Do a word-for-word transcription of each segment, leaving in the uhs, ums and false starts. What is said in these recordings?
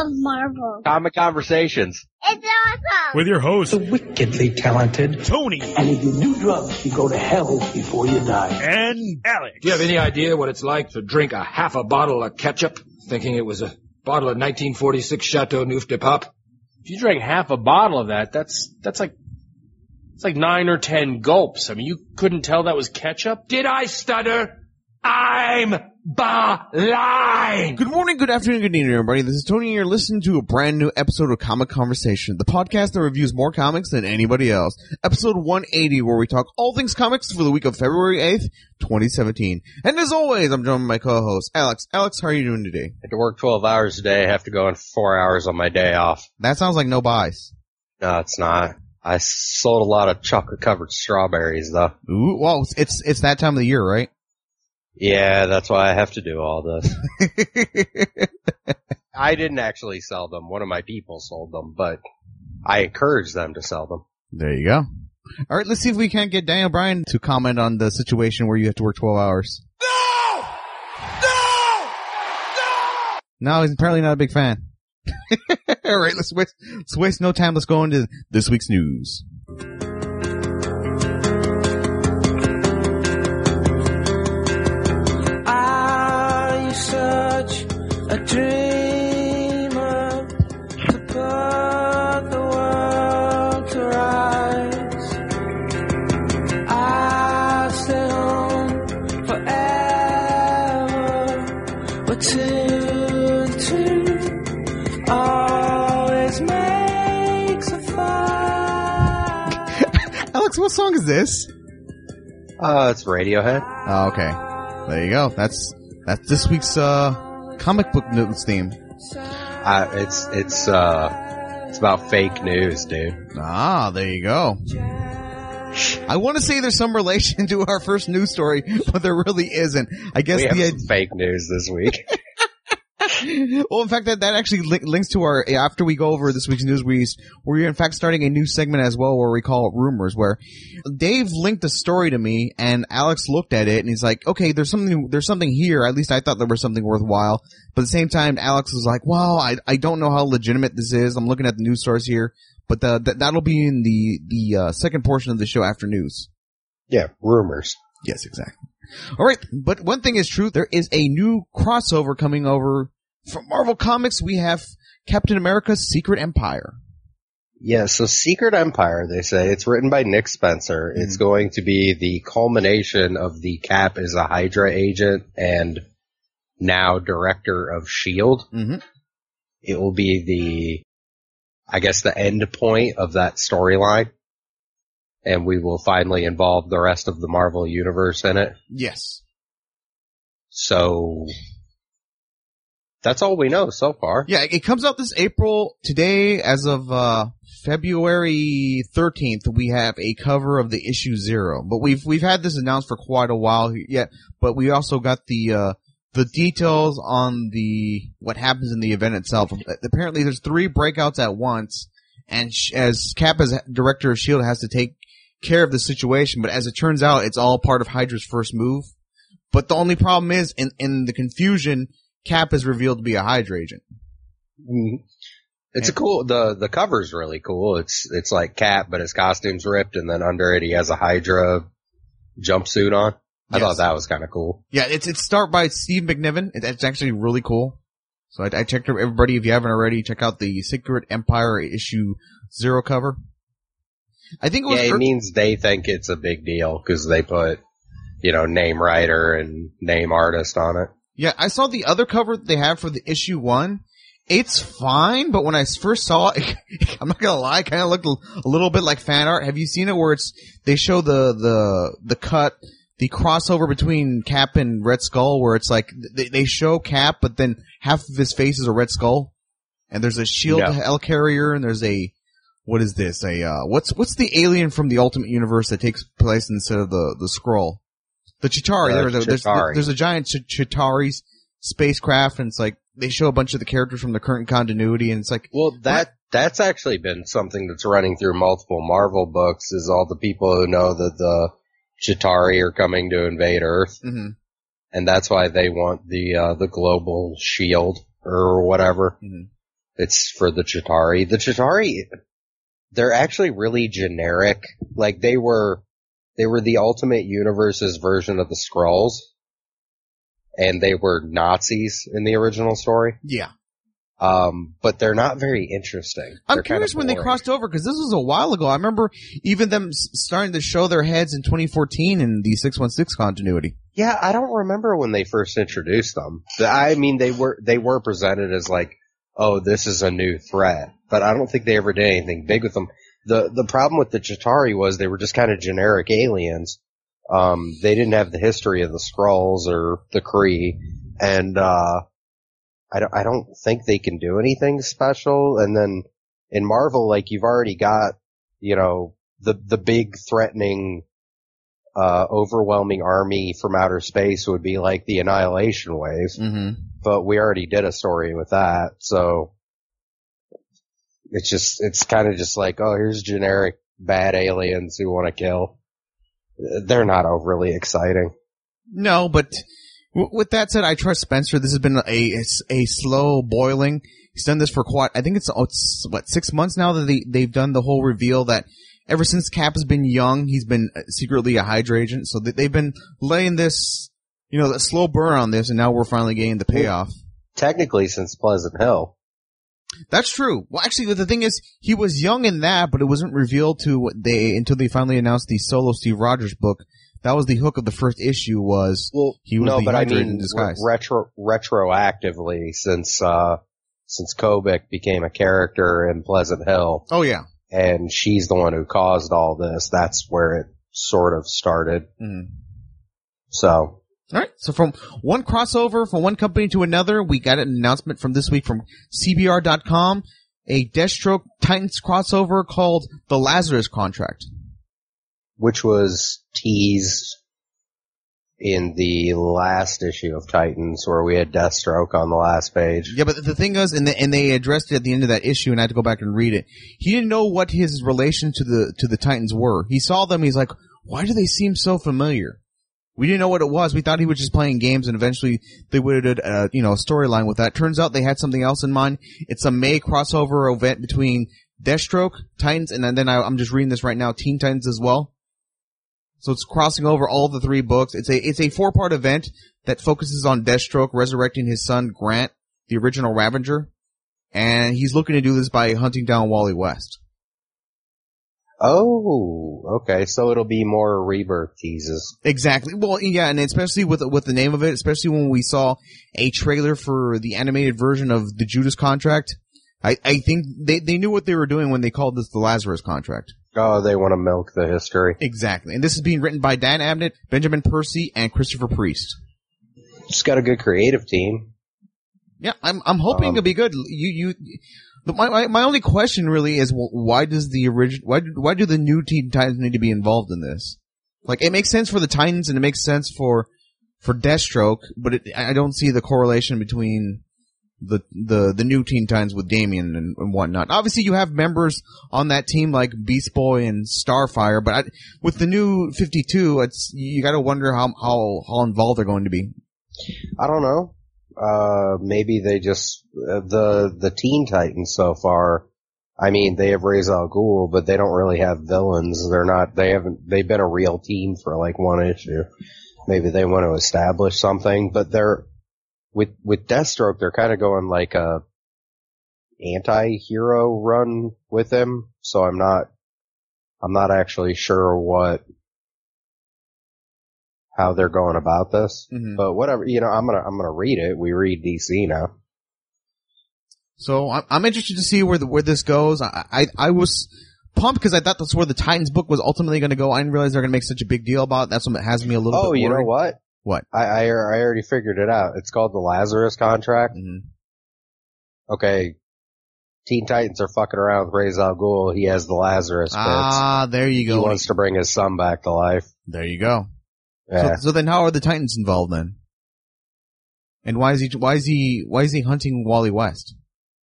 love Marvel. Comic Conversations. It's awesome. With your host, the wickedly talented Tony. And if you do drugs, you go to hell before you die. And Alex. Do you have any idea what it's like to drink a half a bottle of ketchup, thinking it was a bottle of nineteen forty-six Chateau Neuf de Pape? If you drank half a bottle of that, that's that's like it's like nine or ten gulps. I mean, you couldn't tell that was ketchup? Did I stutter? I'm blind! Good morning, good afternoon, good evening, everybody. This is Tony, and you're listening to a brand new episode of Comic Conversation, the podcast that reviews more comics than anybody else. Episode one eighty, where we talk all things comics for the week of February eighth, twenty seventeen. And as always, I'm joined by my co-host, Alex. Alex, how are you doing today? I have to work twelve hours a day. I have to go in four hours on my day off. That sounds like no buys. No, it's not. I sold a lot of chocolate-covered strawberries, though. Ooh, well, it's it's that time of the year, right? Yeah, that's why I have to do all this. I didn't actually sell them. One of my people sold them, but I encouraged them to sell them. There you go. All right, let's see if we can't get Daniel Bryan to comment on the situation where you have to work twelve hours. No! No! No! No, he's apparently not a big fan. All right, let's waste, let's waste no time. Let's go into this week's news. Such a dreamer to put the world to rights. I stay home forever, but two, two always makes a fight. Alex, what song is this? Uh, it's Radiohead. Oh, okay. There you go. That's That's this week's uh comic book news theme. Uh, it's it's uh it's about fake news, dude. Ah, there you go. I want to say there's some relation to our first news story, but there really isn't. I guess we have the some fake news this week. Well, in fact, that, that actually li- links to our, after we go over this week's news, we, we're in fact starting a new segment as well where we call it Rumors, where Dave linked a story to me and Alex looked at it and he's like, okay, there's something, there's something here. At least I thought there was something worthwhile. But at the same time, Alex was like, well, I, I don't know how legitimate this is. I'm looking at the news source here, but the, the, that'll be in the, the, uh, second portion of the show after news. Yeah, rumors. Yes, exactly. All right. But one thing is true. There is a new crossover coming over. From Marvel Comics, we have Captain America's Secret Empire. Yeah, so Secret Empire, they say, it's written by Nick Spencer. Mm-hmm. It's going to be the culmination of the Cap as a Hydra agent and now director of S H I E L D. Mm-hmm. It will be the, I guess, the end point of that storyline. And we will finally involve the rest of the Marvel Universe in it. Yes. So that's all we know so far. Yeah, it comes out this April. Today, as of uh February thirteenth, we have a cover of the issue zero. But we've we've had this announced for quite a while yet. But we also got the uh the details on the what happens in the event itself. Apparently, there's three breakouts at once, and sh- as Cap as director of S H I E L D has to take care of the situation. But as it turns out, it's all part of Hydra's first move. But the only problem is, in in the confusion, Cap is revealed to be a Hydra agent. Mm-hmm. It's a cool, the, the cover's really cool. It's, it's like Cap, but his costume's ripped and then under it he has a Hydra jumpsuit on. I yes. thought that was kind of cool. Yeah, it's, it's start by Steve McNiven. It, it's actually really cool. So I, I checked everybody, if you haven't already, check out the Secret Empire issue zero cover. I think it was. Yeah, it er- means they think it's a big deal because they put, you know, name writer and name artist on it. Yeah, I saw the other cover that they have for the issue one. It's fine, but when I first saw it, I'm not gonna lie, it kind of looked a little bit like fan art. Have you seen it where it's, they show the, the, the cut, the crossover between Cap and Red Skull where it's like, they, they show Cap, but then half of his face is a Red Skull? And there's a shield no. helicarrier and there's a, what is this? A, uh, what's, what's the alien from the Ultimate Universe that takes place instead of the, the Skrull? The Chitauri. Uh, there, there's, Chitauri. there's a giant Ch- Chitauri spacecraft, and it's like they show a bunch of the characters from the current continuity, and it's like, well, that what? that's actually been something that's running through multiple Marvel books. Is all the people who know that the Chitauri are coming to invade Earth, mm-hmm. and that's why they want the uh, the global shield or whatever. Mm-hmm. It's for the Chitauri. The Chitauri, they're actually really generic. Like they were, they were the Ultimate Universe's version of the Skrulls. And they were Nazis in the original story. Yeah. Um, but they're not very interesting. I'm They're curious kind of when they boring. crossed over, because this was a while ago. I remember even them s- starting to show their heads in twenty fourteen in the six one six continuity. Yeah, I don't remember when they first introduced them. The- I mean, they were, they were presented as like, oh, this is a new threat. But I don't think they ever did anything big with them. The, the problem with the Chitauri was they were just kind of generic aliens. Um, they didn't have the history of the Skrulls or the Kree. And, uh, I don't, I don't think they can do anything special. And then in Marvel, like you've already got, you know, the, the big threatening, uh, overwhelming army from outer space would be like the Annihilation Wave. Mm-hmm. But we already did a story with that. So it's just, it's kind of just like, oh, here's generic bad aliens who want to kill. They're not overly exciting. No, but w- with that said, I trust Spencer. This has been a, a, a slow boiling. He's done this for quite, I think it's, oh, it's what, six months now that they, they've done the whole reveal that ever since Cap has been young, he's been secretly a Hydra agent. So they, they've been laying this, you know, a slow burn on this, and now we're finally getting the payoff. Technically, since Pleasant Hill. That's true. Well, actually, the thing is, he was young in that, but it wasn't revealed to what they until they finally announced the solo Steve Rogers book. That was the hook of the first issue. Was Well, he was no, the but I Hydra mean in disguise? retro retroactively since uh since Kobik became a character in Pleasant Hill, Oh yeah. and she's the one who caused all this. That's where it sort of started. Mhm. So. All right. So from one crossover from one company to another, we got an announcement from this week from C B R dot com, a Deathstroke Titans crossover called The Lazarus Contract. Which was teased in the last issue of Titans, where we had Deathstroke on the last page. Yeah, but the thing is, and, the, and they addressed it at the end of that issue, and I had to go back and read it. He didn't know what his relation to the to the Titans were. He saw them, he's like, why do they seem so familiar? We didn't know what it was. We thought he was just playing games, and eventually they would have did a, you know, a storyline with that. Turns out they had something else in mind. It's a May crossover event between Deathstroke, Titans, and then I, I'm just reading this right now, Teen Titans as well. So it's crossing over all the three books. It's a it's a four part event that focuses on Deathstroke resurrecting his son Grant, the original Ravager, and he's looking to do this by hunting down Wally West. Oh, okay. So it'll be more Rebirth teases. Exactly. Well, yeah, and especially with with the name of it, especially when we saw a trailer for the animated version of the Judas Contract, I I think they they knew what they were doing when they called this the Lazarus Contract. Oh, they want to milk the history. Exactly. And this is being written by Dan Abnett, Benjamin Percy, and Christopher Priest. Just got a good creative team. Yeah, I'm I'm hoping Um, it'll be good. You you. But my, my my only question really is, well, why does the original why do, why do the new Teen Titans need to be involved in this? Like, it makes sense for the Titans and it makes sense for for Deathstroke, but it, I don't see the correlation between the the the new Teen Titans with Damian and, and whatnot. Obviously, you have members on that team like Beast Boy and Starfire, but I, with the new fifty-two, it's you got to wonder how how how involved they're going to be. I don't know. Uh, maybe they just, uh, the, the Teen Titans so far, I mean, they have Ra's al Ghul, but they don't really have villains. They're not, they haven't, they've been a real team for like one issue. Maybe they want to establish something, but they're, with, with Deathstroke, they're kind of going like a anti-hero run with him. So I'm not, I'm not actually sure what, how they're going about this, Mm-hmm. but whatever, you know, I'm gonna, I'm gonna read it. We read D C now. So I'm, I'm interested to see where the, where this goes. I, I, I was pumped because I thought that's where the Titans book was ultimately going to go. I didn't realize they're going to make such a big deal about it. That's what has me a little Oh, bit you know worried. what? What? I, I, I already figured it out. It's called the Lazarus Contract. Mm-hmm. Okay. Teen Titans are fucking around with Ra's al Ghul. He has the Lazarus bits. Ah, there you He go. wants to bring his son back to life. There you go. Yeah. So, so then how are the Titans involved then? And why is he, why is he, why is he hunting Wally West?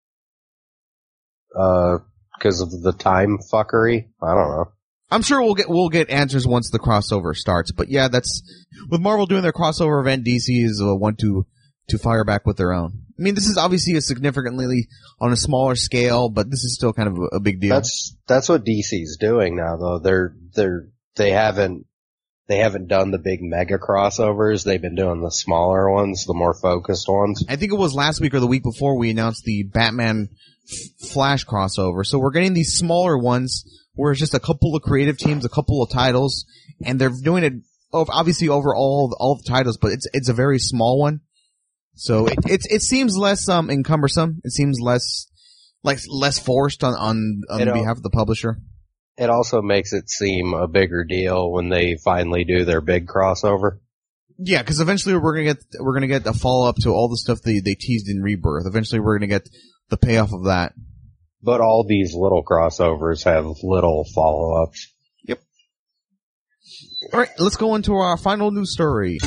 Uh, cause of the time fuckery? I don't know. I'm sure we'll get, we'll get answers once the crossover starts. But yeah, that's, with Marvel doing their crossover event, D C is uh, one to, to fire back with their own. I mean, this is obviously a significantly on a smaller scale, but this is still kind of a, a big deal. That's that's what D C's doing now, though. They're they're they haven't they haven't done the big mega crossovers. They've been doing the smaller ones, the more focused ones. I think it was last week or the week before we announced the Batman F- Flash crossover. So we're getting these smaller ones where it's just a couple of creative teams, a couple of titles, and they're doing it obviously over all all the titles, but it's it's a very small one. So it it, it seems less um encumbersome. It seems less like less forced on on, on behalf of the publisher. It also makes it seem a bigger deal when they finally do their big crossover. Yeah, because eventually we're gonna get we're gonna get a follow up to all the stuff they they teased in Rebirth. Eventually we're gonna get the payoff of that. But all these little crossovers have little follow ups. Yep. All right, let's go into our final news story.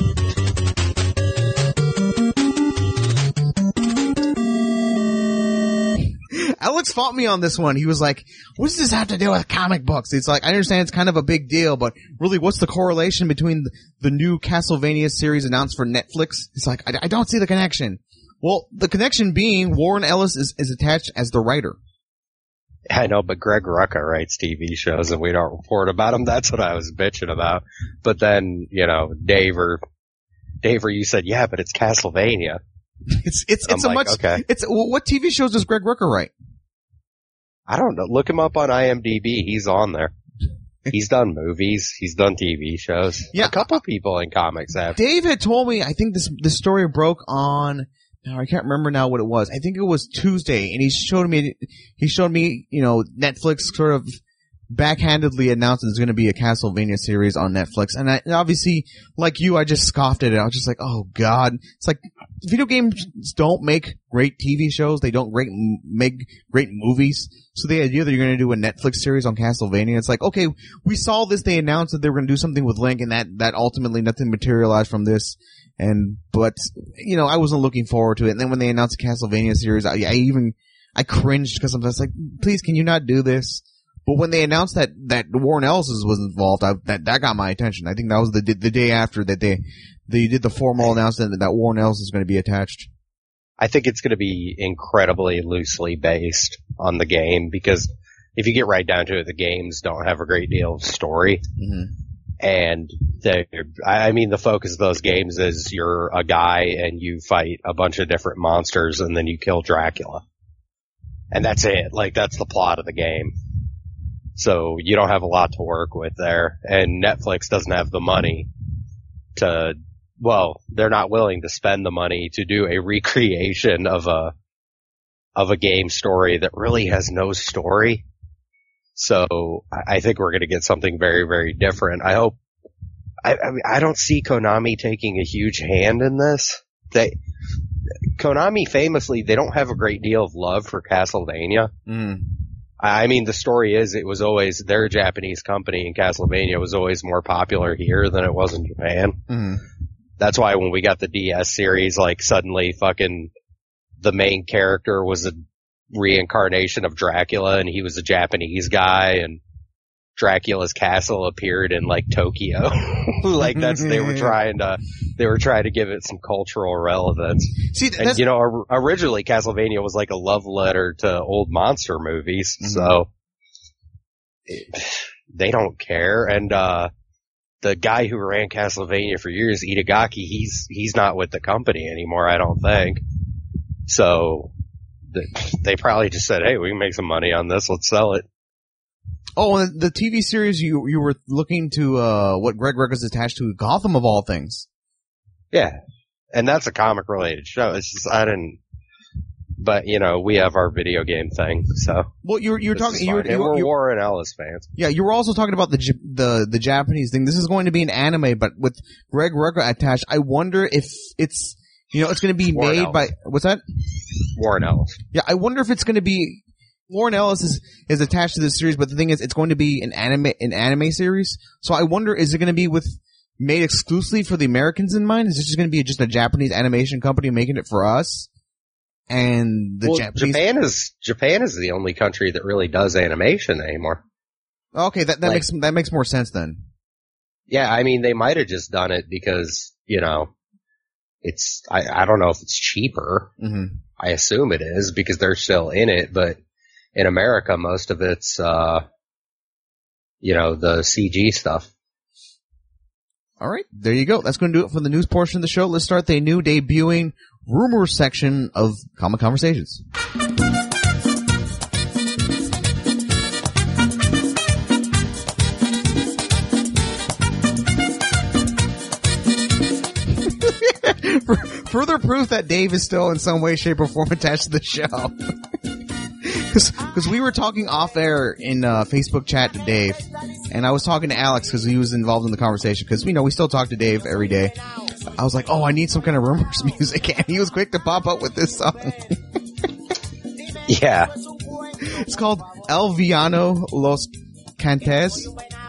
Alex fought me on this one. He was like, what does this have to do with comic books? It's like, I understand it's kind of a big deal, but really what's the correlation between the, the new Castlevania series announced for Netflix? It's like, I, I don't see the connection. Well, the connection being Warren Ellis is, is attached as the writer. I know, but Greg Rucka writes T V shows and we don't report about them. That's what I was bitching about. But then, you know, Dave or, Dave or you said, yeah, but it's Castlevania. It's, it's, it's I'm a like, much, okay. it's, what T V shows does Greg Rucka write? I don't know. Look him up on IMDb. He's on there. He's done movies. He's done T V shows. Yeah. A couple people in comics have. Dave had told me, I think this, this story broke on, now I can't remember now what it was. I think it was Tuesday, and he showed me, he showed me, you know, Netflix sort of backhandedly announced there's going to be a Castlevania series on Netflix. And, I, and obviously, like you, I just scoffed at it. I was just like, oh god. It's like, video games don't make great T V shows. They don't great, make great movies. So the idea that you're going to do a Netflix series on Castlevania, it's like, okay, we saw this. They announced that they were going to do something with Link, and that, that ultimately nothing materialized from this. And, but, you know, I wasn't looking forward to it. And then when they announced the Castlevania series, I, I even, I cringed because I'm just like, please, can you not do this? But when they announced that, that Warren Ellis was involved, I, that, that got my attention. I think that was the, the day after that they, they did the formal announcement that Warren Ellis is going to be attached. I think it's going to be incredibly loosely based on the game because if you get right down to it, the games don't have a great deal of story. Mm-hmm. And they, I mean, the focus of those games is you're a guy and you fight a bunch of different monsters and then you kill Dracula. And that's it. Like, that's the plot of the game. So you don't have a lot to work with there. And Netflix doesn't have the money to, well, they're not willing to spend the money to do a recreation of a, of a game story that really has no story. So I think we're going to get something very, very different. I hope, I, I mean, I don't see Konami taking a huge hand in this. They, Konami famously, they don't have a great deal of love for Castlevania. Mm. I mean, the story is it was always, they're a Japanese company and Castlevania was always more popular here than it was in Japan. Mm. That's why when we got the D S series, like suddenly fucking the main character was a reincarnation of Dracula and he was a Japanese guy and Dracula's castle appeared in like Tokyo. Like that's, they were trying to, they were trying to give it some cultural relevance. See, and you know, or, originally Castlevania was like a love letter to old monster movies. Mm-hmm. So it, they don't care. And, uh, the guy who ran Castlevania for years, Itagaki, he's, he's not with the company anymore, I don't think. So, they probably just said, hey, we can make some money on this, let's sell it. Oh, and the T V series you you were looking to, uh, what Greg Rucka's attached to, Gotham of all things. Yeah. And that's a comic related show. It's just, I didn't, but you know, we have our video game thing, so. Well, you were, you were talking, you were, and you were, we're you were, Warren Ellis fans. yeah, you were also talking about the, the, the Japanese thing. This is going to be an anime, but with Greg Rucka attached, I wonder if it's, you know, it's going to be Warren made Ellis. by, what's that? Warren Ellis. Yeah, I wonder if it's going to be, Warren Ellis is, is attached to this series, but the thing is, it's going to be an anime, an anime series. So I wonder, is it going to be with, made exclusively for the Americans in mind? Is this just going to be just a Japanese animation company making it for us? And the well, Japanese, Japan is, Japan is the only country that really does animation anymore. okay, that, that like, makes, that makes more sense then. Yeah, I mean, they might have just done it because, you know, it's, I, I don't know if it's cheaper. Mm-hmm. I assume it is because they're still in it, but in America, most of it's, uh, you know, the C G stuff. All right, there you go. That's going to do it for the news portion of the show. Let's start the new debuting rumors section of Comic Conversations. Further proof that Dave is still in some way, shape, or form attached to the show. Because we were talking off air in uh, Facebook chat to Dave, and I was talking to Alex because he was involved in the conversation. Because you know we still talk to Dave every day. I was like, "Oh, I need some kind of rumors music," and he was quick to pop up with this song. Yeah, it's called El Villano Los Cantes.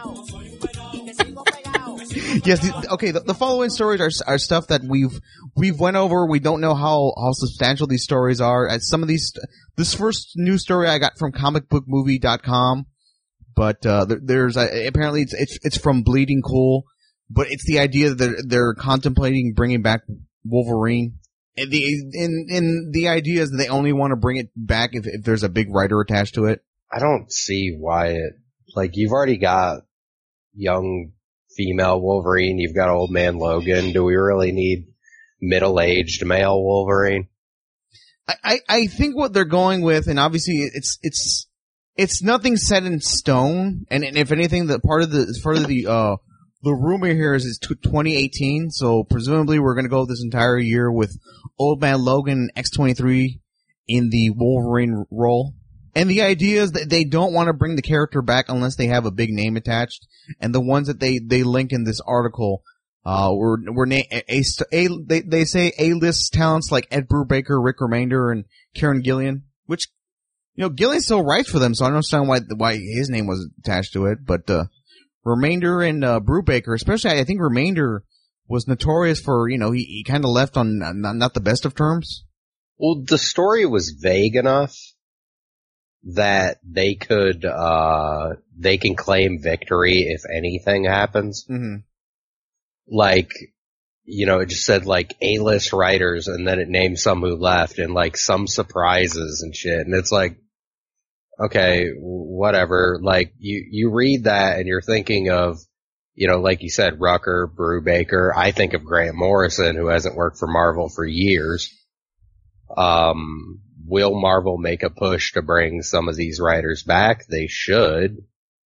Yes, the, okay. The, the following stories are are stuff that we've we've went over. We don't know how how substantial these stories are. As some of these, this first news story I got from comic book movie dot com, but uh, there, there's uh, apparently it's, it's it's from Bleeding Cool, but it's the idea that they're, they're contemplating bringing back Wolverine. And the in in the idea is that they only want to bring it back if if there's a big writer attached to it. I don't see why it. Like you've already got young female Wolverine, you've got old man Logan. Do we really need middle-aged male Wolverine? I, I, I think what they're going with, and obviously it's it's it's nothing set in stone, and, and if anything, the part of the part of the uh the rumor here is it's twenty eighteen, so presumably we're going to go this entire year with old man Logan and X twenty-three in the Wolverine role. And the idea is that they don't want to bring the character back unless they have a big name attached. And the ones that they, they link in this article, uh, were, were na- a, a, a, they, they say A-list talents like Ed Brubaker, Rick Remender, and Kieran Gillian, which, you know, Gillian still writes for them, so I don't understand why, why his name was attached to it. But, uh, Remender and, uh, Brubaker, especially, I think Remender was notorious for, you know, he, he kind of left on not, not the best of terms. Well, the story was vague enough that they could, uh, they can claim victory if anything happens. Mm-hmm. Like, you know, it just said like A-list writers and then it named some who left and like some surprises and shit. And it's like, okay, whatever. Like you, you read that and you're thinking of, you know, like you said, Rucker, Brubaker. I think of Grant Morrison, who hasn't worked for Marvel for years. Um, Will Marvel make a push to bring some of these writers back? They should.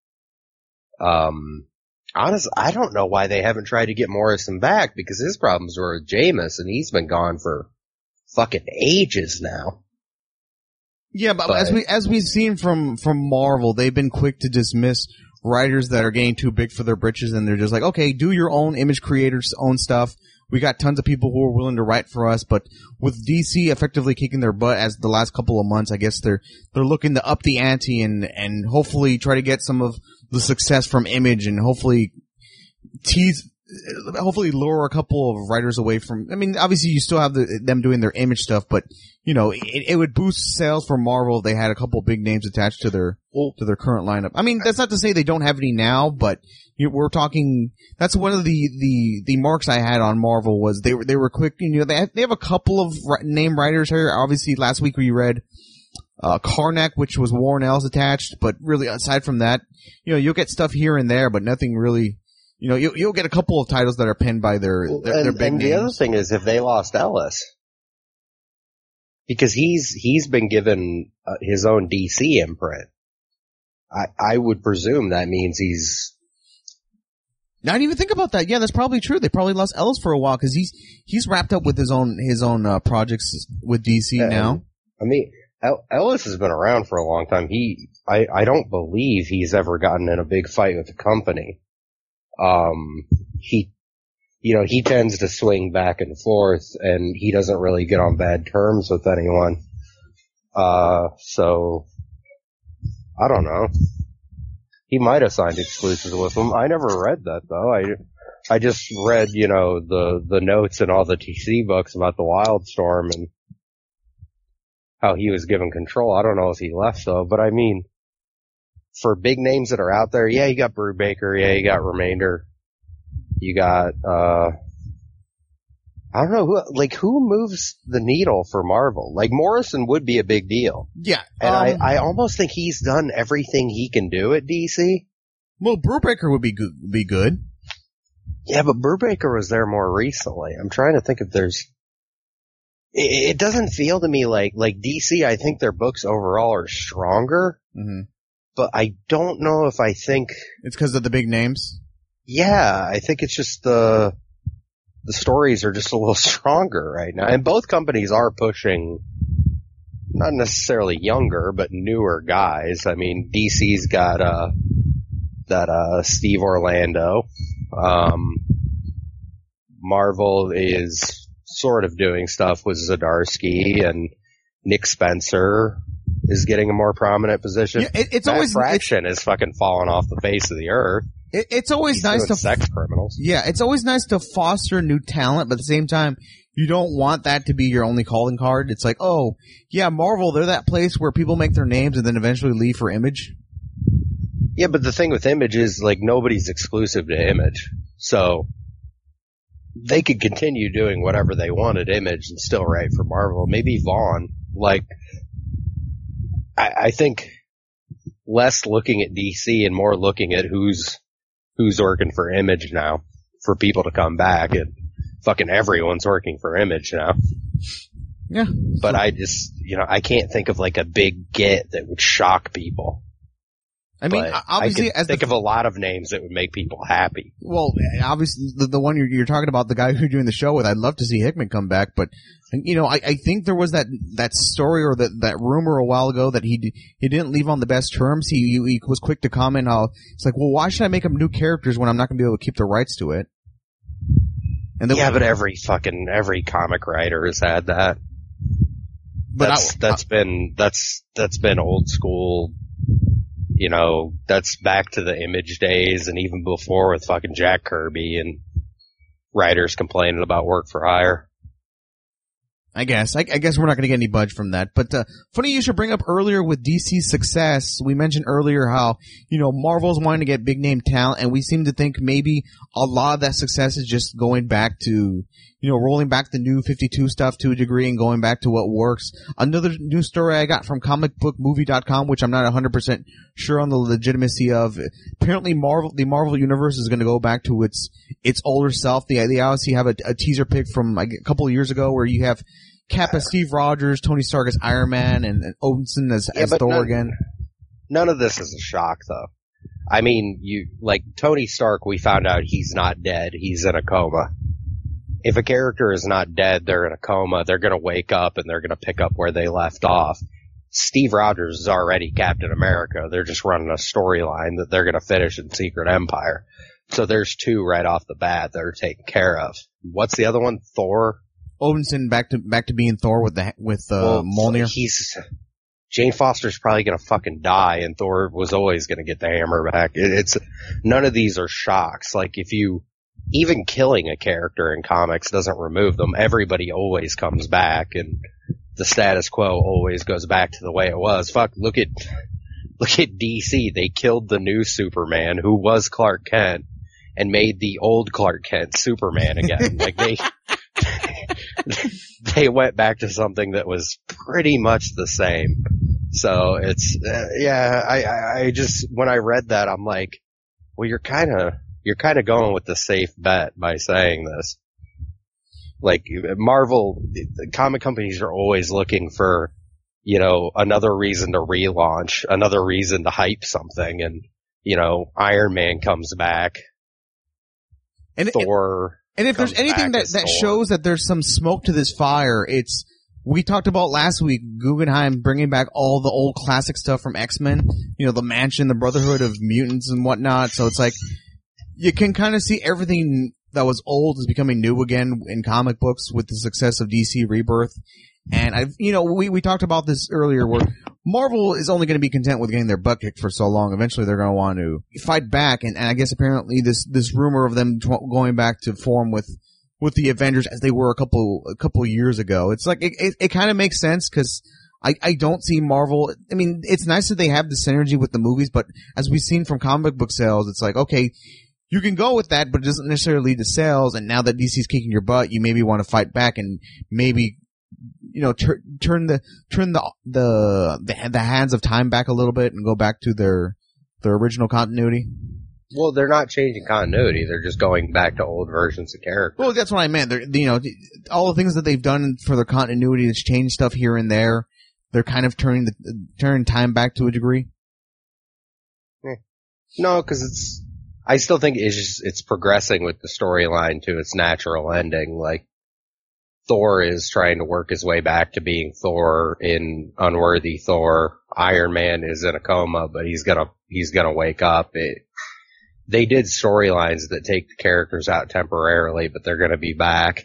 Um, honestly, I don't know why they haven't tried to get Morrison back because his problems were with Jameis and he's been gone for fucking ages now. Yeah, but, But- as we as we've seen from from Marvel, they've been quick to dismiss writers that are getting too big for their britches, and they're just like, okay, do your own image creators' own stuff. We got tons of people who are willing to write for us, but with D C effectively kicking their butt as the last couple of months, I guess they're they're looking to up the ante and and hopefully try to get some of the success from Image and hopefully tease, hopefully lure a couple of writers away from. I mean, obviously you still have the, them doing their Image stuff, but you know it, it would boost sales for Marvel if they had a couple big names attached to their to their current lineup. I mean, that's not to say they don't have any now, but you, we're talking. That's one of the, the, the marks I had on Marvel was they were they were quick. You know, they have, they have a couple of ri- name writers here. Obviously, last week we read uh, Karnak, which was Warren Ellis attached, but really aside from that, you know, you'll get stuff here and there, but nothing really. You know, you'll, you'll get a couple of titles that are penned by their their, and, their big and names. the other thing is if they lost Ellis, because he's he's been given uh, his own D C imprint. I I would presume that means he's. I didn't even think about that. Yeah, that's probably true. They probably lost Ellis for a while because he's he's wrapped up with his own his own uh, projects with D C Yeah, now. I mean, El- Ellis has been around for a long time. He, I, I don't believe he's ever gotten in a big fight with the company. Um, he, you know, he tends to swing back and forth, and he doesn't really get on bad terms with anyone. Uh, so I don't know. He might have signed exclusives with them. I never read that though. I, I just read, you know, the, the notes in all the T C books about the Wildstorm and how he was given control. I don't know if he left though, but I mean, for big names that are out there, yeah, you got Brubaker, yeah, you got Remainder, you got, uh, I don't know who, like, who moves the needle for Marvel? Like, Morrison would be a big deal. Yeah. And um, I, I almost think he's done everything he can do at D C. Well, Brubaker would be good, be good. Yeah, but Brubaker was there more recently. I'm trying to think if there's, it, it doesn't feel to me like, like D C, I think their books overall are stronger, Mm-hmm. but I don't know if I think, It's because of the big names? yeah, I think it's just the, the stories are just a little stronger right now. And both companies are pushing, not necessarily younger, but newer guys. I mean, D C's got, uh, that, uh, Steve Orlando. Um, Marvel is sort of doing stuff with Zdarsky, and Nick Spencer is getting a more prominent position. Yeah, it, it's Matt always, it's, Fraction is fucking falling off the face of the earth. it, it's always He's nice doing to, sex criminals. yeah, it's always nice to foster new talent, but at the same time, you don't want that to be your only calling card. It's like, oh, yeah, Marvel, they're that place where people make their names and then eventually leave for Image. Yeah, but the thing with Image is, like, nobody's exclusive to Image. So, they could continue doing whatever they want at Image and still write for Marvel. Maybe Vaughn. Like, I, I think less looking at D C and more looking at who's, who's working for Image now for people to come back, and fucking everyone's working for Image now. Yeah. But I just, you know, I can't think of like a big get that would shock people. I mean, But obviously, I can as think the, of a lot of names that would make people happy. well, obviously, the, the one you're, you're talking about, the guy who you're doing the show with, I'd love to see Hickman come back, but, you know, I, I think there was that, that story or that, that rumor a while ago that he, he didn't leave on the best terms. He, he, he was quick to comment how, it's like, well, why should I make up new characters when I'm not going to be able to keep the rights to it? And then Yeah, but every fucking, every comic writer has had that. But That's, I- that's been, that's, that's been old school. You know, that's back to the Image days and even before with fucking Jack Kirby and writers complaining about work for hire. I guess. I, I guess we're not going to get any budge from that. But uh, funny you should bring up earlier with D C's success. We mentioned earlier how, you know, Marvel's wanting to get big name talent, and we seem to think maybe a lot of that success is just going back to, you know, rolling back the new fifty-two stuff to a degree and going back to what works. Another news story I got from comic book movie dot com, which I'm not one hundred percent sure on the legitimacy of. Apparently Marvel, the Marvel universe is going to go back to its, its older self. They, they obviously have a, a teaser pic from like a couple of years ago where you have Cap as Steve Rogers, Tony Stark as Iron Man, and, and Odinson as, Yeah, as but Thor none- again. None of this is a shock though. I mean, you, like Tony Stark, we found out he's not dead. He's in a coma. If a character is not dead, they're in a coma, they're gonna wake up and they're gonna pick up where they left off. Steve Rogers is already Captain America. They're just running a storyline that they're gonna finish in Secret Empire. So there's two right off the bat that are taken care of. What's the other one? Thor? Odinson back to back to being Thor with the with uh, Well, Mjolnir. He's Jane Foster's probably gonna fucking die, and Thor was always gonna get the hammer back. It, it's none of these are shocks. Like if you even killing a character in comics doesn't remove them. Everybody always comes back, and the status quo always goes back to the way it was. Fuck, look at look at D C. They killed the new Superman, who was Clark Kent, and made the old Clark Kent Superman again. Like they. They went back to something that was pretty much the same. So it's, uh, yeah, I, I, I just, when I read that, I'm like, well, you're kind of, you're kind of going with the safe bet by saying this. Like, Marvel, the comic companies are always looking for, you know, another reason to relaunch, another reason to hype something, and, you know, Iron Man comes back, And, Thor. And if there's comes anything back that, as that Thor. shows that there's some smoke to this fire, it's, we talked about last week, Guggenheim bringing back all the old classic stuff from X-Men, you know, the Mansion, the Brotherhood of Mutants and whatnot, so it's like, you can kind of see everything that was old is becoming new again in comic books with the success of D C Rebirth. And I've, you know, we, we talked about this earlier where Marvel is only going to be content with getting their butt kicked for so long. Eventually they're going to want to fight back. And, and I guess apparently this, this rumor of them tw- going back to form with, with the Avengers as they were a couple, a couple years ago. It's like, it, it, it kind of makes sense because I, I don't see Marvel. I mean, it's nice that they have the synergy with the movies, but as we've seen from comic book sales, it's like, okay, you can go with that, but it doesn't necessarily lead to sales. And now that D C's kicking your butt, you maybe want to fight back and maybe, you know, tur- turn the turn the, the the the hands of time back a little bit and go back to their their original continuity. Well, they're not changing continuity; they're just going back to old versions of characters. Well, that's what I meant. They're, you know, all the things that they've done for their continuity, that's changed stuff here and there. They're kind of turning the turning time back to a degree. No, because it's. I still think it's just it's progressing with the storyline to its natural ending. Like Thor is trying to work his way back to being Thor in Unworthy Thor. Iron Man is in a coma, but he's gonna he's gonna wake up. It, they did storylines that take the characters out temporarily, but they're gonna be back.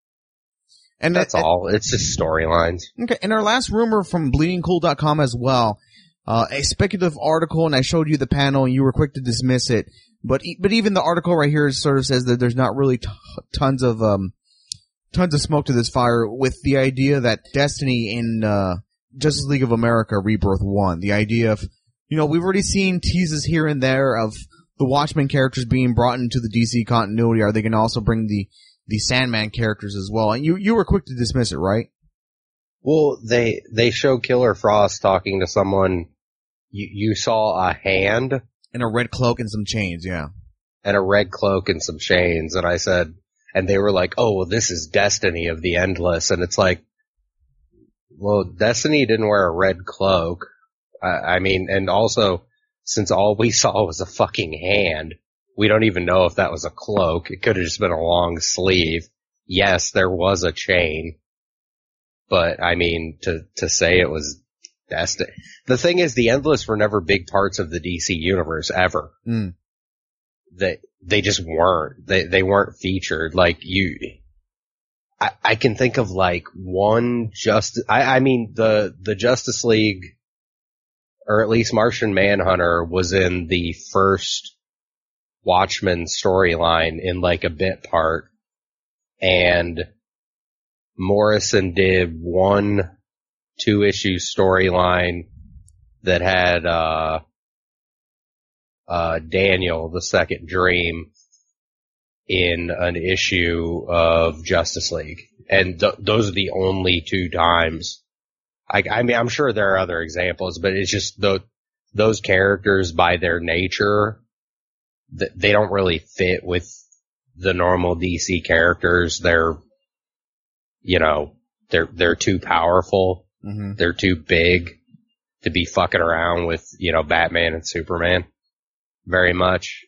And that's that, all. It's just storylines. Okay. And our last rumor from bleeding cool dot com as well, uh, a speculative article, and I showed you the panel, and you were quick to dismiss it. But but even the article right here sort of says that there's not really t- tons of um tons of smoke to this fire, with the idea that Destiny in uh Justice League of America Rebirth one, the idea of, you know, we've already seen teases here and there of the Watchmen characters being brought into the D C continuity. Are they going to also bring the the Sandman characters as well? And you you were quick to dismiss it, right? Well, they they show Killer Frost talking to someone. You you saw a hand. And a red cloak and some chains, yeah. And a red cloak and some chains. And I said, and they were like, oh, well, this is Destiny of the Endless. And it's like, well, Destiny didn't wear a red cloak. I, I mean, and also, since all we saw was a fucking hand, we don't even know if that was a cloak. It could have just been a long sleeve. Yes, there was a chain. But, I mean, to, to say it was Destiny. The thing is, the Endless were never big parts of the D C universe ever. Mm. They they just weren't. They they weren't featured. Like you, I, I can think of like one just. I, I mean the the Justice League, or at least Martian Manhunter, was in the first Watchmen storyline in like a bit part, and Morrison did one two issue storyline that had, uh, uh, Daniel, the Second Dream, in an issue of Justice League. And th- those are the only two times. I, I mean, I'm sure there are other examples, but it's just the, those characters by their nature, th- they don't really fit with the normal D C characters. They're, you know, they're, they're too powerful. Mm-hmm. They're too big to be fucking around with, you know, Batman and Superman very much.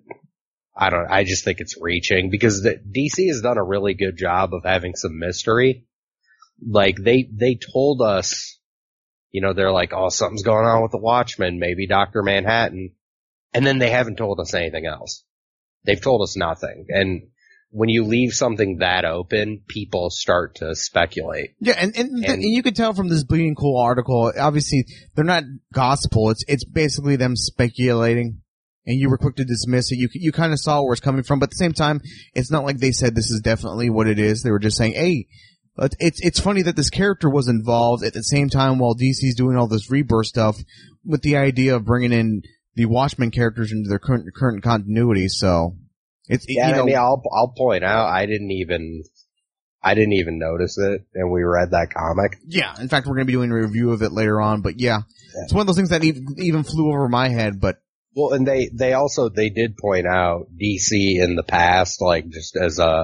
I don't, I just think it's reaching because the, D C has done a really good job of having some mystery. Like they, they told us, you know, they're like, oh, something's going on with the Watchmen, maybe Doctor Manhattan. And then they haven't told us anything else. They've told us nothing. And when you leave something that open, people start to speculate. Yeah, and, and, and, and you can tell from this Bleeding Cool article, obviously, they're not gospel. It's it's basically them speculating, and you were quick to dismiss it. You you kind of saw where it's coming from, but at the same time, it's not like they said this is definitely what it is. They were just saying, hey, it's it's funny that this character was involved at the same time while D C's doing all this Rebirth stuff with the idea of bringing in the Watchmen characters into their current current continuity, so... It's, yeah, you know, I mean, I'll, I'll point out, I didn't even, I didn't even notice it, and we read that comic. Yeah, in fact, we're going to be doing a review of it later on, but yeah, yeah. It's one of those things that even, even flew over my head, but. Well, and they, they also, they did point out D C in the past, like, just as a,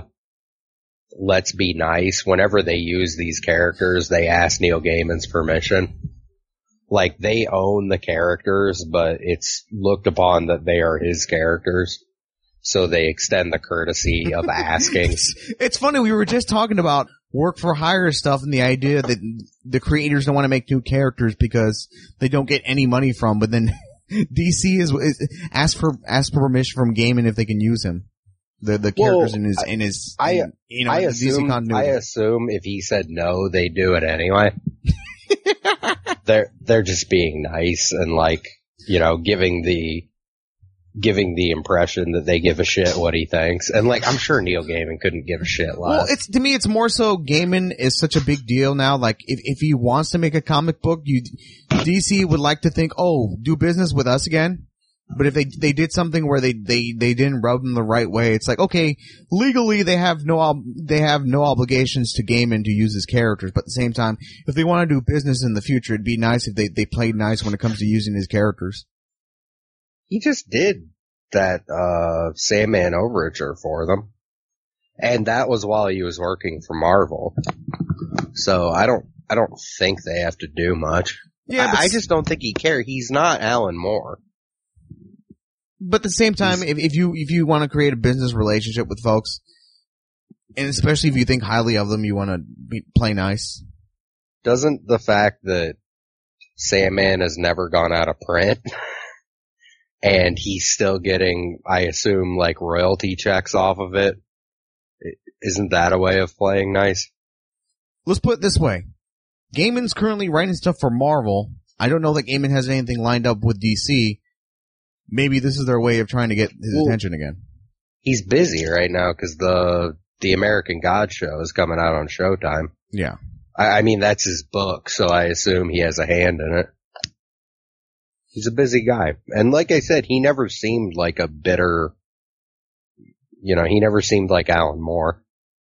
let's be nice, whenever they use these characters, they ask Neil Gaiman's permission. Like, they own the characters, but it's looked upon that they are his characters. So they extend the courtesy of asking. it's, it's funny, we were just talking about work for hire stuff and the idea that the creators don't want to make new characters because they don't get any money from, but then D C is, is ask for ask for permission from Gaiman if they can use him. The the characters well, in his in his I in, you know I in assume D C continuity. I assume if he said no, they do it anyway. they're they're just being nice and like, you know, giving the giving the impression that they give a shit what he thinks. And like, I'm sure Neil Gaiman couldn't give a shit less. Well, it's, to me, it's more so Gaiman is such a big deal now. Like, if, if he wants to make a comic book, you, D C would like to think, oh, do business with us again. But if they they did something where they, they, they didn't rub them the right way, it's like, okay, legally they have no ob- they have no obligations to Gaiman to use his characters, but at the same time, if they want to do business in the future, it'd be nice if they, they played nice when it comes to using his characters. He just did that uh Sandman Overture for them. And that was while he was working for Marvel. So I don't I don't think they have to do much. Yeah, I, I just don't think he cares. He's not Alan Moore. But at the same time, if, if you if you want to create a business relationship with folks, and especially if you think highly of them, you want to be, play nice. Doesn't the fact that Sandman has never gone out of print and he's still getting, I assume, like royalty checks off of it, isn't that a way of playing nice? Let's put it this way. Gaiman's currently writing stuff for Marvel. I don't know that Gaiman has anything lined up with D C. Maybe this is their way of trying to get his well, attention again. He's busy right now because the the American God show is coming out on Showtime. Yeah. I, I mean, that's his book, so I assume he has a hand in it. He's a busy guy. And like I said, he never seemed like a bitter, you know, he never seemed like Alan Moore.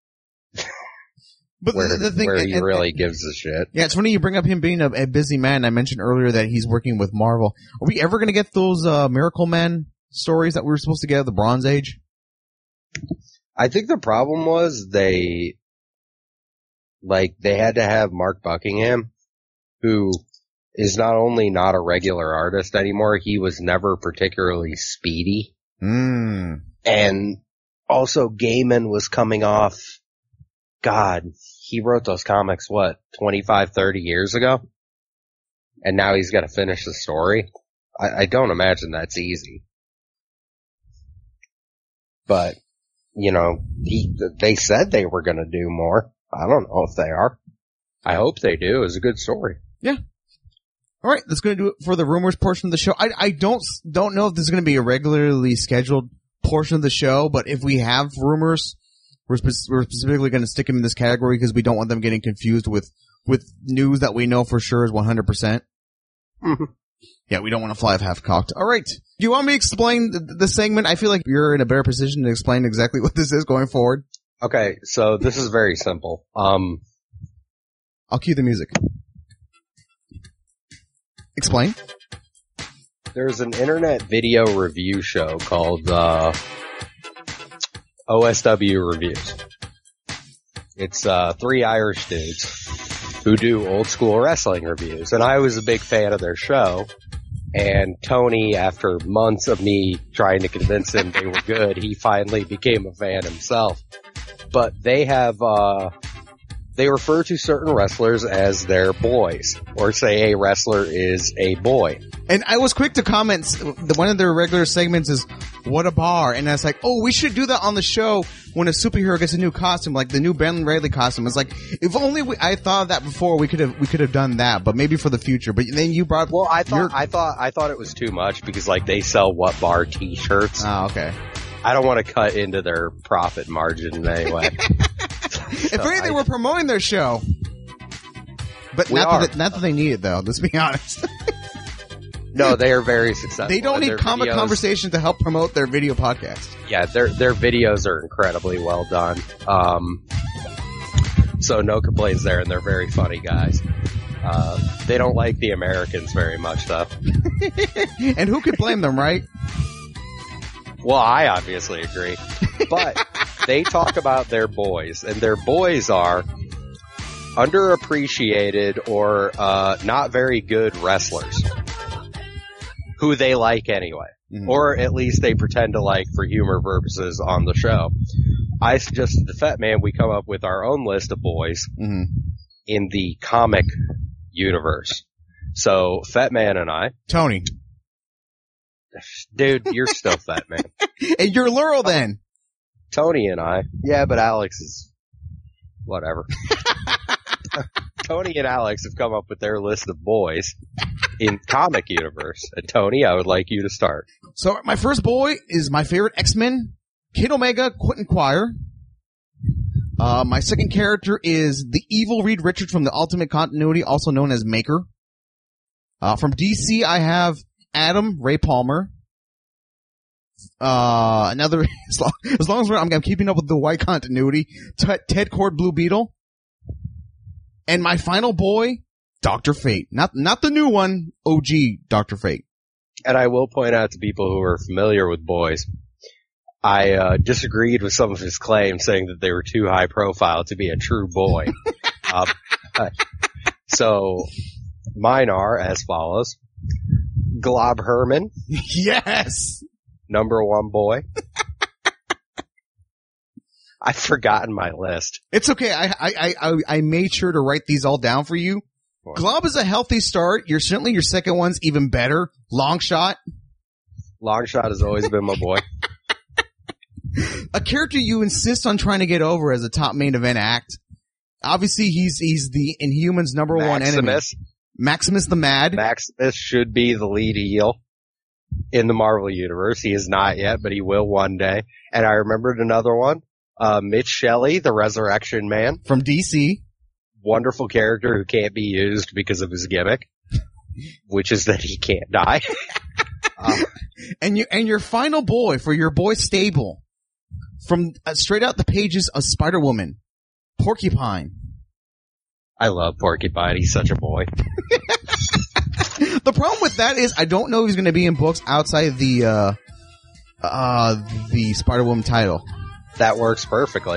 But where, the, the thing, where and, he and, really gives a shit. Yeah, it's funny you bring up him being a, a busy man. I mentioned earlier that he's working with Marvel. Are we ever going to get those uh, Miracle Man stories that we were supposed to get at the Bronze Age? I think the problem was they, like, they had to have Mark Buckingham, who is not only not a regular artist anymore, he was never particularly speedy. Mm. And also Gaiman was coming off, God, he wrote those comics, what, twenty-five, thirty years ago? And now he's got to finish the story? I, I don't imagine that's easy. But, you know, he, they said they were going to do more. I don't know if they are. I hope they do. It's a good story. Yeah. All right, that's going to do it for the rumors portion of the show. I, I don't don't know if this is going to be a regularly scheduled portion of the show, but if we have rumors, we're, spe- we're specifically going to stick them in this category because we don't want them getting confused with, with news that we know for sure is one hundred percent. Mm-hmm. Yeah, we don't want to fly half-cocked. All right. Do you want me to explain the, the segment? I feel like you're in a better position to explain exactly what this is going forward. Okay, so this is very simple. Um, I'll cue the music. Explain. There's an internet video review show called uh, O S W Reviews. It's uh, three Irish dudes who do old school wrestling reviews, and I was a big fan of their show. And Tony, after months of me trying to convince him they were good, he finally became a fan himself. But they have, uh, they refer to certain wrestlers as their boys, or say a wrestler is a boy. And I was quick to comment, the one of their regular segments is, what a bar, and I was like, oh, we should do that on the show when a superhero gets a new costume, like the new Ben Reilly costume. It's like, if only we, I thought of that before, we could have, we could have done that, but maybe for the future. But then you brought, well, I thought, your, I thought, I thought it was too much because like they sell what bar t-shirts. Oh, okay. I don't want to cut into their profit margin in any way. If anything, I, we're promoting their show. But we not are. that, they, not that they need it though, let's be honest. No, they are very successful. They don't and need their comic videos, conversation to help promote their video podcast. Yeah, their their videos are incredibly well done. Um, so no complaints there, and they're very funny guys. Uh, they don't like the Americans very much, though. And who could blame them, right? Well, I obviously agree. But they talk about their boys, and their boys are underappreciated or uh, not very good wrestlers who they like anyway. Mm-hmm. Or at least they pretend to like for humor purposes on the show. I suggested to Fat Man we come up with our own list of boys mm-hmm. in the comic universe. So, Fat Man and I... Tony. Dude, you're still Fat Man. Hey, you're Laurel then. Tony and I. Yeah, but Alex is... whatever. Tony and Alex have come up with their list of boys in comic universe. And Tony, I would like you to start. So, my first boy is my favorite X-Men, Kid Omega, Quentin Quire. Uh, my second character is the evil Reed Richards from the Ultimate Continuity, also known as Maker. Uh, from D C, I have Adam, Ray Palmer. Uh, another, as long as, long as we're, I'm, I'm keeping up with the white continuity, T- Ted Cord Blue Beetle. And my final boy, Doctor Fate. Not, not the new one, O G Doctor Fate. And I will point out to people who are familiar with boys, I uh, disagreed with some of his claims, saying that they were too high profile to be a true boy. uh, so mine are as follows: Glob Herman, Yes! number one boy. I've forgotten my list. It's okay. I, I, I, I made sure to write these all down for you. Glob is a healthy start. You're certainly your second one's even better. Long shot. Longshot has always been my boy. A character you insist on trying to get over as a top main event act. Obviously, he's he's the Inhumans' number one enemy. Maximus. Maximus the Mad. Maximus should be the lead heel in the Marvel Universe. He is not yet, but he will one day. And I remembered another one. Uh, Mitch Shelley, the Resurrection Man. From D C. Wonderful character who can't be used because of his gimmick, which is that he can't die. uh, and you and your final boy for your boy stable, from uh, straight out the pages of Spider-Woman, Porcupine. I love Porcupine. He's such a boy. The problem with that is I don't know if he's going to be in books outside the uh uh the Spider-Woman title. That works perfectly.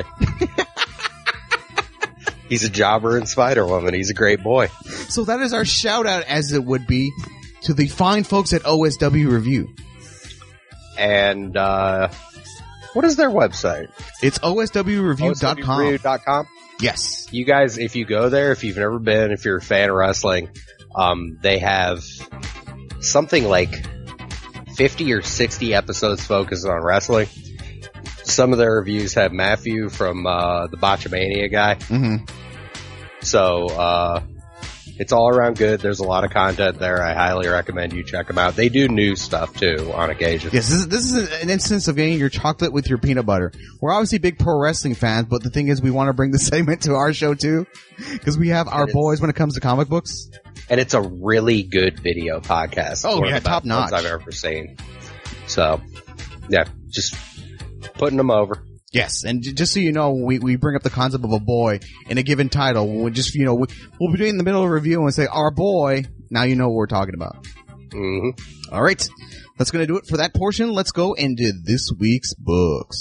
He's a jobber in Spider-Woman. He's a great boy. So that is our shout out, as it would be, to the fine folks at O S W Review. And uh what is their website? It's O S W review dot com. O S W review dot com. Yes. You guys, if you go there, if you've never been, if you're a fan of wrestling, um, they have something like fifty or sixty episodes focused on wrestling. Some of their reviews have Matthew from uh, the Botchamania guy. Mm-hmm. So uh, it's all around good. There's a lot of content there. I highly recommend you check them out. They do new stuff too on occasion. Yes, this is, this is an instance of getting your chocolate with your peanut butter. We're obviously big pro wrestling fans, but the thing is we want to bring the segment to our show too, because we have our boys when it comes to comic books. And it's a really good video podcast. Oh, One yeah, of the top best ones notch. I've ever seen. So, yeah, just putting them over. Yes, and j- just so you know, we, we bring up the concept of a boy in a given title. We'll just, you know, we, we'll be in the middle of a review and we'll say, our boy, now you know what we're talking about. Mm-hmm. All right, that's going to do it for that portion. Let's go into this week's books.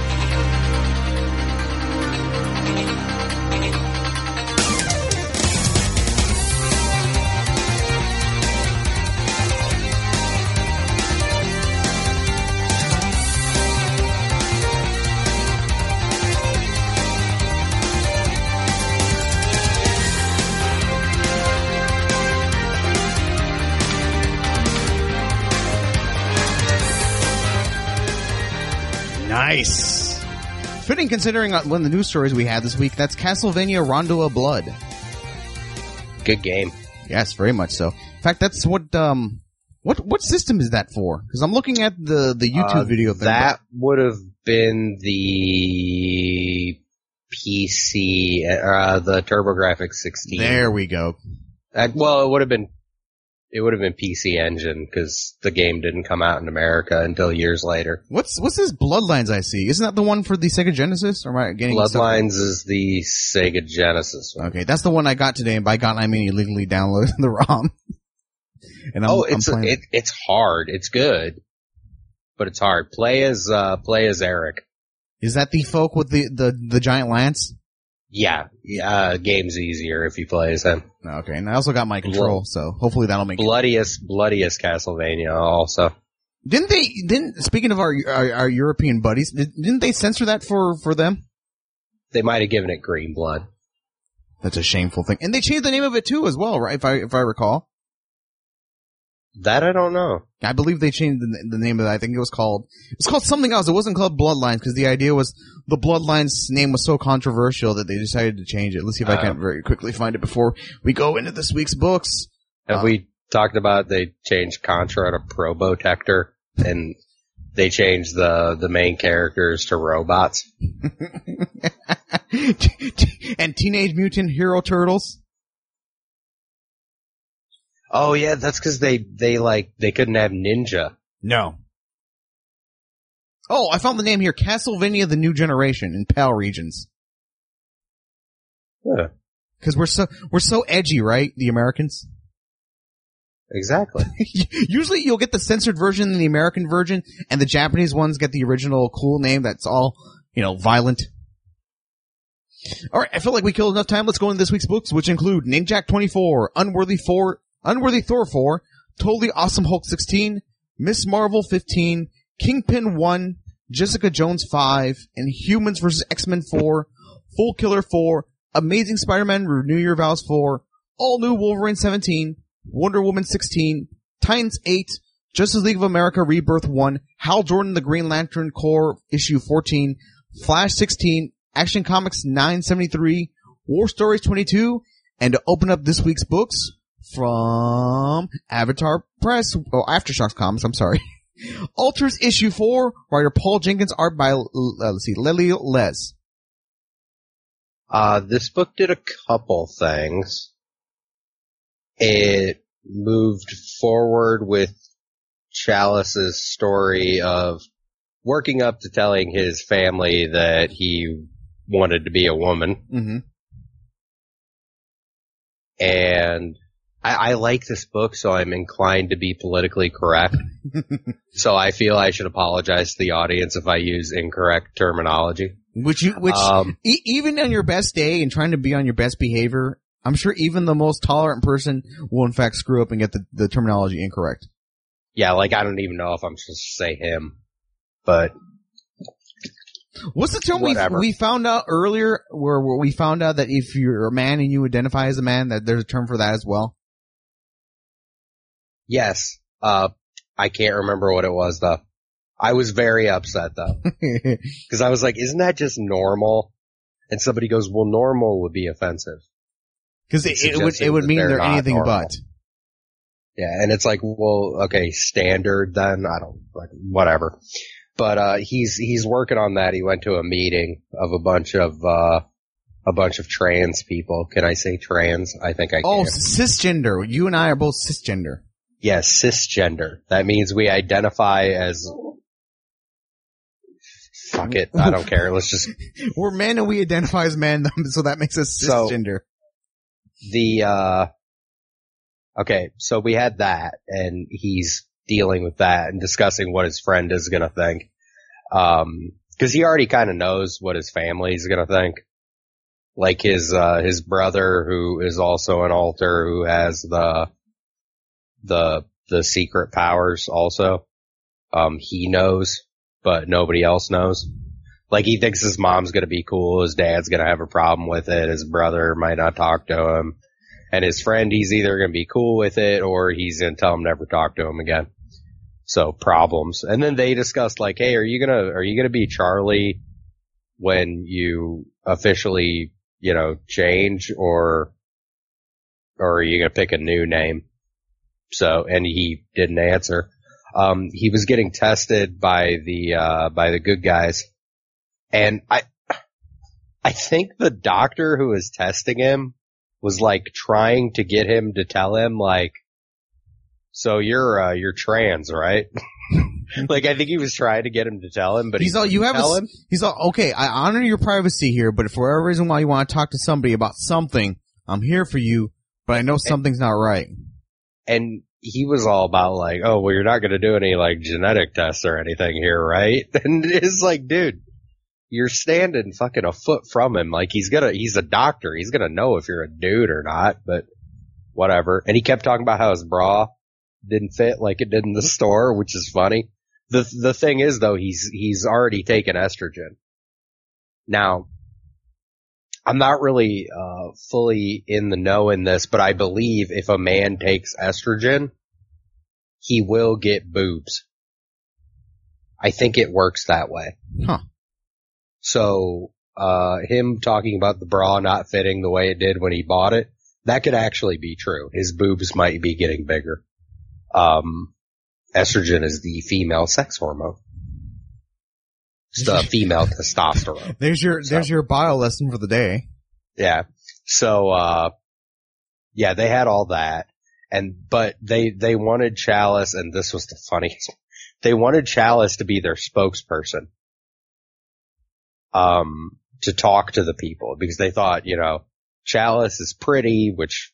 Nice. Fitting considering uh, one of the news stories we had this week. That's Castlevania Rondo of Blood. Good game. Yes, very much so. In fact, that's what um what what system is that for? Because I'm looking at the the YouTube Uh, video thing. That would have been the P C, uh, the TurboGrafx sixteen. There we go. Uh, well, it would have been, it would have been P C Engine because the game didn't come out in America until years later. What's what's this Bloodlines I see? Isn't that the one for the Sega Genesis? Or am I getting stuff- Bloodlines is the Sega Genesis one. Okay, that's the one I got today, and by God I mean illegally downloaded the ROM. And I'm, oh, I'm it's playing it, it's hard. It's good, but it's hard. Play as uh, play as Eric. Is that the folk with the, the, the giant lance? Yeah, uh, game's easier if you play as him. Okay, and I also got my control, so hopefully that'll make it. Bloodiest, bloodiest Castlevania also. Didn't they, didn't, speaking of our, our, our European buddies, did, didn't they censor that for, for them? They might have given it green blood. That's a shameful thing. And they changed the name of it too as well, right? If I, if I recall. That I don't know. I believe they changed the, the name of it. I think it was called, it was called something else. It wasn't called Bloodlines because the idea was the Bloodlines name was so controversial that they decided to change it. Let's see if I Uh, can very quickly find it before we go into this week's books. Have Uh, we talked about they changed Contra to Probotector and they changed the, the main characters to robots? And Teenage Mutant Hero Turtles. Oh yeah, that's cause they, they like, they couldn't have Ninja. No. Oh, I found the name here. Castlevania: The New Generation in PAL regions. Yeah, Because we're so we're so edgy, right? The Americans. exactly. Usually, you'll get the censored version and the American version, and the Japanese ones get the original cool name. That's all, you know, violent. All right, I feel like we killed enough time. Let's go into this week's books, which include Ninjak twenty-four, Unworthy four, Unworthy Thor four, Totally Awesome Hulk sixteen, Miss Marvel fifteen, Kingpin one, Jessica Jones five, Inhumans versus X-Men four, Full Killer four, Amazing Spider-Man Renew Your Vows four, All New Wolverine seventeen, Wonder Woman sixteen, Titans eight, Justice League of America Rebirth one, Hal Jordan the Green Lantern Corps issue fourteen, Flash sixteen, Action Comics nine seventy-three, War Stories twenty-two, and to open up this week's books from Avatar Press, oh, Aftershocks Comics, I'm sorry. Alters issue four, writer Paul Jenkins, art by, uh, let's see, Lily Les. Uh, this book did a couple things. It moved forward with Chalice's story of working up to telling his family that he wanted to be a woman. Mm-hmm. And I, I like this book, so I'm inclined to be politically correct. So I feel I should apologize to the audience if I use incorrect terminology. Which you, which, Um, e- even on your best day and trying to be on your best behavior, I'm sure even the most tolerant person will in fact screw up and get the, the terminology incorrect. Yeah, like I don't even know if I'm supposed to say him, but What's the term we Whatever. we found out earlier where, where we found out that if you're a man and you identify as a man, that there's a term for that as well? yes, uh, I can't remember what it was though. I was very upset though, because I was like, isn't that just normal? And somebody goes, well, normal would be offensive. Because it, it would it would Suggesting mean that they're they're not anything normal. but. Yeah, and it's like, well, okay, standard then, I don't, like, whatever. But, uh, he's, he's working on that. He went to a meeting of a bunch of, uh, a bunch of trans people. Can I say trans? I think I can. Oh, cisgender. You and I are both cisgender. Yes, cisgender. That means we identify as, fuck it, I don't care. Let's just, We're men and we identify as men, so that makes us So- cisgender. the, uh, okay, so we had that, and he's dealing with that and discussing what his friend is gonna think. Um, cause he already kinda knows what his family's gonna think. Like his, uh, his brother, who is also an alter, who has the, the, the secret powers also. Um, he knows, but nobody else knows. Like he thinks his mom's gonna be cool, his dad's gonna have a problem with it, his brother might not talk to him. And his friend, he's either going to be cool with it or he's going to tell him never talk to him again. So problems. And then they discussed like, hey, are you going to, are you going to be Charlie when you officially, you know, change or, or are you going to pick a new name? So, and he didn't answer. Um, he was getting tested by the, uh, by the good guys. And I, I think the doctor who was testing him was like trying to get him to tell him like, so you're, uh, you're trans, right? Like I think he was trying to get him to tell him, but He's he all, you didn't have tell a, him. he's all, okay, I honor your privacy here, but if for whatever reason why you want to talk to somebody about something, I'm here for you, but I know something's not right. And he was all about like, oh, well, you're not going to do any like genetic tests or anything here, right? And it's like, dude, you're standing fucking a foot from him. Like he's gonna, he's a doctor. He's gonna know if you're a dude or not, but whatever. And he kept talking about how his bra didn't fit like it did in the store, which is funny. The, the thing is though, he's, he's already taken estrogen. Now, I'm not really, uh, fully in the know in this, but I believe if a man takes estrogen, he will get boobs. I think it works that way. Huh. So, uh, him talking about the bra not fitting the way it did when he bought it, that could actually be true. His boobs might be getting bigger. Um, estrogen is the female sex hormone. It's the female testosterone. There's your, So- there's your bio lesson for the day. Yeah. So, uh, yeah, they had all that. And, but they, they wanted Chalice, and this was the funniest, they wanted Chalice to be their spokesperson, um, to talk to the people because they thought, you know, Chalice is pretty, which.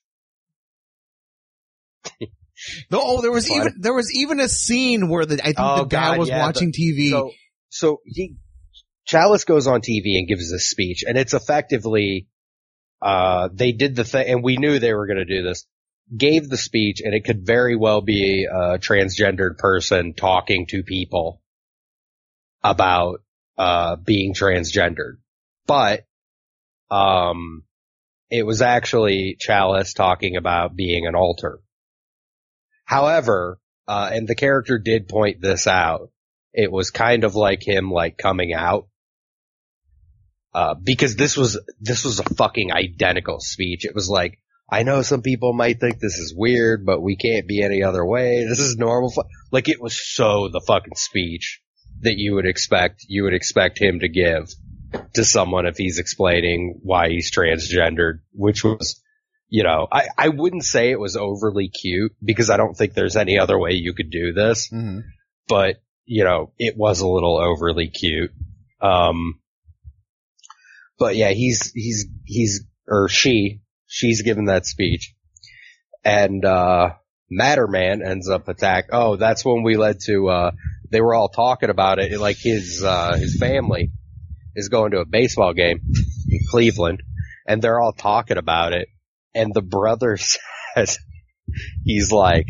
Oh, there was Fun. even there was even a scene where the I think Oh, the guy God, was yeah, watching the- T V. So, so he, Chalice goes on T V and gives a speech, and it's effectively, uh, they did the thing, and we knew they were going to do this. Gave the speech, and it could very well be a transgendered person talking to people about uh being transgendered, but um, it was actually Chalice talking about being an alter. However, uh, and the character did point this out, it was kind of like him, like, coming out. Uh, because this was, this was a fucking identical speech. It was like, I know some people might think this is weird, but we can't be any other way. This is normal. Fu-. Like, it was so the fucking speech that you would expect, you would expect him to give to someone if he's explaining why he's transgendered, which was, you know, I, I wouldn't say it was overly cute because I don't think there's any other way you could do this, Mm-hmm. but, you know, it was a little overly cute. Um, but yeah, he's, he's, he's, or she, she's given that speech and, uh, Matterman ends up attack. Oh, that's when we led to, uh, they were all talking about it. Like his, uh, his family is going to a baseball game in Cleveland and they're all talking about it. And the brother says, he's like,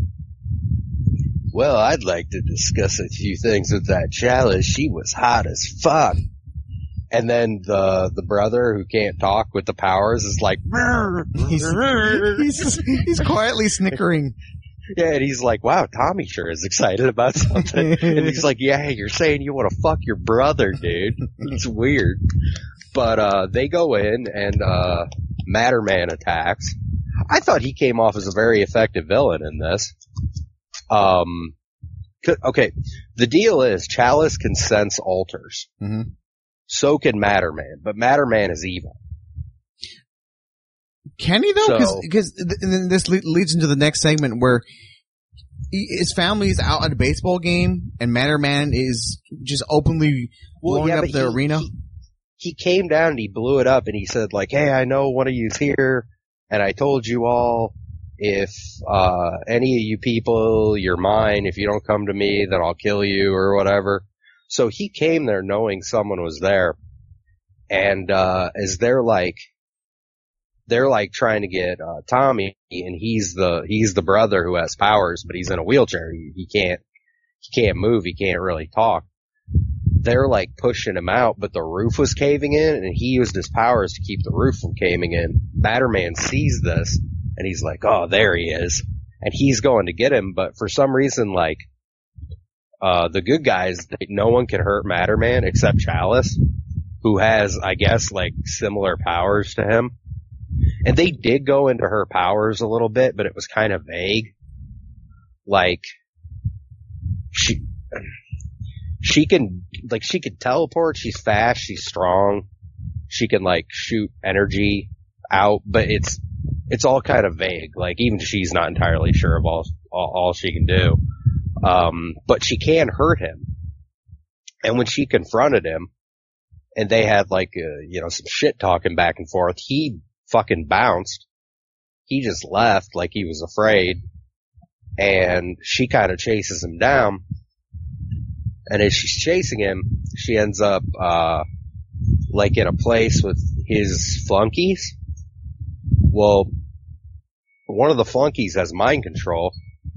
well, I'd like to discuss a few things with that Chalice. She was hot as fuck. And then the, the brother who can't talk with the powers is like, He's, he's, he's quietly snickering. yeah, and he's like, wow, Tommy sure is excited about something. And he's like, yeah, you're saying you want to fuck your brother, dude. It's weird. But, uh, they go in and, uh, Matterman attacks. I thought he came off as a very effective villain in this. Um, c- okay. The deal is Chalice can sense alters. Mm-hmm. So can Matterman, but Matterman is evil. Can he though? So- Because th- then this le- leads into the next segment where he, his family's out at a baseball game and Matterman is just openly blowing yeah, up but the he- arena. He, he came down and he blew it up and he said like, hey, I know one of you's here and I told you all if, uh, any of you people, you're mine. If you don't come to me, then I'll kill you or whatever. So he came there knowing someone was there. And, uh, as they're like, they're like trying to get, uh, Tommy and he's the, he's the brother who has powers, but he's in a wheelchair. He, he can't, he can't move. He can't really talk. They're like pushing him out, but the roof was caving in and he used his powers to keep the roof from caving in. Matterman sees this and he's like, oh, there he is. And he's going to get him, but for some reason, like, uh, the good guys, they, no one can hurt Matterman except Chalice, who has, I guess, like similar powers to him. And they did go into her powers a little bit, but it was kind of vague. Like, she, she can, like, she could teleport, she's fast, she's strong, she can, like, shoot energy out, but it's, it's all kind of vague. Like, even she's not entirely sure of all, all, all she can do. Um, but she can hurt him. And when she confronted him, and they had, like, uh, you know, some shit talking back and forth, he fucking bounced. He just left like he was afraid. And she kind of chases him down. And as she's chasing him, she ends up, uh, like in a place with his flunkies. Well, one of the flunkies has mind control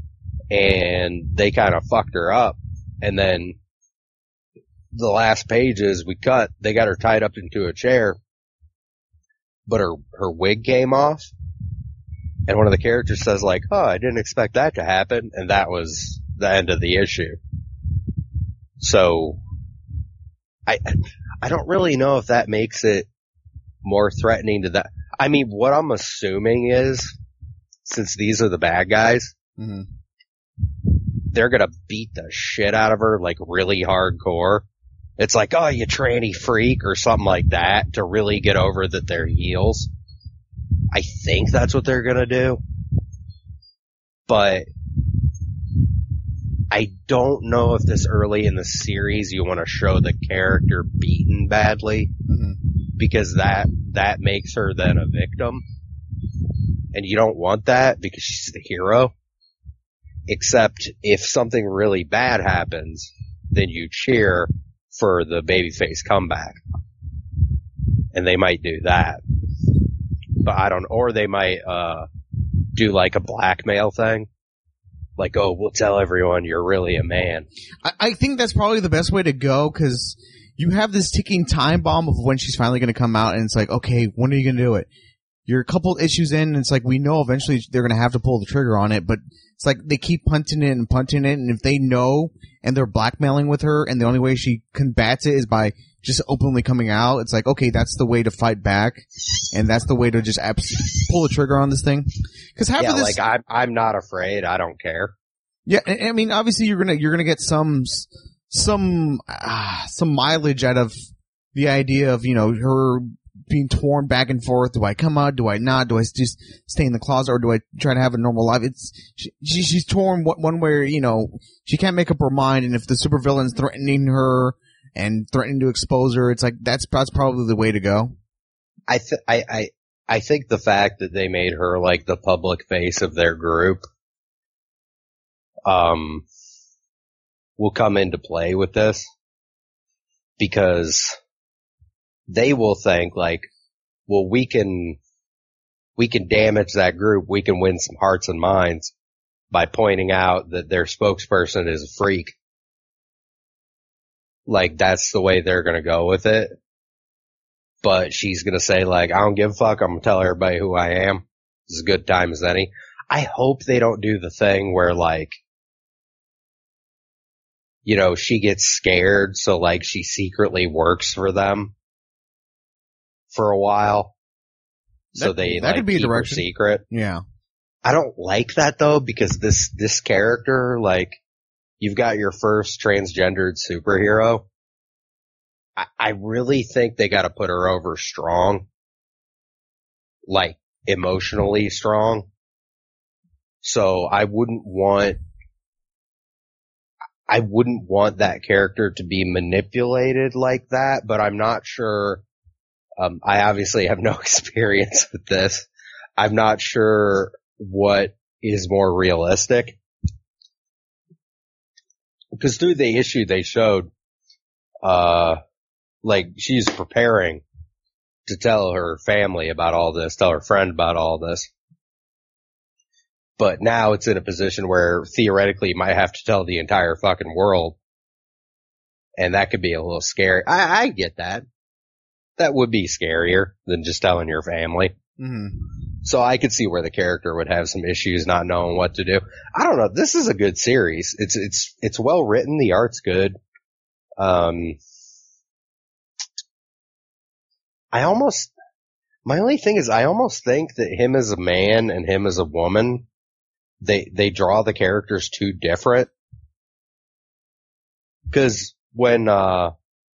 and they kind of fucked her up. And then the last pages we cut, they got her tied up into a chair, but her, her wig came off. And one of the characters says like, oh, I didn't expect that to happen. And that was the end of the issue. So, I, I don't really know if that makes it more threatening to that. I mean, what I'm assuming is, since these are the bad guys, Mm-hmm. they're gonna beat the shit out of her, like, really hardcore. It's like, oh, you tranny freak, or something like that, to really get over that they're heels. I think that's what they're gonna do. But, I don't know if this early in the series you want to show the character beaten badly, Mm-hmm. because that that makes her then a victim, and you don't want that because she's the hero. Except if something really bad happens, then you cheer for the babyface comeback, and they might do that. But I don't, or they might uh do like a blackmail thing. Like, oh, we'll tell everyone you're really a man. I, I think that's probably the best way to go, because you have this ticking time bomb of when she's finally going to come out, and it's like, okay, when are you going to do it? You're a couple issues in, and it's like, we know eventually they're going to have to pull the trigger on it, but it's like they keep punting it and punting it, and if they know and they're blackmailing with her, and the only way she combats it is by just openly coming out, it's like, okay, that's the way to fight back, and that's the way to just abs- pull the trigger on this thing. Because half Yeah, of this, like I'm, I'm not afraid. I don't care. yeah, I I mean, obviously you're gonna you're gonna get some some uh, some mileage out of the idea of, you know, her being torn back and forth. Do I come out? Do I not? Do I just stay in the closet, or do I try to have a normal life? It's she, she she's torn one, one way. You know, she can't make up her mind, and if the supervillain's threatening her and threatening to expose her, it's like that's that's probably the way to go. I th- I, I, I think the fact that they made her like the public face of their group, um, will come into play with this, because they will think like, well, we can, we can damage that group. We can win some hearts and minds by pointing out that their spokesperson is a freak. Like, that's the way they're gonna go with it. But she's gonna say like, I don't give a fuck. I'm gonna tell everybody who I am. It's as good time as any. I hope they don't do the thing where like, you know, she gets scared, so like she secretly works for them for a while. So That- they that like could be a keep her direction. secret. Yeah. I don't like that though, because this, this character, like, you've got your first transgendered superhero. I, I really think they gotta put her over strong. Like, emotionally strong. So I wouldn't want, I wouldn't want that character to be manipulated like that, but I'm not sure. Um, I obviously have no experience with this. I'm not sure what is more realistic. Because through the issue they showed, uh, like she's preparing to tell her family about all this, tell her friend about all this. But now it's in a position where theoretically you might have to tell the entire fucking world. And that could be a little scary. I, I get that. That would be scarier than just telling your family. Mm-hmm. So I could see where the character would have some issues not knowing what to do. I don't know. This is a good series. It's, it's, it's well written. The art's good. Um, I almost, my only thing is I almost think that him as a man and him as a woman, they, they draw the characters too different. Cause when, uh,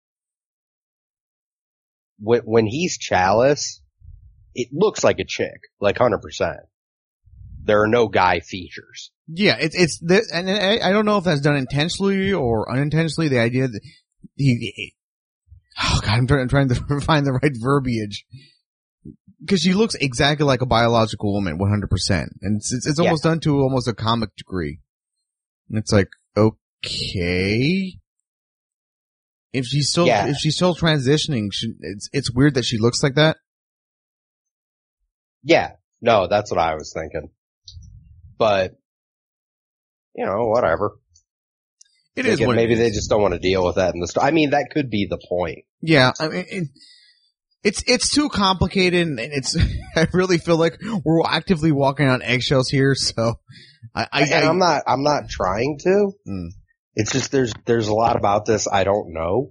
when, when he's Chalice, it looks like a chick, like one hundred percent. There are no guy features. Yeah, it's it's the, and I, I don't know if that's done intentionally or unintentionally. The idea that he, he oh god, I'm trying, I'm trying to find the right verbiage, because she looks exactly like a biological woman, one hundred percent, and it's it's, it's almost Yeah. done to almost a comic degree. And it's like, okay, if she's still Yeah. if she's still transitioning, she, it's it's weird that she looks like that. Yeah, no, that's what I was thinking. But, you know, whatever. It They is get- what it maybe is. they just don't want to deal with that in the story. I mean, that could be the point. Yeah, I mean, it, it's it's too complicated, and it's. I really feel like we're actively walking on eggshells here. So, I, I, and I I'm not, I'm not trying to. Mm. It's just there's, there's a lot about this I don't know.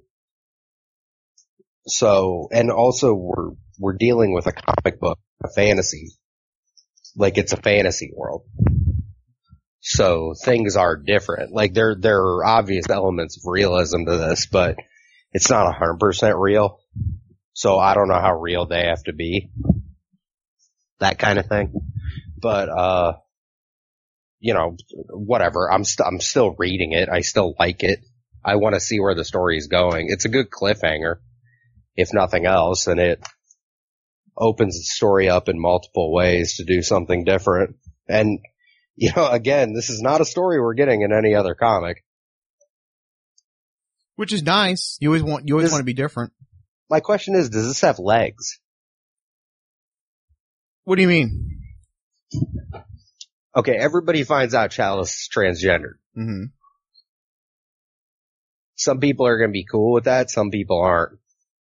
So, and also we're, we're dealing with a comic book, a fantasy. Like it's a fantasy world. So things are different. Like there, there are obvious elements of realism to this, but it's not a hundred percent real. So I don't know how real they have to be. That kind of thing. But, uh, you know, whatever. I'm st- I'm still reading it. I still like it. I want to see where the story is going. It's a good cliffhanger, if nothing else, and it opens the story up in multiple ways to do something different. And, you know, again, this is not a story we're getting in any other comic. Which is nice. You always want, you always This- want to be different. My question is, does this have legs? What do you mean? Okay, everybody finds out Chalice is transgender. Mm-hmm. Some people are going to be cool with that. Some people aren't.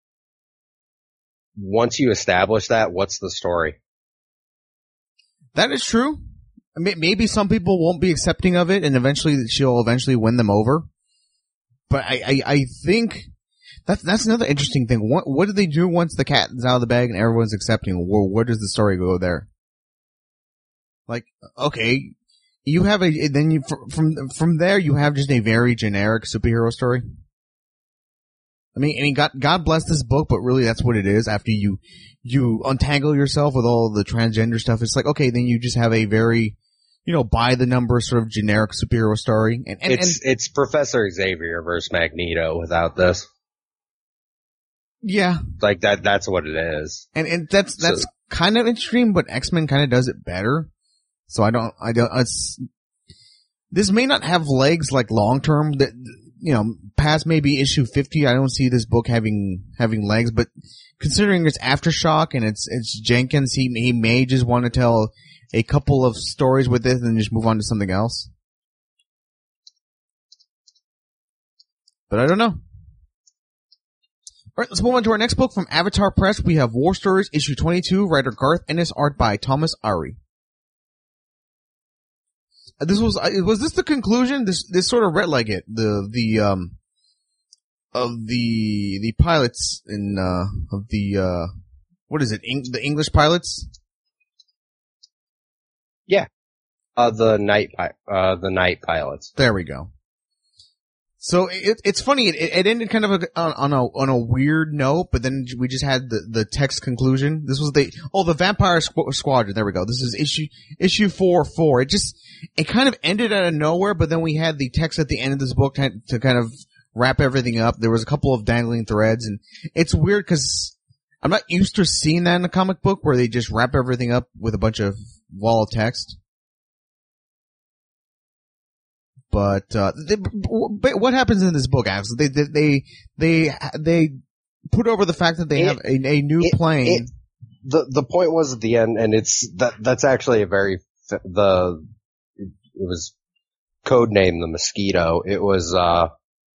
Once you establish that, what's the story? That is true. I mean, maybe some people won't be accepting of it, and eventually she'll eventually win them over. But I, I, I think that's that's another interesting thing. What what do they do once the cat is out of the bag and everyone's accepting? Where where does the story go there? Like, okay, you have a then you from from there you have just a very generic superhero story. I mean, I mean, God, God bless this book, but really that's what it is. After you, you untangle yourself with all the transgender stuff, it's like, okay, then you just have a very, you know, by the numbers sort of generic superhero story. And, and, It's and it's Professor Xavier versus Magneto without this. yeah, Like that. That's what it is. and, and that's, that's So- kind of interesting, but X-Men kind of does it better. So I don't, I don't, it's, this may not have legs like long term that, you know, past maybe issue fifty, I don't see this book having, having legs, but considering it's Aftershock and it's, it's Jenkins, he, he may just want to tell a couple of stories with this and just move on to something else. But I don't know. Alright, let's move on to our next book from Avatar Press. We have War Stories, issue twenty-two, writer Garth Ennis, art by Thomas Ari. Uh, This was, uh, was this the conclusion? This, this sort of read like it. The, the, um, of the, the pilots in, uh, of the, uh, what is it? Eng- the English pilots? Uh, the night, pi- uh, the night pilots. There we go. So it, it's funny. It, it ended kind of a, on, on a on a weird note, but then we just had the, the text conclusion. This was the oh the Vampire Squ- Squadron. There we go. This is issue issue four four. It just it kind of ended out of nowhere, but then we had the text at the end of this book to, to kind of wrap everything up. There was a couple of dangling threads, and it's weird because I'm not used to seeing that in a comic book where they just wrap everything up with a bunch of wall of text. But, uh, they, but what happens in this book, Alex? They, they, they, they, they put over the fact that they It- have a, a new it- plane. it- The the point was at the end, and it's that that's actually a very f- the it was codenamed the Mosquito. It was uh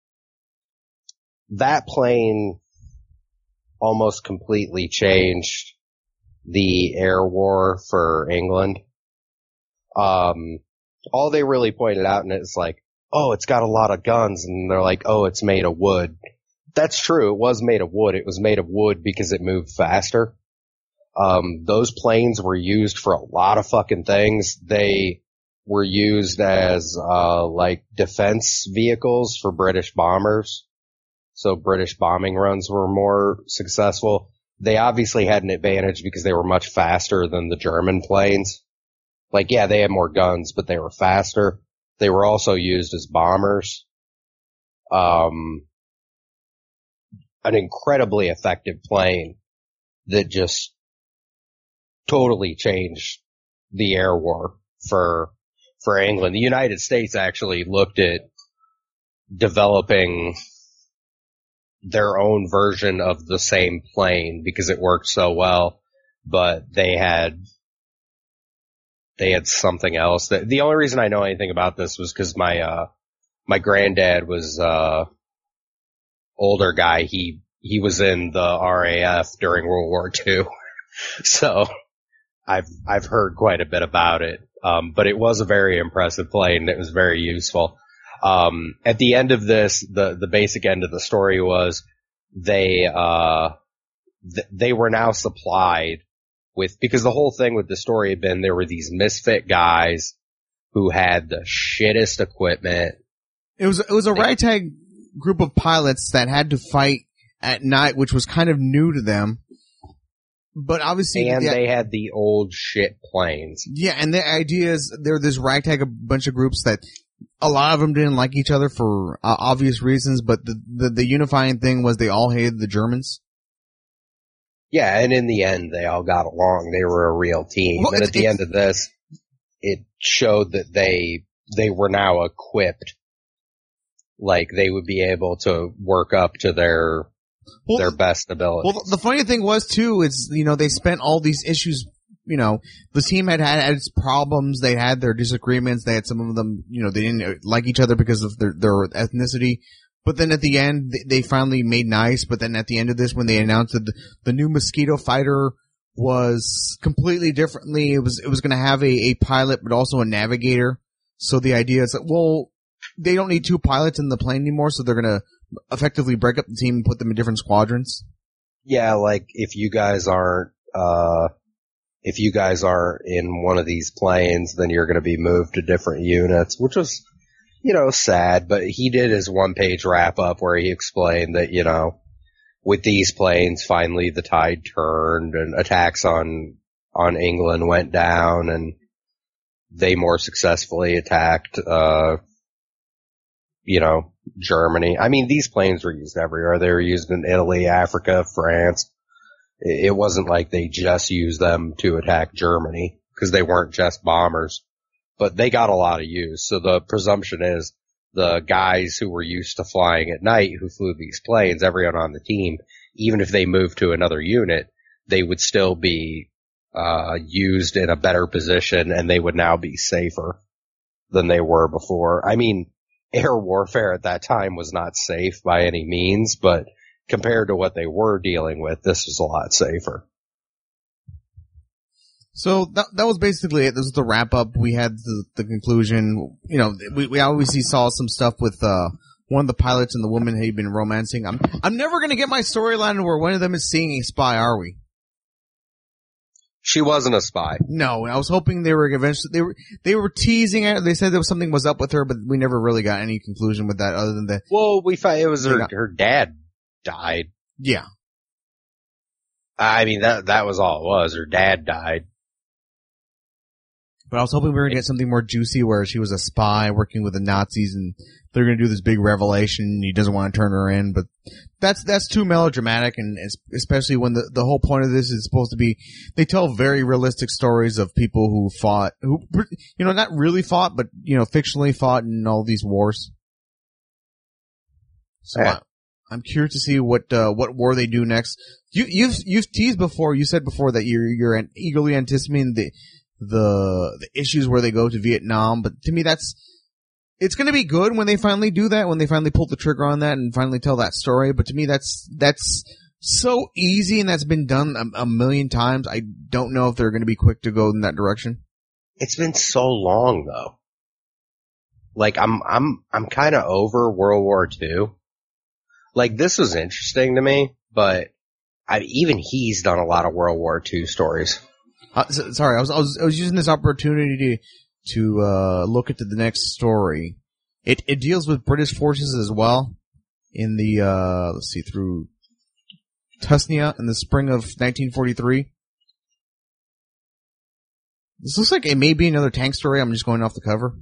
that plane almost completely changed the air war for England. Um, all they really pointed out in it is like, oh, it's got a lot of guns, and they're like, oh, it's made of wood. That's true. It was made of wood. It was made of wood because it moved faster. Um, those planes were used for a lot of fucking things. They were used as, uh, like defense vehicles for British bombers. So British bombing runs were more successful. They obviously had an advantage because they were much faster than the German planes. Like, yeah, they had more guns, but they were faster. They were also used as bombers. Um, an incredibly effective plane that just totally changed the air war for, for England. The United States actually looked at developing their own version of the same plane because it worked so well, but they had, they had something else. The, the only reason I know anything about this was because my, uh, my granddad was, uh, older guy. He, he was in the R A F during World War Two. So I've, I've heard quite a bit about it. Um, but it was a very impressive plane. It was very useful. Um, at the end of this, the, the basic end of the story was they, uh, th- they were now supplied with, because the whole thing with the story had been there were these misfit guys who had the shittest equipment. It was, it was a ragtag group of pilots that had to fight at night, which was kind of new to them. but obviously, And the, they had the old shit planes. yeah, and the idea is they're this ragtag a bunch of groups that a lot of them didn't like each other for uh, obvious reasons, but the, the the unifying thing was they all hated the Germans. Yeah, and in the end, they all got along. They were a real team. Well, and it's- at the it's- end of this, it showed that they they were now equipped. Like, they would be able to work up to their Well, their best abilities. Well, the funny thing was too is you know they spent all these issues. You know, the team had had its problems. They had their disagreements. They had some of them. You know, they didn't like each other because of their their ethnicity. But then at the end, they, they finally made nice. But then at the end of this, when they announced that the, the new Mosquito fighter was completely differently, it was it was going to have a, a pilot, but also a navigator. So the idea is that well, they don't need two pilots in the plane anymore, so they're going to effectively break up the team and put them in different squadrons. Yeah, like, if you guys aren't, uh, if you guys aren't in one of these planes, then you're gonna be moved to different units, which was, you know, sad, but he did his one-page wrap-up where he explained that, you know, with these planes, finally the tide turned and attacks on, on England went down and they more successfully attacked, uh, you know, Germany. I mean, these planes were used everywhere. They were used in Italy, Africa, France. It wasn't like they just used them to attack Germany, because they weren't just bombers. But they got a lot of use. So the presumption is the guys who were used to flying at night, who flew these planes, everyone on the team, even if they moved to another unit, they would still be uh used in a better position, and they would now be safer than they were before. I mean, air warfare at that time was not safe by any means, but compared to what they were dealing with, this was a lot safer. So that that was basically it. This was the wrap up. We had the, the conclusion. You know, we we obviously saw some stuff with uh one of the pilots and the woman he'd been romancing. I'm I'm never gonna get my storyline where one of them is seeing a spy, are we? She wasn't a spy. No, I was hoping they were eventually they were they were teasing it. They said there was something was up with her, but we never really got any conclusion with that other than that. Well, we found it was her Yeah. her dad died. Yeah. I mean, that that was all it was. Her dad died. But I was hoping we were going to get something more juicy where she was a spy working with the Nazis and they're going to do this big revelation and he doesn't want to turn her in. But that's that's too melodramatic, and es- especially when the, the whole point of this is supposed to be they tell very realistic stories of people who fought, who, you know, not really fought, but, you know, fictionally fought in all these wars. So Yeah. I, I'm curious to see what uh, what war they do next. You, you've you've teased before. You said before that you're you're an- eagerly anticipating the the the issues where they go to Vietnam, but to me that's it's going to be good when they finally do that, when they finally pull the trigger on that and finally tell that story. But to me, that's that's so easy and that's been done a, a million times. I don't know if they're going to be quick to go in that direction. It's been so long though. Like I'm I'm I'm kind of over World War Two. Like, this was interesting to me, but I, even he's done a lot of World War Two stories. Uh, so, sorry, I was, I was I was using this opportunity to to uh, look into the next story. It it deals with British forces as well in the uh, let's see through Tusnia in the spring of nineteen forty-three. This looks like it may be another tank story. I'm just going off the cover.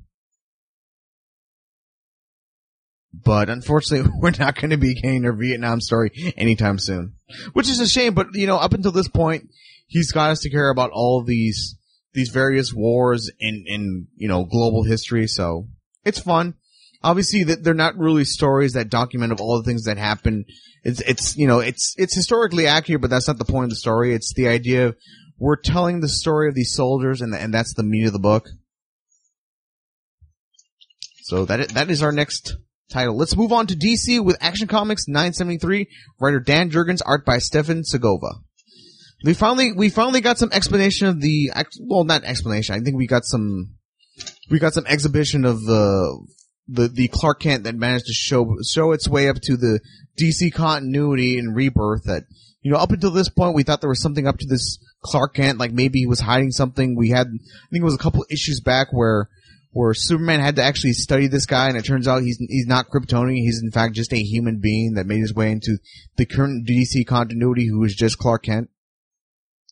But unfortunately, we're not going to be getting a Vietnam story anytime soon. Which is a shame, but, you know, up until this point, he's got us to care about all these these various wars in, in you know, global history, so it's fun. Obviously, that they're not really stories that document of all the things that happen. It's, it's you know, it's it's historically accurate, but that's not the point of the story. It's the idea of we're telling the story of these soldiers, and, and that's the meat of the book. So that is, that is our next title. Let's move on to D C with Action Comics nine seventy-three, writer Dan Jurgens, art by Stefan Segovia. We finally, we finally got some explanation of the, well, not explanation, I think we got some, we got some exhibition of the, the, the Clark Kent that managed to show, show its way up to the D C continuity and Rebirth that, you know, up until this point we thought there was something up to this Clark Kent, like maybe he was hiding something. We had, I think it was a couple issues back where, where Superman had to actually study this guy, and it turns out he's he's not Kryptonian. He's in fact just a human being that made his way into the current D C continuity, who is just Clark Kent.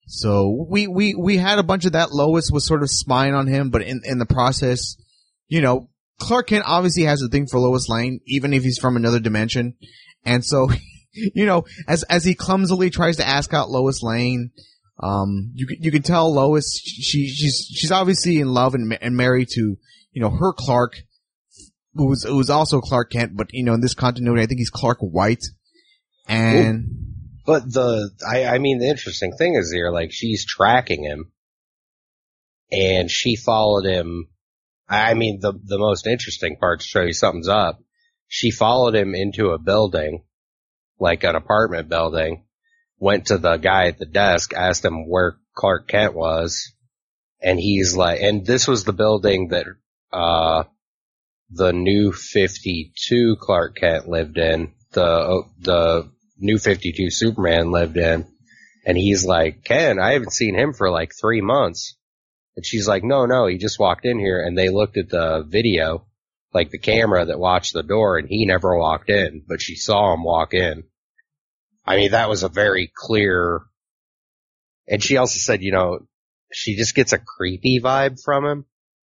So we, we, we had a bunch of that. Lois was sort of spying on him, but in, in the process, you know, Clark Kent obviously has a thing for Lois Lane, even if he's from another dimension. And so, you know, as, as he clumsily tries to ask out Lois Lane, um, you can, you can tell Lois, she, she's, she's obviously in love and, and married to, you know, her Clark, who was, who was also Clark Kent, but, you know, in this continuity, I think he's Clark White. And, Ooh. But the, I, I mean, the interesting thing is here, like, she's tracking him, and she followed him. I mean, the, the most interesting part, to show you something's up, she followed him into a building, like an apartment building, went to the guy at the desk, asked him where Clark Kent was, and he's like, and this was the building that, uh, the New fifty-two Clark Kent lived in, the, the, New fifty-two Superman lived in, and he's like, Ken, I haven't seen him for like three months. And she's like, no, no, he just walked in here, and they looked at the video, like the camera that watched the door, and he never walked in, but she saw him walk in. I mean, that was a very clear, and she also said, you know, she just gets a creepy vibe from him.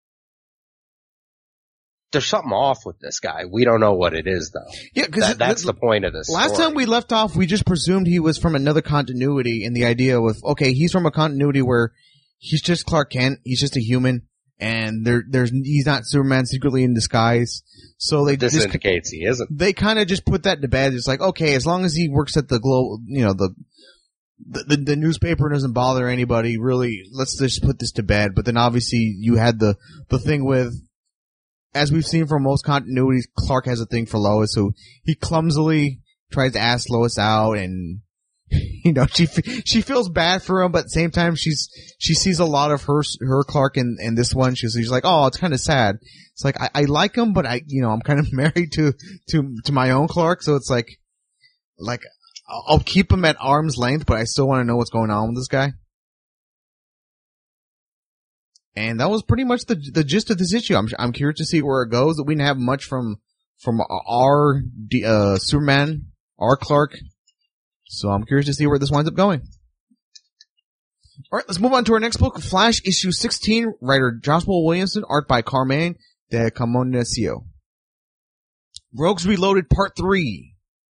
There's something off with this guy. We don't know what it is, though. Yeah, because that, that's the, the point of this. Last story. time we left off, we just presumed he was from another continuity, and the idea was, okay, he's from a continuity where he's just Clark Kent, he's just a human, and there, there's he's not Superman secretly in disguise. So they this just, indicates he isn't. They kind of just put that to bed. It's like, okay, as long as he works at the globe, you know, the. The, the the newspaper doesn't bother anybody, really. Let's just put this to bed. But then obviously you had the the thing with, as we've seen from most continuities, Clark has a thing for Lois, so he clumsily tries to ask Lois out, and you know she she feels bad for him, but at the same time she's she sees a lot of her her Clark in in this one. She's she's like, oh, it's kind of sad. It's like I, I like him, but I you know I'm kind of married to to to my own Clark, so it's like like I'll keep him at arm's length, but I still want to know what's going on with this guy. And that was pretty much the the gist of this issue. I'm I'm curious to see where it goes. We didn't have much from from our uh, Superman, our Clark, so I'm curious to see where this winds up going. All right, let's move on to our next book, Flash issue sixteen. Writer Joshua Williamson, art by Carmine de Camonesio. Rogues Reloaded Part Three.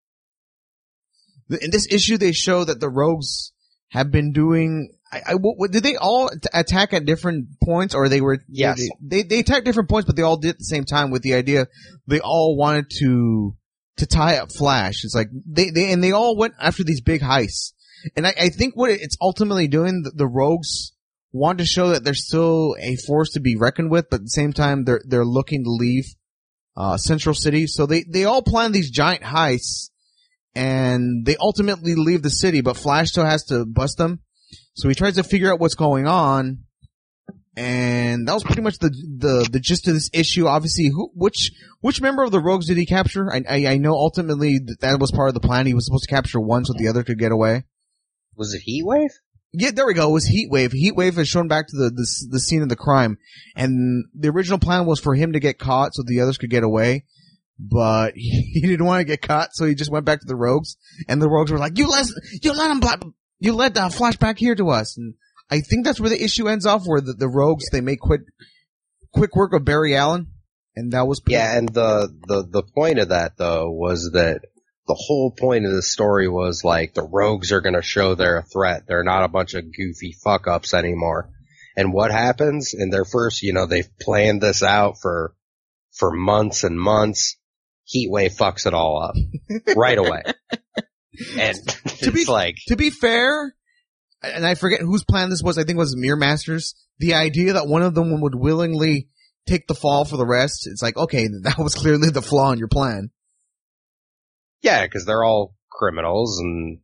In this issue, they show that the Rogues have been doing. I, I, what, did they all t- attack at different points, or they were? Yes. They, they they attacked different points, but they all did at the same time with the idea they all wanted to to tie up Flash. It's like they they and they all went after these big heists. And I, I think what it's ultimately doing, the, the Rogues want to show that they're still a force to be reckoned with, but at the same time they're they're looking to leave uh Central City. So they they all plan these giant heists. And they ultimately leave the city, but Flash still has to bust them. So he tries to figure out what's going on. And that was pretty much the, the, the gist of this issue. Obviously, who, which, which member of the Rogues did he capture? I, I, I know ultimately that, that was part of the plan. He was supposed to capture one so the other could get away. Was it Heatwave? Yeah, there we go. It was Heatwave. Heatwave is shown back to the, the, the scene of the crime. And the original plan was for him to get caught so the others could get away. But he didn't want to get caught, so he just went back to the Rogues, and the Rogues were like, "You let, you let him, bla- you let uh, Flash back here to us." And I think that's where the issue ends off, where the, the Rogues they make quick, quick work of Barry Allen, and that was pretty- yeah. And the the the point of that though was that the whole point of the story was like the Rogues are going to show they're a threat. They're not a bunch of goofy fuck ups anymore. And what happens in their first, you know, they've planned this out for for months and months. Heatwave fucks it all up right away. And to be, it's like, to be fair, and I forget whose plan this was, I think it was Mirror Masters, the idea that one of them would willingly take the fall for the rest, it's like, okay, that was clearly the flaw in your plan. Yeah, because they're all criminals and,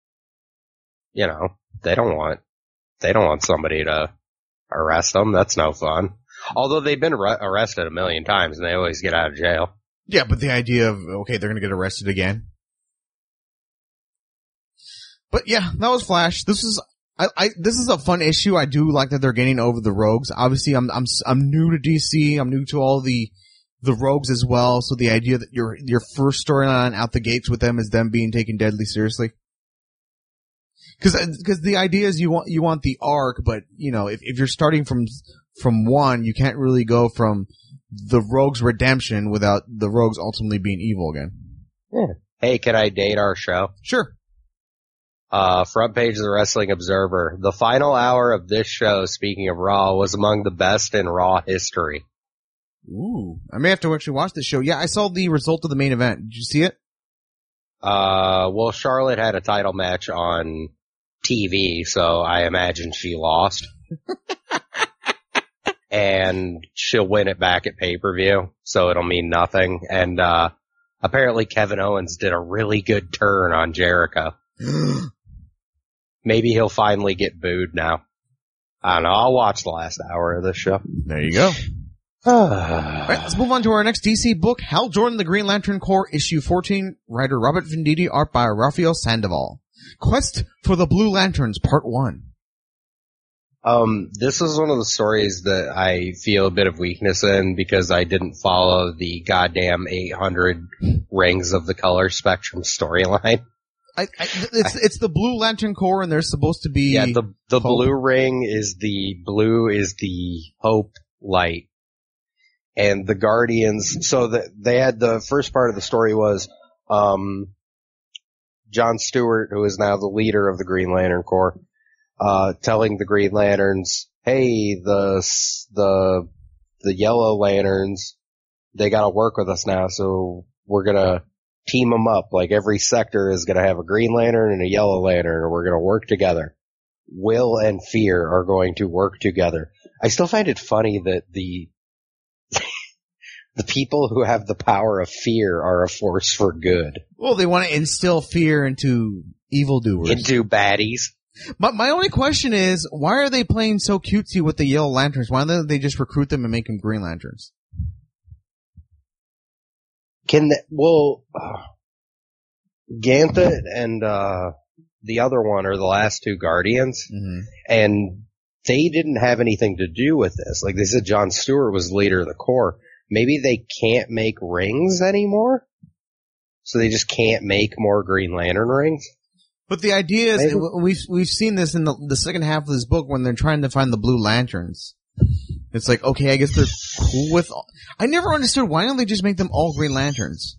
you know, they don't want, they don't want somebody to arrest them. That's no fun. Although they've been ar- arrested a million times and they always get out of jail. Yeah, but the idea of, okay, they're gonna get arrested again. But yeah, that was Flash. This is, I, I, this is a fun issue. I do like that they're getting over the Rogues. Obviously, I'm, I'm, I'm new to D C. I'm new to all the, the Rogues as well. So the idea that your, your first storyline out the gates with them is them being taken deadly seriously. Cause, cause the idea is you want, you want the arc, but, you know, if, if you're starting from, from one, you can't really go from the Rogue's redemption without the Rogues ultimately being evil again. Yeah. Hey, can I date our show? Sure. Uh, front page of the Wrestling Observer. The final hour of this show, speaking of Raw, was among the best in Raw history. Ooh. I may have to actually watch this show. Yeah, I saw the result of the main event. Did you see it? Uh, well, Charlotte had a title match on T V, so I imagine she lost. And she'll win it back at pay-per-view, so it'll mean nothing. And, uh, apparently Kevin Owens did a really good turn on Jericho. Maybe he'll finally get booed now. I don't know, I'll watch the last hour of this show. There you go. Alright, let's move on to our next D C book, Hal Jordan, The Green Lantern Corps, issue fourteen, writer Robert Venditti, art by Rafael Sandoval. Quest for the Blue Lanterns, part one. Um, this is one of the stories that I feel a bit of weakness in because I didn't follow the goddamn eight hundred Rings of the Color Spectrum storyline. I, I, it's it's the Blue Lantern Corps, and they're supposed to be. Yeah, the the hope. blue ring is the blue is the hope light, and the Guardians. So that they had the first part of the story was um, John Stewart, who is now the leader of the Green Lantern Corps, uh, telling the Green Lanterns, "Hey, the the the Yellow Lanterns, they got to work with us now, so we're gonna." Team them up. Like every sector is going to have a Green Lantern and a Yellow Lantern, and we're going to work together. Will and Fear are going to work together. I still find it funny that the the people who have the power of fear are a force for good. Well, they want to instill fear into evildoers. Into baddies. But my only question is, why are they playing so cutesy with the Yellow Lanterns? Why don't they just recruit them and make them Green Lanterns? Can the, well, uh, Ganthet and uh the other one are the last two Guardians, Mm-hmm. and they didn't have anything to do with this. Like they said, John Stewart was the leader of the Corps. Maybe they can't make rings anymore, so they just can't make more Green Lantern rings. But the idea is, Maybe. we've we've seen this in the the second half of this book when they're trying to find the Blue Lanterns. It's like, okay, I guess they're cool with all. I never understood, why don't they just make them all Green Lanterns?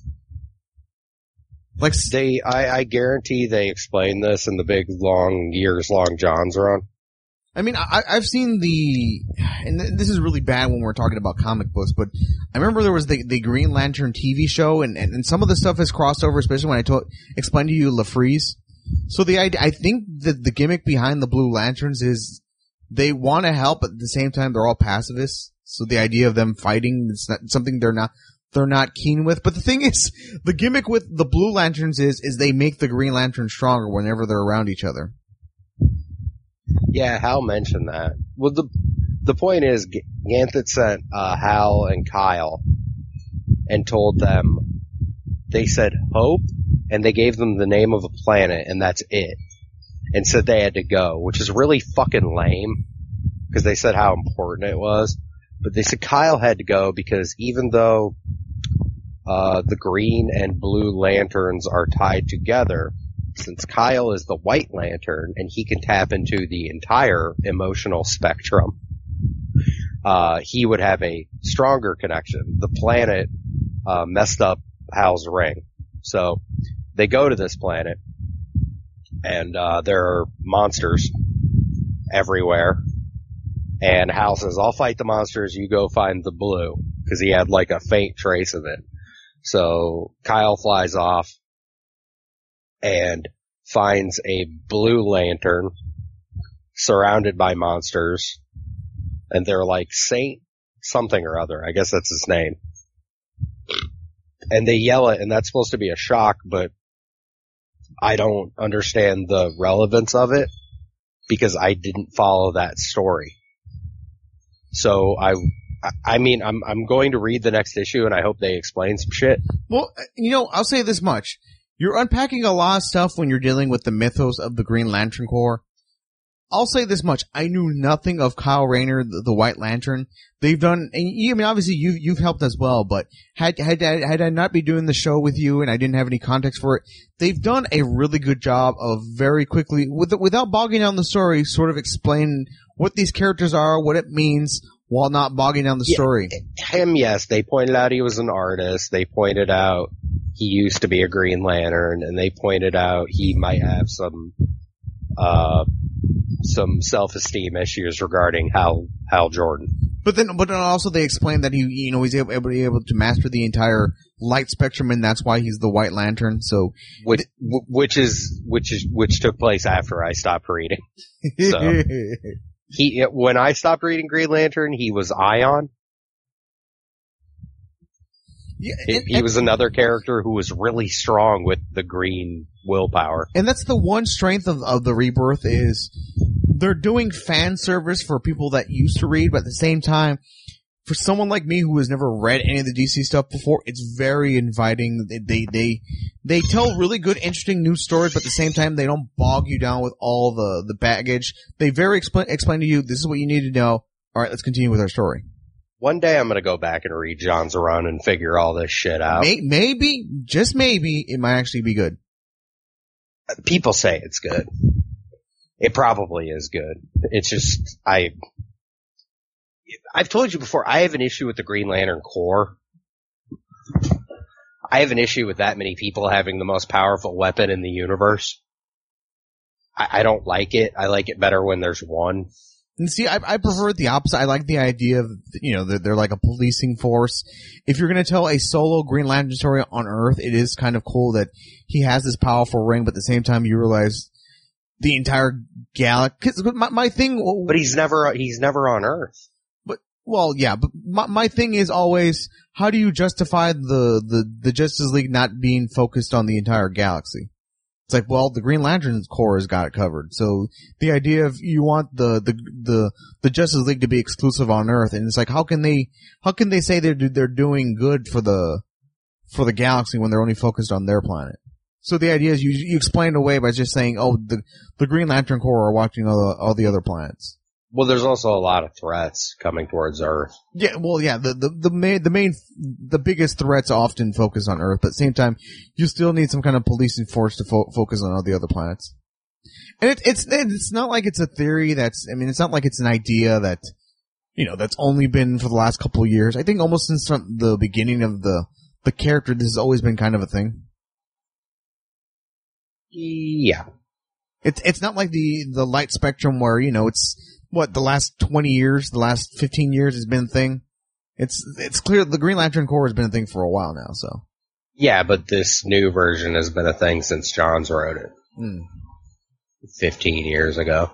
Like, They, I, I guarantee they explain this in the big, long, years-long John's run. I mean, I, I've seen the, and th- this is really bad when we're talking about comic books, but I remember there was the, the Green Lantern T V show, and, and, and some of the stuff has crossed over, especially when I told, explained to you LaFreeze. So the idea, I think that the gimmick behind the Blue Lanterns is they want to help, but at the same time they're all pacifists. So the idea of them fighting is not something they're not they're not keen with. But the thing is, the gimmick with the Blue Lanterns is is they make the Green Lantern stronger whenever they're around each other. Yeah, Hal mentioned that. Well, the the point is, G- Ganthet sent uh, Hal and Kyle and told them, they said Hope, and they gave them the name of a planet, and that's it. And said they had to go, which is really fucking lame, because they said how important it was. But they said Kyle had to go because even though uh the Green and Blue Lanterns are tied together, since Kyle is the White Lantern and he can tap into the entire emotional spectrum, uh he would have a stronger connection. The planet uh messed up Hal's ring. So they go to this planet, and uh there are monsters everywhere. And Hal says, I'll fight the monsters, you go find the blue. Because he had like a faint trace of it. So Kyle flies off and finds a blue lantern surrounded by monsters. And they're like Saint something or other. I guess that's his name. And they yell it, and that's supposed to be a shock, but I don't understand the relevance of it because I didn't follow that story. So I, I mean, I'm I'm going to read the next issue, and I hope they explain some shit. Well, you know, I'll say this much. You're unpacking a lot of stuff when you're dealing with the mythos of the Green Lantern Corps. I'll say this much. I knew nothing of Kyle Rayner, the, the White Lantern. They've done, and you, I mean, obviously you've, you've helped as well, but had, had, I- had I not be doing the show with you and I didn't have any context for it, they've done a really good job of very quickly, with, without bogging down the story, sort of explain what these characters are, what it means, while not bogging down the Yeah. story. Him, yes, they pointed out he was an artist. They pointed out he used to be a Green Lantern, and they pointed out he might have some, uh, some self-esteem issues regarding Hal, Hal Jordan. But then, but then also they explained that he, you know, he's able, able, able to master the entire light spectrum, and that's why he's the White Lantern. So, Which, which is, which is, which took place after I stopped reading. So, he, when I stopped reading Green Lantern, he was Ion. yeah, He, and, he was another character who was really strong with the green willpower. and that's the one strength of, of the Rebirth is they're doing fan service for people that used to read, but at the same time, for someone like me who has never read any of the D C stuff before, it's very inviting. They, they, they, they tell really good, interesting news stories, but at the same time, they don't bog you down with all the, the baggage. They very explain, explain to you, this is what you need to know. All right, let's continue with our story. One day I'm gonna go back and read John's Run and figure all this shit out. May, maybe, just maybe, it might actually be good. People say it's good. It probably is good. It's just, I, I've told you before, I have an issue with the Green Lantern Corps. I have an issue with that many people having the most powerful weapon in the universe. I, I don't like it. I like it better when there's one. And see, I, I prefer the opposite. I like the idea of, you know, they're, they're like a policing force. If you're going to tell a solo Green Lantern story on Earth, it is kind of cool that he has this powerful ring, but at the same time you realize the entire galaxy. Cause my, my thing, But he's never, he's never on Earth. but, well, yeah, but my, my thing is always, how do you justify the, the, the Justice League not being focused on the entire galaxy? It's like, well, the Green Lantern Corps has got it covered. So the idea of you want the, the, the, the Justice League to be exclusive on Earth, and it's like, how can they, how can they say they're, they're doing good for the, for the galaxy when they're only focused on their planet? So the idea is you, you explain it away by just saying, oh, the, the Green Lantern Corps are watching all the, all the other planets. Well, there's also a lot of threats coming towards Earth. Yeah, well, yeah, the, the, the main, the main, the biggest threats often focus on Earth, but at the same time, you still need some kind of policing force to fo- focus on all the other planets. And it, it's, it's not like it's a theory that's, I mean, it's not like it's an idea that, you know, that's only been for the last couple of years. I think almost since from the beginning of the, the character, this has always been kind of a thing. Yeah. It's, it's not like the, the light spectrum where, you know, it's, what, the last twenty years, the last fifteen years has been a thing. It's, it's clear the Green Lantern Corps has been a thing for a while now, so. Yeah, but this new version has been a thing since Johns wrote it. Mm. fifteen years ago.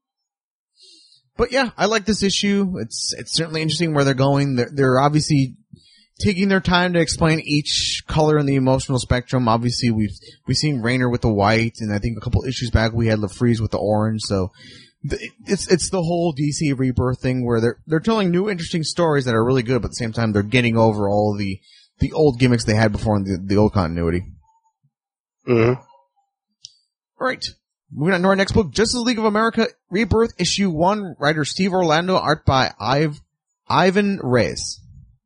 But yeah, I like this issue. It's, it's certainly interesting where they're going. They're, they're obviously taking their time to explain each color in the emotional spectrum. Obviously, we've, we've seen Rayner with the white, and I think a couple issues back we had LaFreeze with the orange, so. It's it's the whole D C Rebirth thing where they're they're telling new interesting stories that are really good, but at the same time they're getting over all the the old gimmicks they had before in the, the old continuity. Mm-hmm. All right, moving on to our next book, Justice League of America Rebirth issue one, writer Steve Orlando, art by Iv, Ivan Reyes.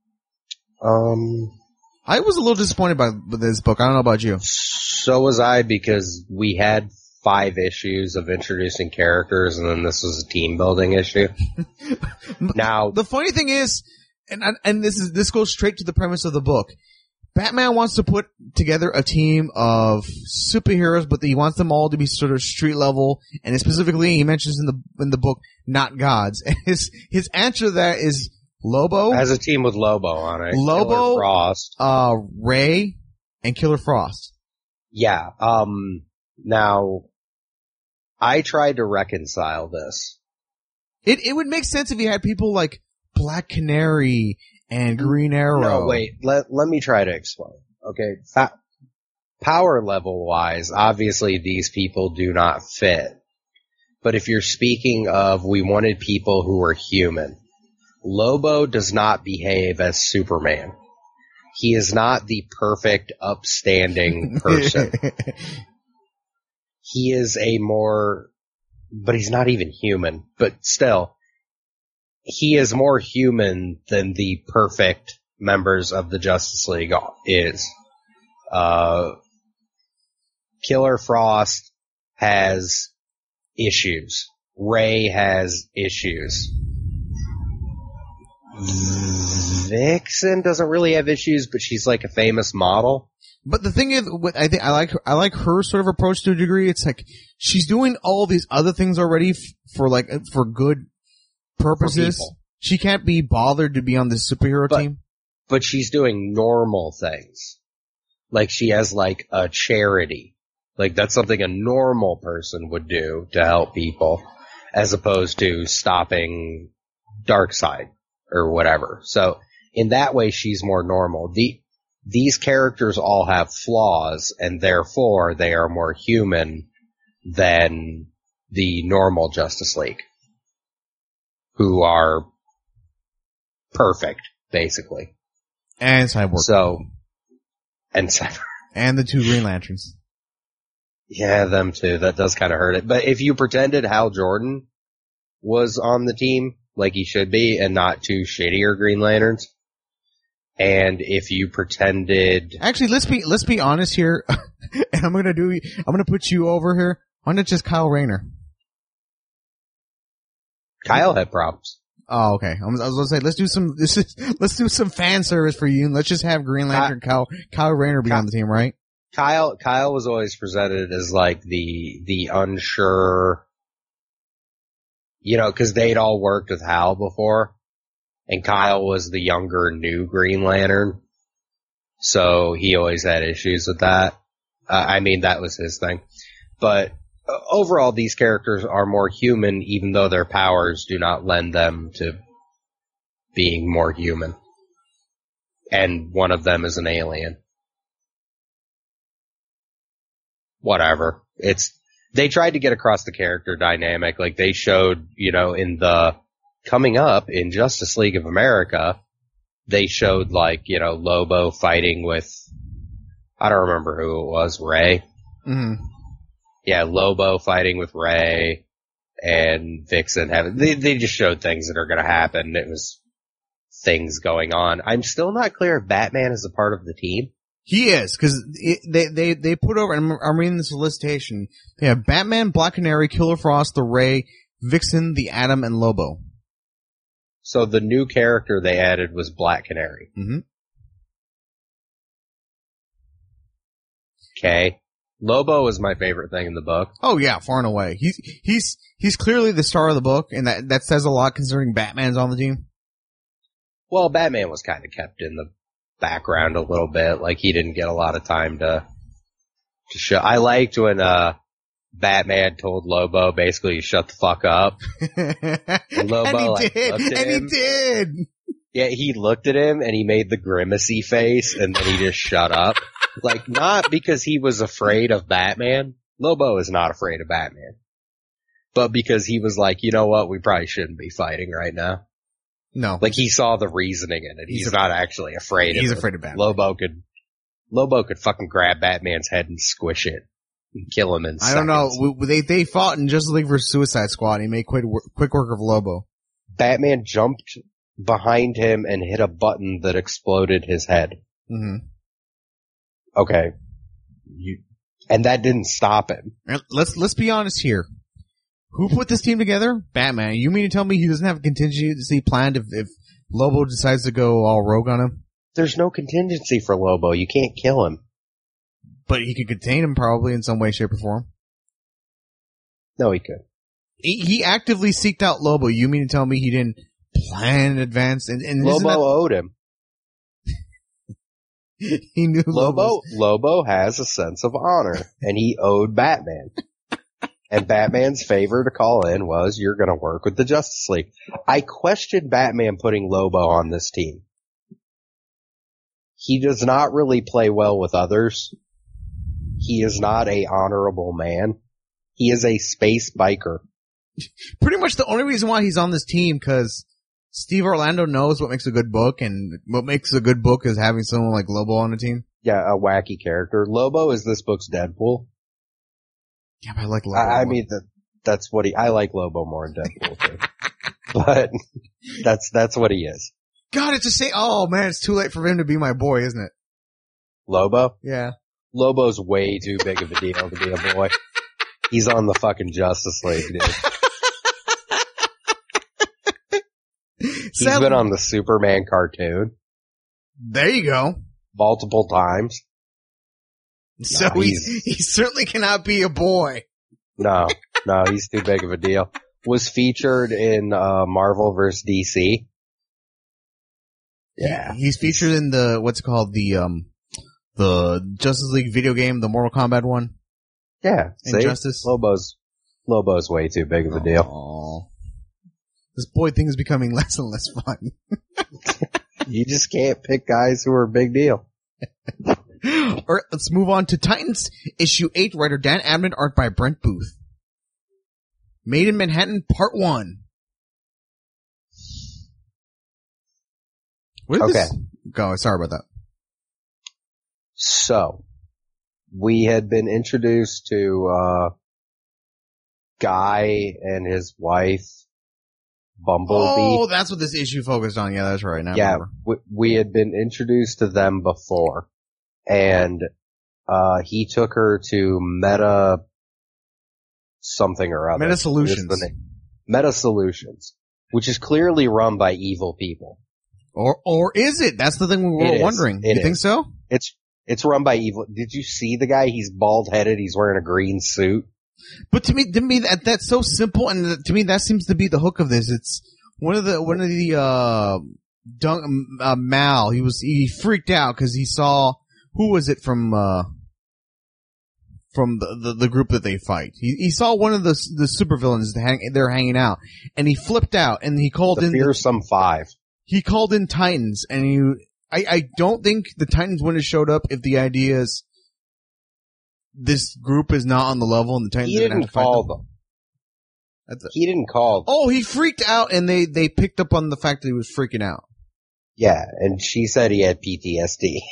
Um, I was a little disappointed by this book. I don't know about you. So was I, because we had five issues of introducing characters, and then this was a team building issue. Now, The funny thing is, and and this is this goes straight to the premise of the book. Batman wants to put together a team of superheroes, but he wants them all to be sort of street level, and specifically, he mentions in the in the book, not gods. And his his answer to that is Lobo, has a team with Lobo on it. Lobo, Killer Frost. uh, Ray, and Killer Frost. Yeah. Um. Now, I tried to reconcile this. It it would make sense if you had people like Black Canary and Green Arrow. No, wait. Let let me try to explain. Okay. Fa- power level wise, obviously these people do not fit. But if you're speaking of, we wanted people who were human, Lobo does not behave as Superman. He is not the perfect, upstanding person. He is a more but he's not even human. But still, he is more human than the perfect members of the Justice League is. Uh, Killer Frost has issues. Ray has issues. Vixen doesn't really have issues, but she's like a famous model. But the thing is, what I think I like, I like her sort of approach to a degree. It's like she's doing all these other things already f- for like for good purposes. For she can't be bothered to be on this superhero but, team. But she's doing normal things. Like she has like a charity. Like that's something a normal person would do to help people, as opposed to stopping Darkseid or whatever. So in that way, she's more normal. The These characters all have flaws, and therefore they are more human than the normal Justice League, who are perfect, basically. And Cyborg. So, and Cyborg. And the two Green Lanterns. Yeah, them too. That does kind of hurt it. But if you pretended Hal Jordan was on the team, like he should be, and not two shittier Green Lanterns, and if you pretended, actually, let's be let's be honest here, and I'm gonna do I'm gonna put you over here. Why not just Kyle Rayner? Kyle had problems. Oh, okay. I was, I was gonna say let's do some this is let's do some fan service for you, and let's just have Green Lantern Kyle Kyle Rayner be Kyle, on the team, right? Kyle Kyle was always presented as like the the unsure, you know, because they'd all worked with Hal before. And Kyle was the younger, new Green Lantern, so he always had issues with that. Uh, I mean, that was his thing. But uh, overall, these characters are more human, even though their powers do not lend them to being more human. And one of them is an alien. Whatever. It's they tried to get across the character dynamic, like they showed, you know, in the coming up in Justice League of America, they showed like, you know, Lobo fighting with, I don't remember who it was, Ray? Mm-hmm. Yeah, Lobo fighting with Ray and Vixen having, they, they just showed things that are gonna happen. It was things going on. I'm still not clear if Batman is a part of the team. He is, cause it, they, they, they put over, I'm, I'm reading the solicitation, they have Batman, Black Canary, Killer Frost, the Ray, Vixen, the Atom, and Lobo. So the new character they added was Black Canary. Mm-hmm. Okay. Lobo is my favorite thing in the book. Oh yeah, far and away. He's, he's, he's clearly the star of the book, and that, that says a lot considering Batman's on the team. Well, Batman was kind of kept in the background a little bit. Like, he didn't get a lot of time to, to show. I liked when, uh, Batman told Lobo basically shut the fuck up. And Lobo, and he like, did. looked at and him. he did. Yeah, he looked at him and he made the grimacy face and then he just shut up. Like, not because he was afraid of Batman. Lobo is not afraid of Batman. But because he was like, you know what, we probably shouldn't be fighting right now. No. Like, he saw the reasoning in it. He's, He's not actually afraid of it. He's afraid of Batman. Lobo could, Lobo could fucking grab Batman's head and squish it. And kill him in I seconds. don't know. We, they they fought in Justice League versus Suicide Squad. And he made quick work, quick work of Lobo. Batman jumped behind him and hit a button that exploded his head. Mm-hmm. Okay, you, and that didn't stop him. Let's let's be honest here. Who put this team together? Batman. You mean to tell me he doesn't have a contingency planned if if Lobo decides to go all rogue on him? There's no contingency for Lobo. You can't kill him. But he could contain him probably in some way, shape, or form. No, he could. He, he actively seeked out Lobo. You mean to tell me he didn't plan in advance? And, and Lobo that, owed him. He knew Lobo. Lobo's. Lobo has a sense of honor, and he owed Batman. And Batman's favor to call in was, "You're going to work with the Justice League." I question Batman putting Lobo on this team. He does not really play well with others. He is not a honorable man. He is a space biker. Pretty much the only reason why he's on this team, because Steve Orlando knows what makes a good book, and what makes a good book is having someone like Lobo on the team. Yeah, a wacky character. Lobo is this book's Deadpool. Yeah, but I like Lobo. I, I mean, the that's what he, I like Lobo more than Deadpool too. But that's, that's what he is. God, it's just say, oh man, it's too late for him to be my boy, isn't it? Lobo? Yeah. Lobo's way too big of a deal to be a boy. He's on the fucking Justice League, dude. He's Sadly, been on the Superman cartoon there you go. multiple times. So No, he's, he's- he certainly cannot be a boy. No, no, he's too big of a deal. Was featured in uh Marvel versus D C. Yeah. He- he's featured in the, what's it called, the, um, the Justice League video game, the Mortal Kombat one. Yeah. See? Injustice. Lobo's, Lobo's way too big of a deal. Aw. This boy thing is becoming less and less fun. You just can't pick guys who are a big deal. All right, let's move on to Titans issue eight, writer Dan Abnett, art by Brent Booth. Made in Manhattan, part one. What is Okay. this? Go, sorry about that. So, we had been introduced to, uh, Guy and his wife, Bumblebee. Oh, that's what this issue focused on. Yeah, that's right. Now I yeah, remember. we, we had been introduced to them before, and uh he took her to Meta something or other. Meta Solutions. What is the name? Meta Solutions, which is clearly run by evil people. Or, or is it? That's the thing we were It is. wondering. It you think is. so? It's it's run by evil. Did you see the guy? He's bald headed. He's wearing a green suit. But to me, to me, that, that's so simple, and to me, that seems to be the hook of this. It's one of the, one of the, uh, Dun, uh, Mal, he was, he freaked out because he saw, who was it from, uh, from the, the, the group that they fight. He, he saw one of the, the supervillains that hang, they're hanging out, and he flipped out, and he called The in, the, Fearsome Five. he called in Titans, and he, I, I don't think the Titans wouldn't have showed up if the idea is, this group is not on the level and the Titans He are gonna have didn't to fight call them. them. That's a, He didn't call them. oh, he freaked out and they, they picked up on the fact that he was freaking out. Yeah, and she said he had P T S D.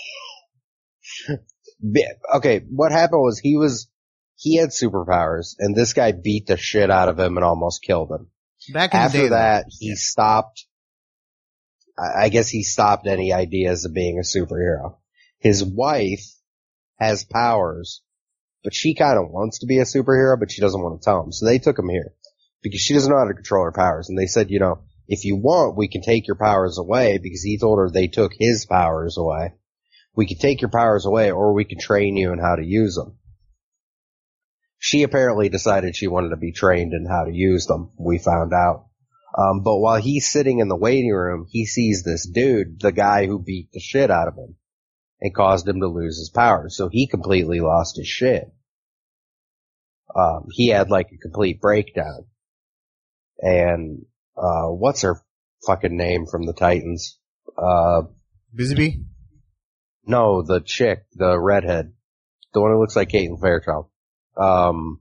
Okay, what happened was he was, he had superpowers, and this guy beat the shit out of him and almost killed him. Back in the After day, that, though. he Yeah. stopped, I I guess he stopped any ideas of being a superhero. His wife has powers, but she kind of wants to be a superhero, but she doesn't want to tell him. So they took him here because she doesn't know how to control her powers. And they said, you know, if you want, we can take your powers away, because he told her they took his powers away. We can take your powers away, or we can train you in how to use them. She apparently decided she wanted to be trained in how to use them. We found out. Um, but while he's sitting in the waiting room, he sees this dude, the guy who beat the shit out of him and caused him to lose his powers. So he completely lost his shit. Um, he had like a complete breakdown. And, uh, what's her fucking name from the Titans? Uh, Busy Bee? no, the chick, the redhead. The one who looks like Caitlin Fairchild. Um,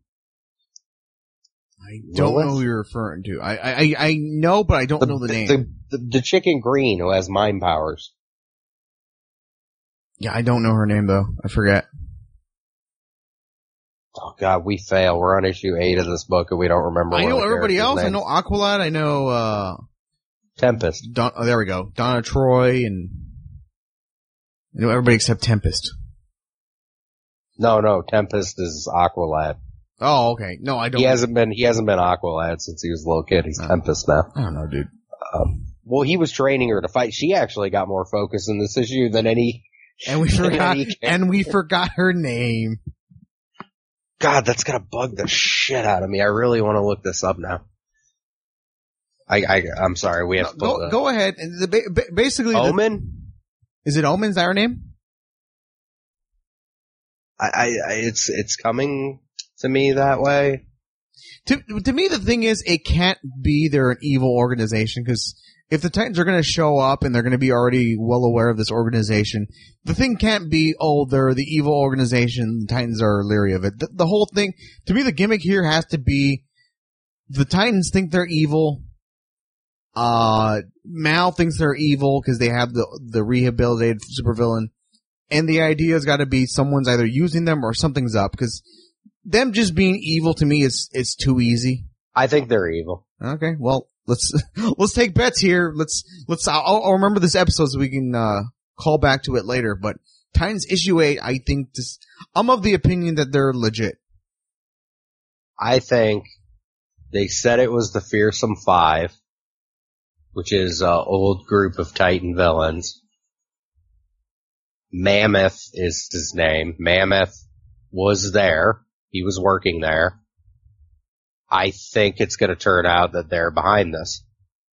I don't Lilith? know who you're referring to. I, I, I know, but I don't know the name. The, the, the chick in green who has mind powers. Yeah, I don't know her name though. I forget. Oh god, we fail. We're on issue eight of this book and we don't remember I one know of the everybody else. characters' I know names. Aqualad. I know, uh, Tempest. Don, oh, there we go. Donna Troy and I know everybody except Tempest. No, no, Tempest is Aqualad. Oh, okay. No, I don't. He hasn't been, he hasn't been Aqualad since he was a little kid. He's Oh. Tempest now. I don't know, dude. Um, well, he was training her to fight. She actually got more focus in this issue than any, And we forgot, Any- and we forgot her name. God, that's gonna bug the shit out of me. I really want to look this up now. I, I, I'm sorry, we have to Go, put the, go ahead. And the, ba- ba- basically, the, Omen? is it Omen's our name? I, I, I, it's, it's coming to me that way. To, to me, the thing is, it can't be they're an evil organization, because if the Titans are going to show up and they're going to be already well aware of this organization, the thing can't be, oh, they're the evil organization, the Titans are leery of it. The, the whole thing, to me, the gimmick here has to be the Titans think they're evil. Uh, Mal thinks they're evil because they have the, the rehabilitated supervillain. And the idea has got to be someone's either using them or something's up, because them just being evil to me is is too easy. I think they're evil. Okay, well, let's let's take bets here. Let's let's. I'll, I'll remember this episode so we can uh, call back to it later. But Titans issue eight, I think this. I'm of the opinion that they're legit. I think they said it was the Fearsome Five, which is an old group of Titan villains. Mammoth is his name. Mammoth was there. He was working there. I think it's going to turn out that they're behind this.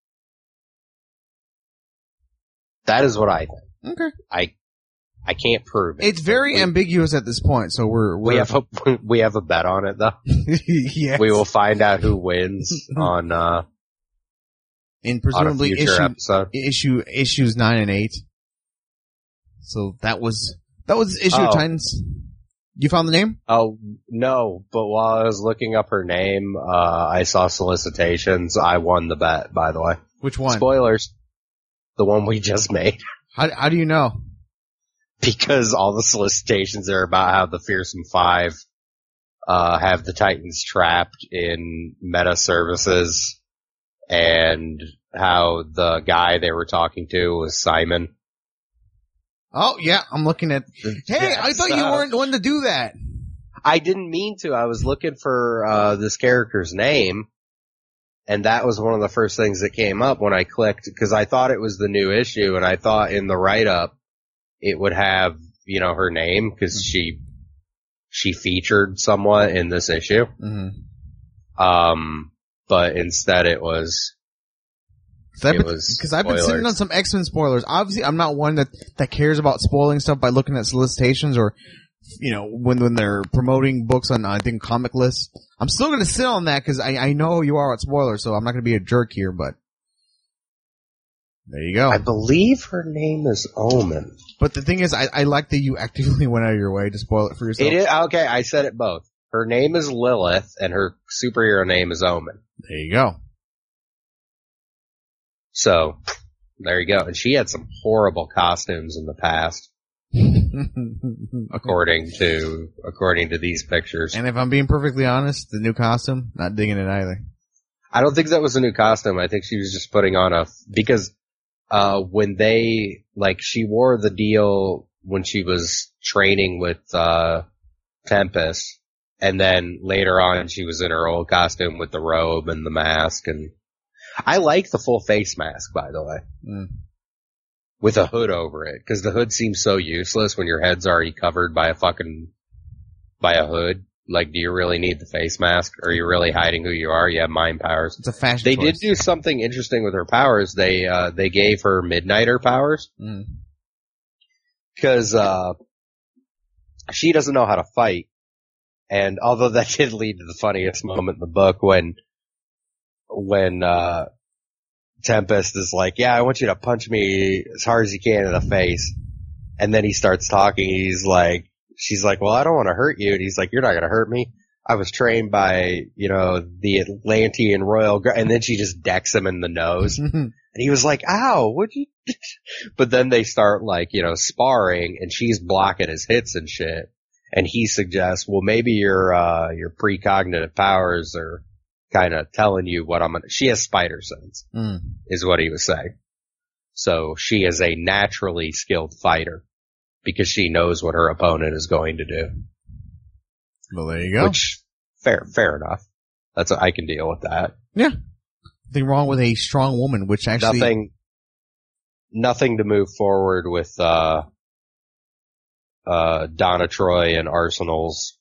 That is what I think. Okay. I I can't prove it. It's very we, ambiguous at this point, so we're, we're we have a we have a bet on it though. Yes. We will find out who wins on uh in presumably on a future issue, episode. issue issues nine and eight. So that was that was issue Oh. of Titans. You found the name? Oh, no, but while I was looking up her name, uh, I saw solicitations. I won the bet, by the way. Which one? Spoilers. The one we just made. How how do you know? Because all the solicitations are about how the Fearsome Five, uh, have the Titans trapped in meta services and how the guy they were talking to was Simon. Oh yeah, I'm looking at. Hey, I thought you So- weren't the one to do that. I didn't mean to. I was looking for uh this character's name, and that was one of the first things that came up when I clicked, because I thought it was the new issue, and I thought in the write-up it would have, you know, her name, because she she featured somewhat in this issue. Mm-hmm. Um, but instead it was Because I've, It been- was 'cause I've been sitting spoilers. on some X-Men spoilers. Obviously, I'm not one that, that cares about spoiling stuff by looking at solicitations or, you know, when when they're promoting books on, I think, comic lists. I'm still going to sit on that because I, I know you are at spoilers, so I'm not going to be a jerk here, but there you go. I believe her name is Omen. But the thing is, I, I like that you actively went out of your way to spoil it for yourself. It is okay. I said it both. Her name is Lilith, and her superhero name is Omen. There you go. So there you go. And she had some horrible costumes in the past, according to according to these pictures. And if I'm being perfectly honest, the new costume, not digging it either. I don't think that was a new costume. I think she was just putting on a because uh when they like she wore the deal when she was training with uh Tempest, and then later on she was in her old costume with the robe and the mask. And I like the full face mask, by the way, Mm. with a hood over it, because the hood seems so useless when your head's already covered by a fucking by a hood. Like, do you really need the face mask? Are you really hiding who you are? You have mind powers. It's a fashion They choice. did do something interesting with her powers. They uh they gave her Midnighter powers, Mm. because uh she doesn't know how to fight. And although that did lead to the funniest moment in the book when when uh Tempest is like, yeah, I want you to punch me as hard as you can in the face. And then he starts talking. He's like, she's like, well, I don't want to hurt you. And he's like, you're not going to hurt me. I was trained by, you know, the Atlantean Royal Guard. And then she just decks him in the nose. And he was like, ow, what'd you do? But then they start, like, you know, sparring, and she's blocking his hits and shit. And he suggests, well, maybe your, uh, your precognitive powers are kind of telling you what I'm gonna, she has spider sense, Mm. is what he was saying. So she is a naturally skilled fighter because she knows what her opponent is going to do. Well, there you go. Which, fair, fair enough. That's, I can deal with that. Yeah. Nothing wrong with a strong woman, which actually. Nothing, nothing to move forward with, uh, uh, Donna Troy and Arsenal's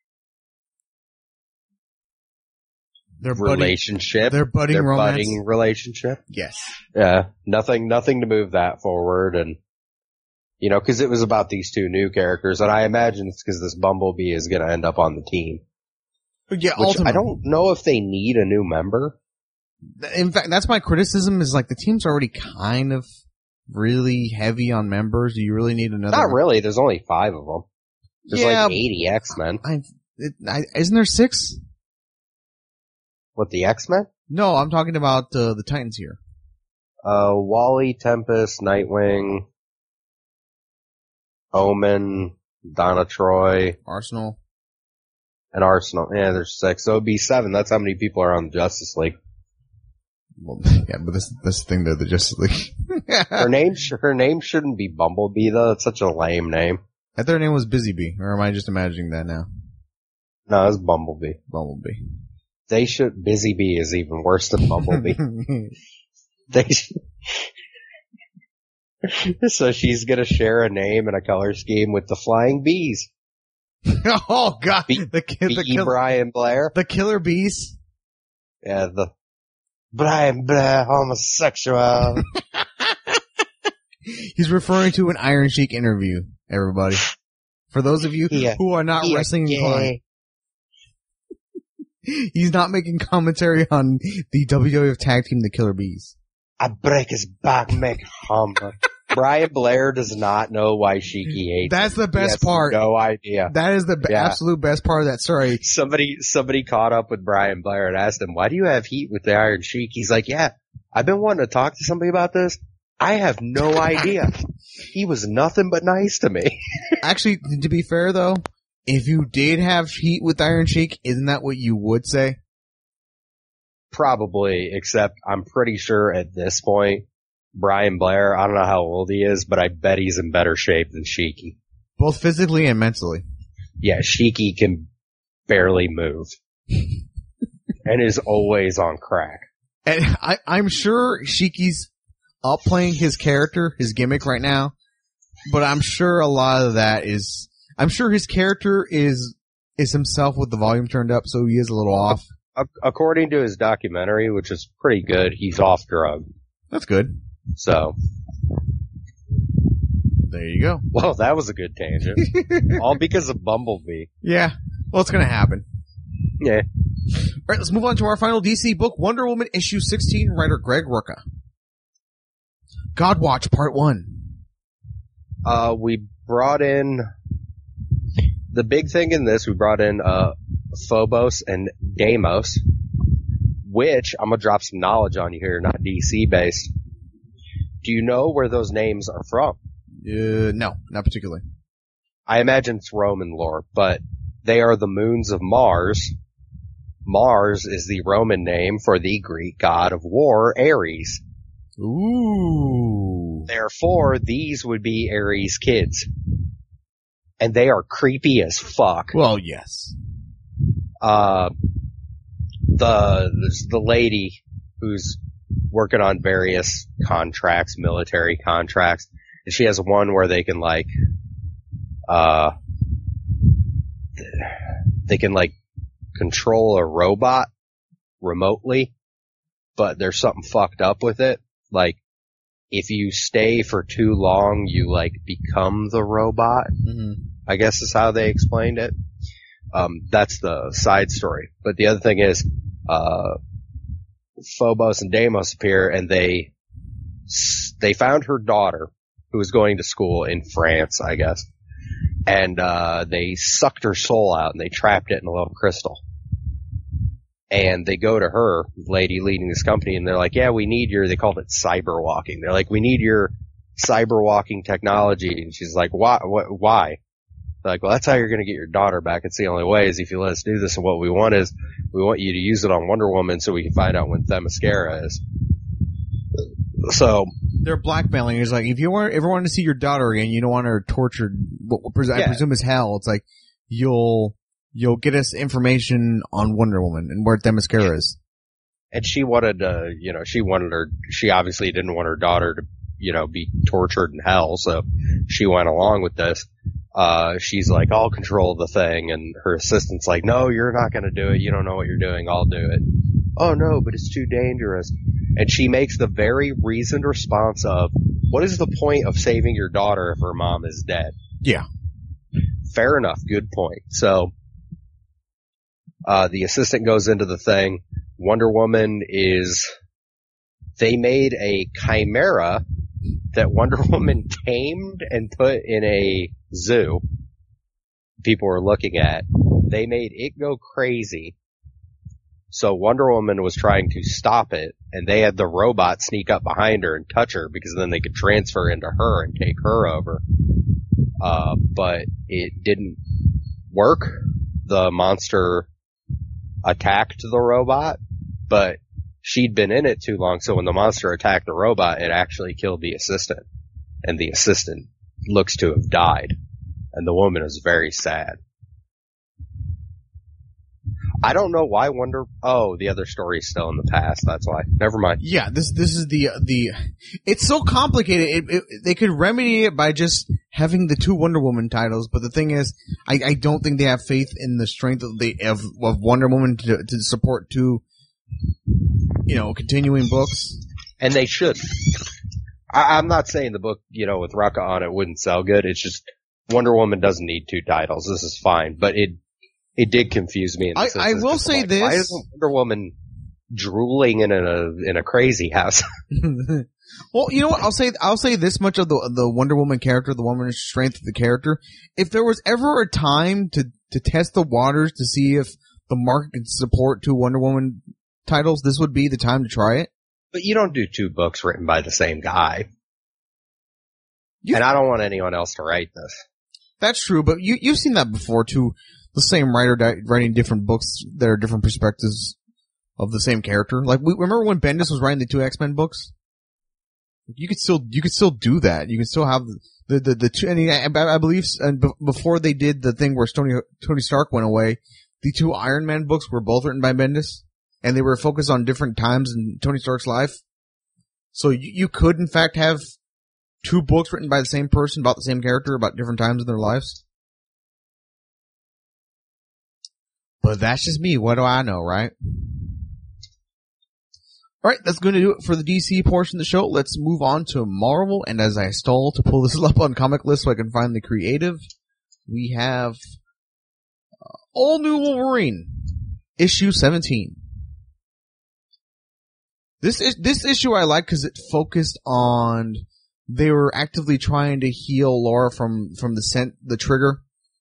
Their budding, relationship. their budding their romance. budding relationship. Yes. Yeah. Nothing, nothing to move that forward. And, you know, cause it was about these two new characters, and I imagine it's cause this Bumblebee is gonna end up on the team. But yeah, Which ultimately. I don't know if they need a new member. In fact, that's my criticism is like the team's already kind of really heavy on members. Do you really need another? Not really. There's only five of them. There's Yeah. like eighty X-Men. I, it, I, isn't there six? What, the X-Men? No, I'm talking about uh, the Titans here. Uh, Wally, Tempest, Nightwing, Omen, Donna Troy, Arsenal. And Arsenal. Yeah, there's six. So it'd be seven. That's how many people are on the Justice League. Well, yeah, but this this thing though, the Justice League. Her name, sh- her name shouldn't be Bumblebee though. It's such a lame name. I thought her name was Busy Bee, or am I just imagining that now? No, it's Bumblebee. Bumblebee. They should. Busy Bee is even worse than Bumblebee. They. Sh- so she's gonna share a name and a color scheme with the Flying Bees. Oh God, Be- the ki- the B. killer, Brian Blair. the Killer Bees. Yeah, the Brian Blair homosexual. He's referring to an Iron Sheik interview. Everybody, for those of you Yeah. who are not Yeah, wrestling yeah. inclined, he's not making commentary on the W W F tag team, the Killer Bees. I break his back, make hum. Brian Blair does not know why Sheiky hates That's him. the best He has part. No idea. That is the b- Yeah. absolute best part of that story. Somebody, somebody caught up with Brian Blair and asked him, why do you have heat with the Iron Sheik? He's like, yeah, I've been wanting to talk to somebody about this. I have no idea. He was nothing but nice to me. Actually, to be fair though, if you did have heat with Iron Sheik, isn't that what you would say? Probably, except I'm pretty sure at this point, Brian Blair, I don't know how old he is, but I bet he's in better shape than Sheiky. Both physically and mentally. Yeah, Sheiky can barely move. And is always on crack. And I, I'm sure Sheiky's up playing his character, his gimmick right now, but I'm sure a lot of that is, I'm sure his character is, is himself with the volume turned up, so he is a little off. A- according to his documentary, which is pretty good, he's off drug. That's good. So, There you go. well, that was a good tangent. All because of Bumblebee. Yeah. Well, it's gonna happen. Yeah. Alright, let's move on to our final D C book, Wonder Woman issue sixteen, writer Greg Rucka. Godwatch Part one. Uh, we brought in, the big thing in this, we brought in, uh, Phobos and Deimos, which, I'm gonna drop some knowledge on you here, not D C based. Do you know where those names are from? Uh, no, not particularly. I imagine it's Roman lore, but they are the moons of Mars. Mars is the Roman name for the Greek god of war, Ares. Ooh. Therefore, these would be Ares' kids. And they are creepy as fuck. Well, yes. Uh, the, there's the lady who's working on various contracts, military contracts, and she has one where they can like, uh, they can like control a robot remotely, but there's something fucked up with it. Like, if you stay for too long, you like become the robot. Mm-hmm. I guess is how they explained it. Um, that's the side story. But the other thing is, uh, Phobos and Deimos appear and they, they found her daughter who was going to school in France, I guess. And, uh, they sucked her soul out and they trapped it in a little crystal. And they go to her, lady leading this company, and they're like, yeah, we need your, they called it cyber walking. They're like, we need your cyber walking technology. And she's like, why, what, why? They're like, well, that's how you're going to get your daughter back. It's the only way is if you let us do this. And what we want is, we want you to use it on Wonder Woman so we can find out when Themyscira is. So, They're blackmailing. It's like, if you want, ever want to see your daughter again, you don't want her tortured, what I Yeah. presume is hell. It's like, you'll, you'll get us information on Wonder Woman and where Themyscira is. and she wanted, uh, you know, she wanted her, she obviously didn't want her daughter to, you know, be tortured in hell, so she went along with this. Uh, she's like, I'll control the thing, and her assistant's like, no, you're not gonna do it, you don't know what you're doing, I'll do it. Oh no, but it's too dangerous. And she makes the very reasoned response of, what is the point of saving your daughter if her mom is dead? Yeah. Fair enough, good point. So, uh, the assistant goes into the thing. Wonder Woman is, they made a chimera that Wonder Woman tamed and put in a zoo. People were looking at. They made it go crazy. So Wonder Woman was trying to stop it, and they had the robot sneak up behind her and touch her because then they could transfer into her and take her over. Uh, but it didn't work. the monster attacked the robot, but she'd been in it too long, so when the monster attacked the robot, it actually killed the assistant. And the assistant looks to have died. And the woman is very sad. I don't know why Wonder... Oh, the other story is still in the past, that's why. Never mind. Yeah, this this is the the. It's so complicated. It, it, they could remedy it by just having the two Wonder Woman titles, but the thing is, I, I don't think they have faith in the strength of the of, of Wonder Woman to to support two, you know, continuing books. And they should. I, I'm not saying the book, you know, with Rucka on it wouldn't sell good. It's just Wonder Woman doesn't need two titles. This is fine, but it. It did confuse me. In the I, sense I will that, say like, this. Why isn't Wonder Woman drooling in a, in a crazy house? Well, you know what? I'll say, I'll say this much of the, the Wonder Woman character, the woman's strength of the character. If there was ever a time to, to test the waters to see if the market could support two Wonder Woman titles, this would be the time to try it. But you don't do two books written by the same guy. You, and I don't want anyone else to write this. That's true, but you, you've seen that before too. The same writer di- writing different books that are different perspectives of the same character. Like, we, remember when Bendis was writing the two X-Men books? You could still, you could still do that. You could still have the, the, the two, and I, I believe, and b- before they did the thing where Tony, Tony Stark went away, the two Iron Man books were both written by Bendis, and they were focused on different times in Tony Stark's life. So you, you could, in fact, have two books written by the same person about the same character about different times in their lives. But that's just me. What do I know, right? Alright, that's going to do it for the D C portion of the show. Let's move on to Marvel. And as I stall to pull this up on Comic List so I can find the creative, we have uh, All New Wolverine, issue seventeen. This is, this issue I like because it focused on, they were actively trying to heal Laura from, from the scent, the trigger.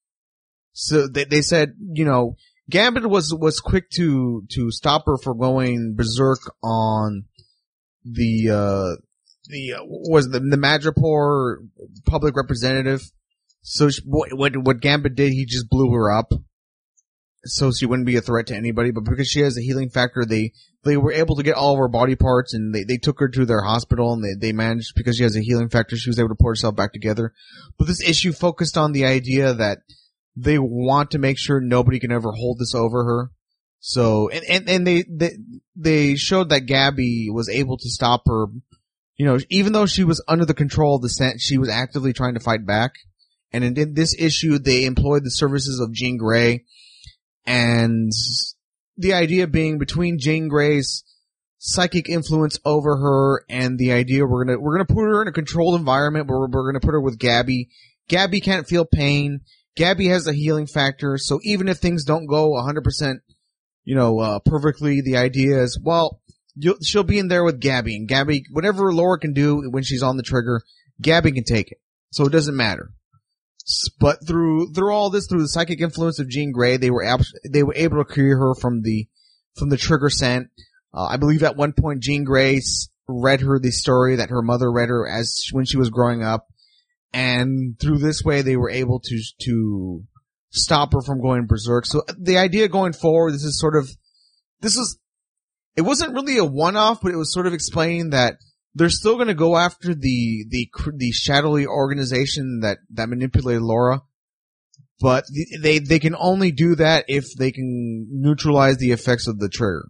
So they, they said, you know, Gambit was, was quick to, to stop her from going berserk on the, uh, the, uh, was the, the Madripoor public representative. So she, what, what Gambit did, he just blew her up. So she wouldn't be a threat to anybody, but because she has a healing factor, they, they were able to get all of her body parts and they, they took her to their hospital and they, they managed, because she has a healing factor, she was able to put herself back together. But this issue focused on the idea that they want to make sure nobody can ever hold this over her. So, and, and, and they, they, they showed that Gabby was able to stop her. You know, even though she was under the control of the scent, she was actively trying to fight back. And in, in this issue, they employed the services of Jean Grey. And the idea being between Jean Grey's psychic influence over her and the idea we're gonna, we're gonna put her in a controlled environment where we're gonna put her with Gabby. Gabby can't feel pain. Gabby has a healing factor, so even if things don't go one hundred percent, you know, uh, perfectly, the idea is, well, you'll, she'll be in there with Gabby, and Gabby, whatever Laura can do when she's on the trigger, Gabby can take it. So it doesn't matter. But through, through all this, through the psychic influence of Jean Grey, they were, ab- they were able to clear her from the, from the trigger scent. Uh, I believe at one point Jean Grey read her the story that her mother read her as, when she was growing up. And through this way, they were able to, to stop her from going berserk. So the idea going forward, this is sort of, this is, it wasn't really a one-off, but it was sort of explaining that they're still going to go after the, the, the shadowy organization that, that manipulated Laura. But they, they can only do that if they can neutralize the effects of the trigger.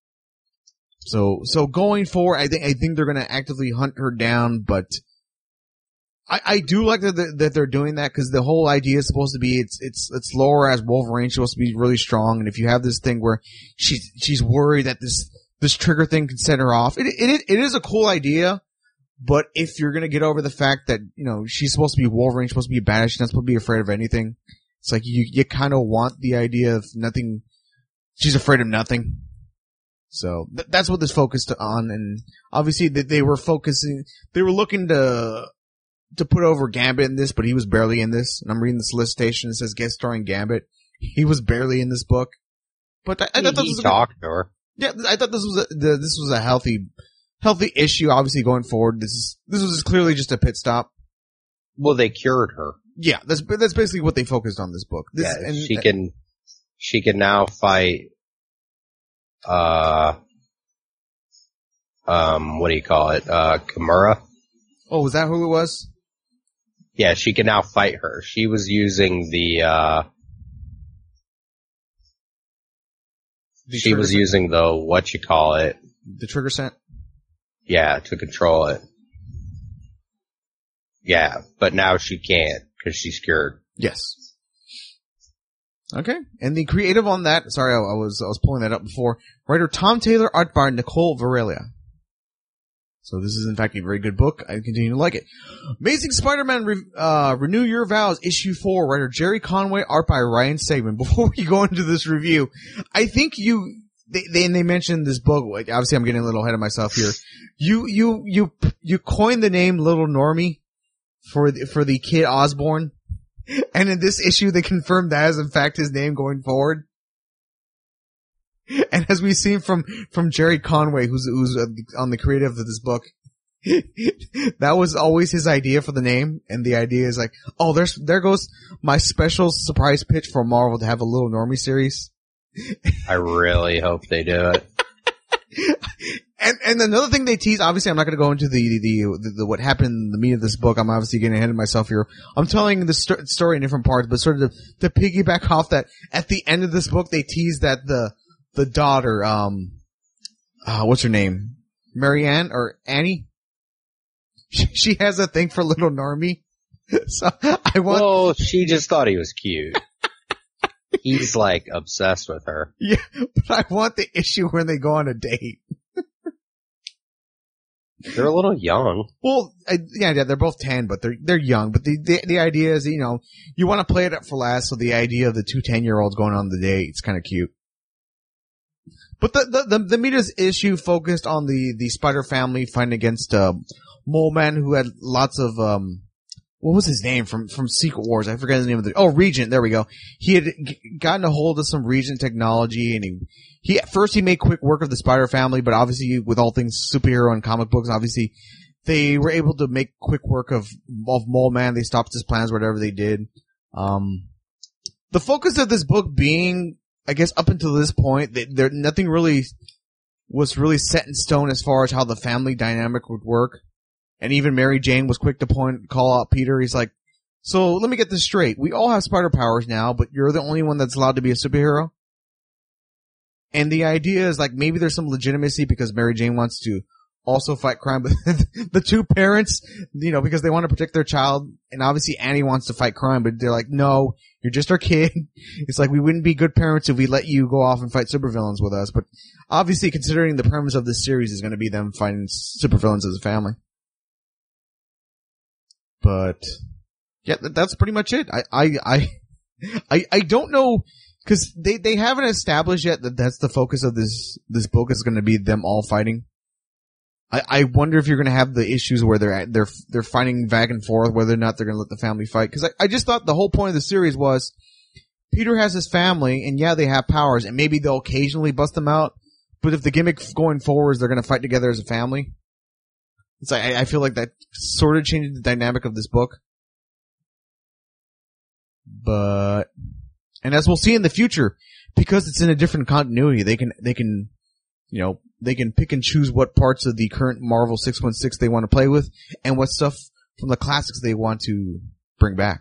So, so going forward, I think, I think they're going to actively hunt her down, but I, I do like that, they're, that they're doing that, because the whole idea is supposed to be it's it's it's Laura as Wolverine. She's supposed to be really strong, and if you have this thing where she's she's worried that this this trigger thing can set her off, it it it is a cool idea. But if you're gonna get over the fact that, you know, she's supposed to be Wolverine, she's supposed to be badass, she's not supposed to be afraid of anything, it's like you you kind of want the idea of nothing. She's afraid of nothing. So th- that's what this focused on, and obviously they, they were focusing, they were looking to. to put over Gambit in this, but he was barely in this. And I'm reading the solicitation. It says guest starring Gambit. He was barely in this book. But I, I thought this was a talked to her. Yeah, I thought this was a, the, this was a healthy, healthy issue. Obviously, going forward, this is this was clearly just a pit stop. Well, they cured her. Yeah, that's that's basically what they focused on this book. This, yeah, and, she can she can now fight, uh, um, what do you call it? Uh, Kimura. Oh, was that who it was? Yeah, she can now fight her. She was using the, uh, The she trigger was scent? using the, what you call it? The trigger scent? Yeah, to control it. Yeah, but now she can't, because she's cured. Yes. Okay. And the creative on that, sorry, I, I was, I was pulling that up before. Writer Tom Taylor, art by Nicole Varelia. So this is in fact a very good book. I continue to like it. Amazing Spider-Man, Re- uh, Renew Your Vows, issue four, writer Jerry Conway, art by Ryan Stegman. Before we go into this review, I think you, they, they, and they mentioned this book, like, obviously I'm getting a little ahead of myself here. You, you, you, you coined the name Little Normie for the, for the kid Osborn. And in this issue, they confirmed that is in fact his name going forward. And as we've seen from, from Jerry Conway, who's, who's on the creative of this book, that was always his idea for the name. And the idea is like, oh, there's, there goes my special surprise pitch for Marvel to have a Little Normie series. I really hope they do it. And, and another thing they tease, obviously I'm not going to go into the, the, the, the, what happened in the meat of this book. I'm obviously getting ahead of myself here. I'm telling the st- story in different parts, but sort of to, to piggyback off that, at the end of this book, they tease that the, the daughter, um, uh, what's her name? Marianne or Annie? She, she has a thing for Little Normie. So I want. Well, she just thought he was cute. He's like obsessed with her. Yeah, but I want the issue when they go on a date. They're a little young. Well, I, yeah, yeah, they're both ten, but they're they're young. But the the, the idea is, you know, you want to play it up for last. So the idea of the two ten-year-olds going on the date, it's kind of cute. But the the the, the Mita's issue focused on the the Spider family fighting against uh, Mole Man, who had lots of um. What was his name from, from Secret Wars? I forget the name of the, oh, Regent, there we go. He had g- gotten a hold of some Regent technology and he, he, at first he made quick work of the Spider family, but obviously with all things superhero and comic books, obviously they were able to make quick work of, of Mole Man. They stopped his plans, whatever they did. Um, the focus of this book being, I guess up until this point, they, there, nothing really was really set in stone as far as how the family dynamic would work. And even Mary Jane was quick to point, call out Peter. He's like, so let me get this straight. We all have spider powers now, but you're the only one that's allowed to be a superhero? And the idea is like maybe there's some legitimacy because Mary Jane wants to also fight crime, but the two parents, you know, because they want to protect their child, and obviously Annie wants to fight crime, but they're like, no, you're just our kid. It's like we wouldn't be good parents if we let you go off and fight supervillains with us. But obviously considering the premise of this series is going to be them fighting supervillains as a family. But yeah, that's pretty much it. I, I, I, I, I don't know, cause they, they haven't established yet that that's the focus of this, this book is going to be them all fighting. I, I wonder if you're going to have the issues where they're, they're, they're fighting back and forth, whether or not they're going to let the family fight. Cause I, I just thought the whole point of the series was Peter has his family and yeah, they have powers and maybe they'll occasionally bust them out. But if the gimmick going forward is they're going to fight together as a family, it's like, I, I feel like that sort of changed the dynamic of this book. But, and as we'll see in the future, because it's in a different continuity, they can, they can, you know, they can pick and choose what parts of the current Marvel six one six they want to play with and what stuff from the classics they want to bring back.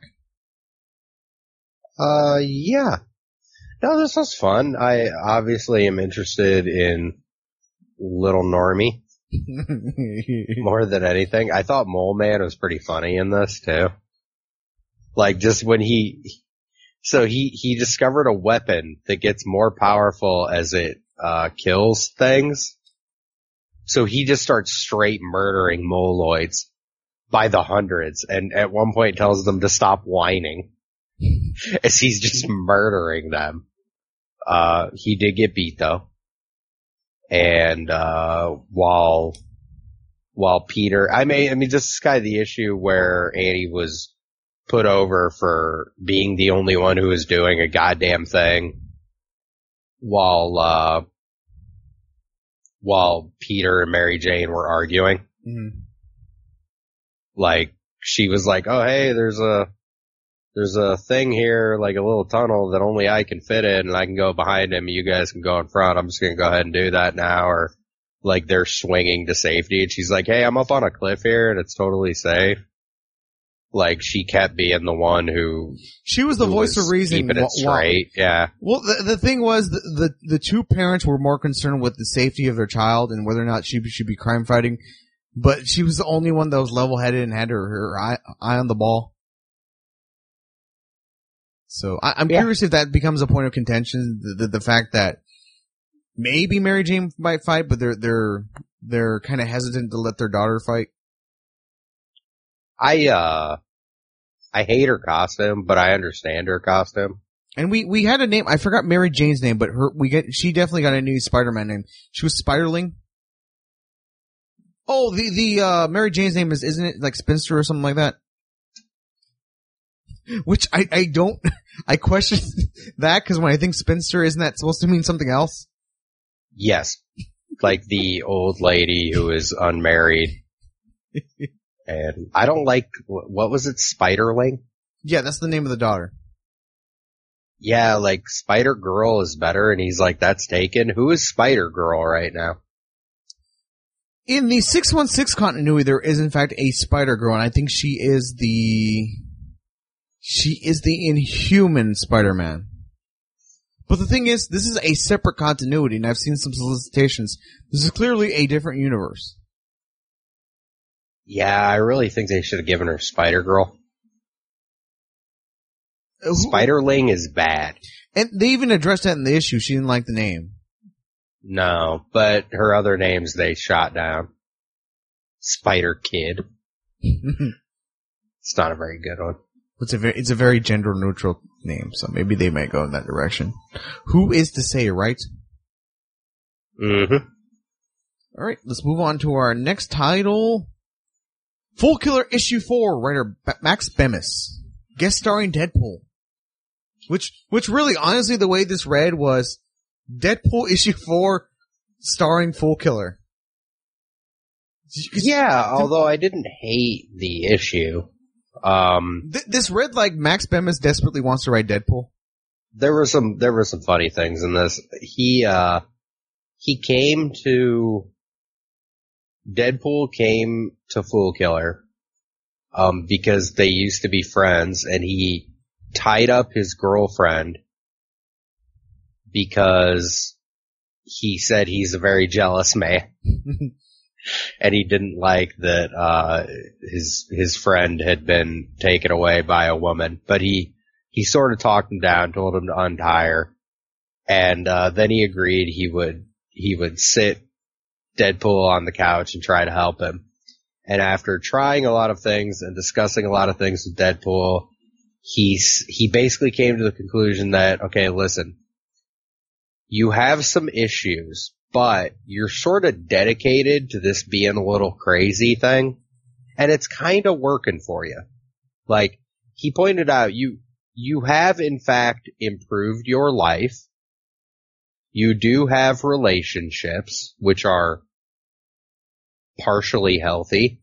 Uh, yeah. No, this was fun. I obviously am interested in Little Normie. More than anything. I thought Mole Man was pretty funny in this too. Like just when he, so he, he discovered a weapon that gets more powerful as it, uh, kills things. So he just starts straight murdering moloids by the hundreds and at one point tells them to stop whining as he's just murdering them. Uh, he did get beat though. And, uh, while, while Peter, I mean, I mean, this is kind of the issue where Annie was put over for being the only one who was doing a goddamn thing while, uh, while Peter and Mary Jane were arguing. Mm-hmm. Like, she was like, oh, hey, there's a, there's a thing here, like a little tunnel that only I can fit in, and I can go behind him, and you guys can go in front. I'm just gonna go ahead and do that now, or like they're swinging to safety, and she's like, hey, I'm up on a cliff here, and it's totally safe. Like, she kept being the one who... She was the who voice was of reason. keeping it wa- wa- straight, yeah. Well, the, the thing was, the, the the two parents were more concerned with the safety of their child and whether or not she should be crime fighting, but she was the only one that was level-headed and had her, her eye, eye on the ball. So, I, I'm Yeah. curious if that becomes a point of contention, the, the, the fact that maybe Mary Jane might fight, but they're, they're, they're kind of hesitant to let their daughter fight. I, uh, I hate her costume, but I understand her costume. And we, we had a name, I forgot Mary Jane's name, but her, we get, she definitely got a new Spider-Man name. She was Spiderling. Oh, the, the, uh, Mary Jane's name is, isn't it like Spinster or something like that? Which I, I don't, I question that, cause when I think Spinster, isn't that supposed to mean something else? Yes. Like the old lady who is unmarried. And I don't like, what was it, Spiderling? Yeah, that's the name of the daughter. Yeah, like Spider Girl is better, and he's like, that's taken. Who is Spider Girl right now? In the six one six continuity, there is in fact a Spider-Girl, and I think she is the, she is the Inhuman Spider-Man. But the thing is, this is a separate continuity, and I've seen some solicitations. This is clearly a different universe. Yeah, I really think they should have given her Spider Girl. Uh, who- Spiderling is bad. And they even addressed that in the issue. She didn't like the name. No, but her other names they shot down. Spider Kid. It's not a very good one. It's a very, it's a very gender neutral name, so maybe they might go in that direction. Who is to say, right? Mm-hmm. All right, let's move on to our next title. Full Killer Issue four, writer B- Max Bemis. Guest starring Deadpool. Which, which really, honestly, the way this read was Deadpool Issue four starring Full Killer. Yeah, although I didn't hate the issue. Um, Th- this read like Max Bemis desperately wants to write Deadpool. there were some, there were some funny things in this. He, uh, he came to, Deadpool came to Fool Killer, um, because they used to be friends, and he tied up his girlfriend because he said he's a very jealous man. And he didn't like that, uh, his, his friend had been taken away by a woman, but he, he sort of talked him down, told him to untie her, and, uh, then he agreed he would, he would sit Deadpool on the couch and try to help him. And after trying a lot of things and discussing a lot of things with Deadpool, he's, he basically came to the conclusion that, okay, listen, you have some issues, but you're sort of dedicated to this being a little crazy thing, and it's kind of working for you. Like, he pointed out, you, you have in fact improved your life. You do have relationships, which are partially healthy.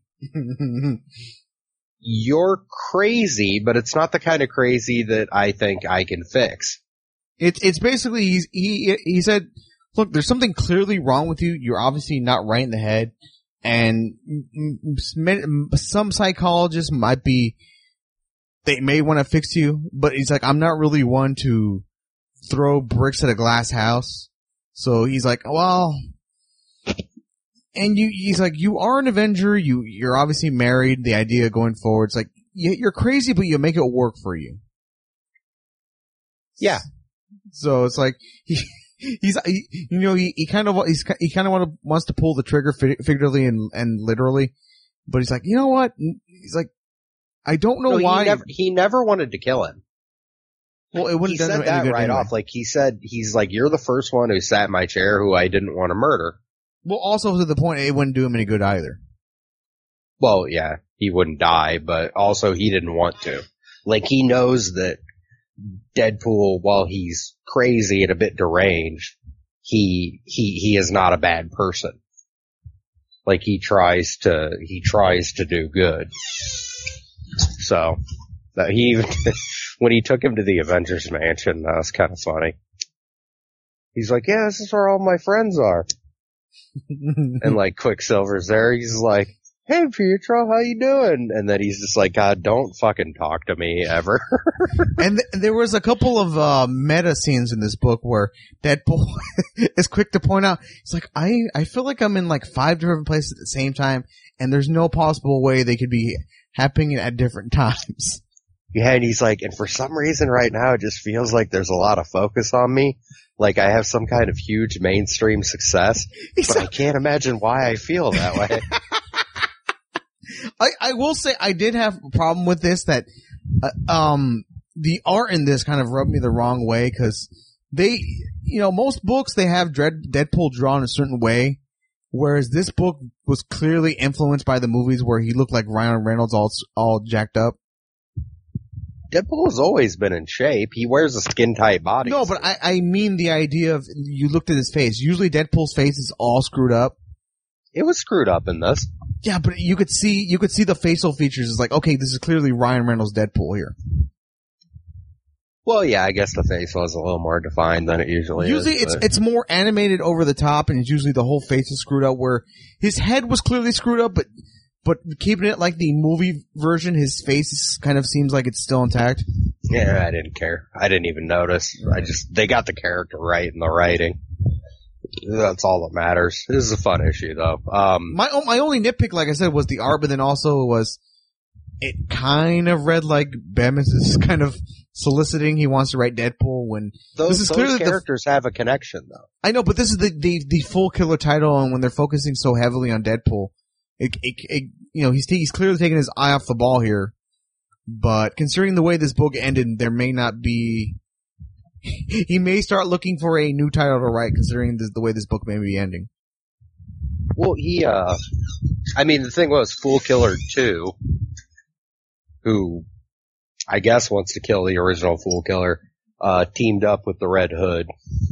You're crazy, but it's not the kind of crazy that I think I can fix. It's, it's basically, he's, he, he said, look, there's something clearly wrong with you. You're obviously not right in the head. And some psychologists might be, they may want to fix you, but he's like, I'm not really one to throw bricks at a glass house. So he's like, well, and you, he's like, you are an Avenger. You, you're obviously married. The idea going forward, it's like, you're crazy, but you make it work for you. Yeah. So it's like, he, He's, he, you know, he, he kind of, he's, he kind of want to, wants to pull the trigger figuratively and, and literally, but he's like, you know what? He's like, I don't know no, why. He never, he never wanted to kill him. Well, it wouldn't he have done said him any that good right anyway. off. Like, he said, he's like, you're the first one who sat in my chair who I didn't want to murder. Well, also to the point, it wouldn't do him any good either. Well, yeah, he wouldn't die, but also he didn't want to. Like, he knows that Deadpool, while he's crazy and a bit deranged, he, he, he is not a bad person. Like, he tries to, he tries to do good. So, That he even, when he took him to the Avengers Mansion, that was kind of funny. He's like, yeah, this is where all my friends are. And like Quicksilver's there, he's like, hey Pietro, how you doing? And then he's just like, God, don't fucking talk to me ever. And th- there was a couple of uh meta scenes in this book where Deadpool is quick to point out, it's like, I, I feel like I'm in like five different places at the same time, and there's no possible way they could be happening at different times. Yeah, and he's like, and for some reason right now it just feels like there's a lot of focus on me. Like I have some kind of huge mainstream success, He's but I can't imagine why I feel that way. I, I will say I did have a problem with this, that uh, um the art in this kind of rubbed me the wrong way, because they, you know, most books they have Dread, Deadpool drawn a certain way, whereas this book was clearly influenced by the movies where he looked like Ryan Reynolds all all jacked up. Deadpool has always been in shape. He wears a skin-tight body. No, but I, I mean the idea of, you looked at his face. Usually Deadpool's face is all screwed up. It was screwed up in this. Yeah, but you could see, you could see the facial features. It's like, okay, this is clearly Ryan Reynolds' Deadpool here. Well, yeah, I guess the face was a little more defined than it usually, Usually is. it's, but- it's more animated over the top, and it's usually the whole face is screwed up, where his head was clearly screwed up, but, but keeping it like the movie version, his face is, kind of seems like it's still intact. Yeah, I didn't care. I didn't even notice. I just, they got the character right in the writing. That's all that matters. This is a fun issue though. Um, My, o- my only nitpick, like I said, was the art, but then also was, it kind of read like Bemis is kind of soliciting he wants to write Deadpool when those this is those clearly the- characters have a connection though. I know, but this is the, the, the full killer title, and when they're focusing so heavily on Deadpool, it, it, it you know, he's, he's clearly taking his eye off the ball here. But considering the way this book ended, there may not be, he may start looking for a new title to write, considering this, the way this book may be ending. Well, he, uh, I mean, the thing was, Fool Killer two, who I guess wants to kill the original Fool Killer, uh, teamed up with the Red Hood.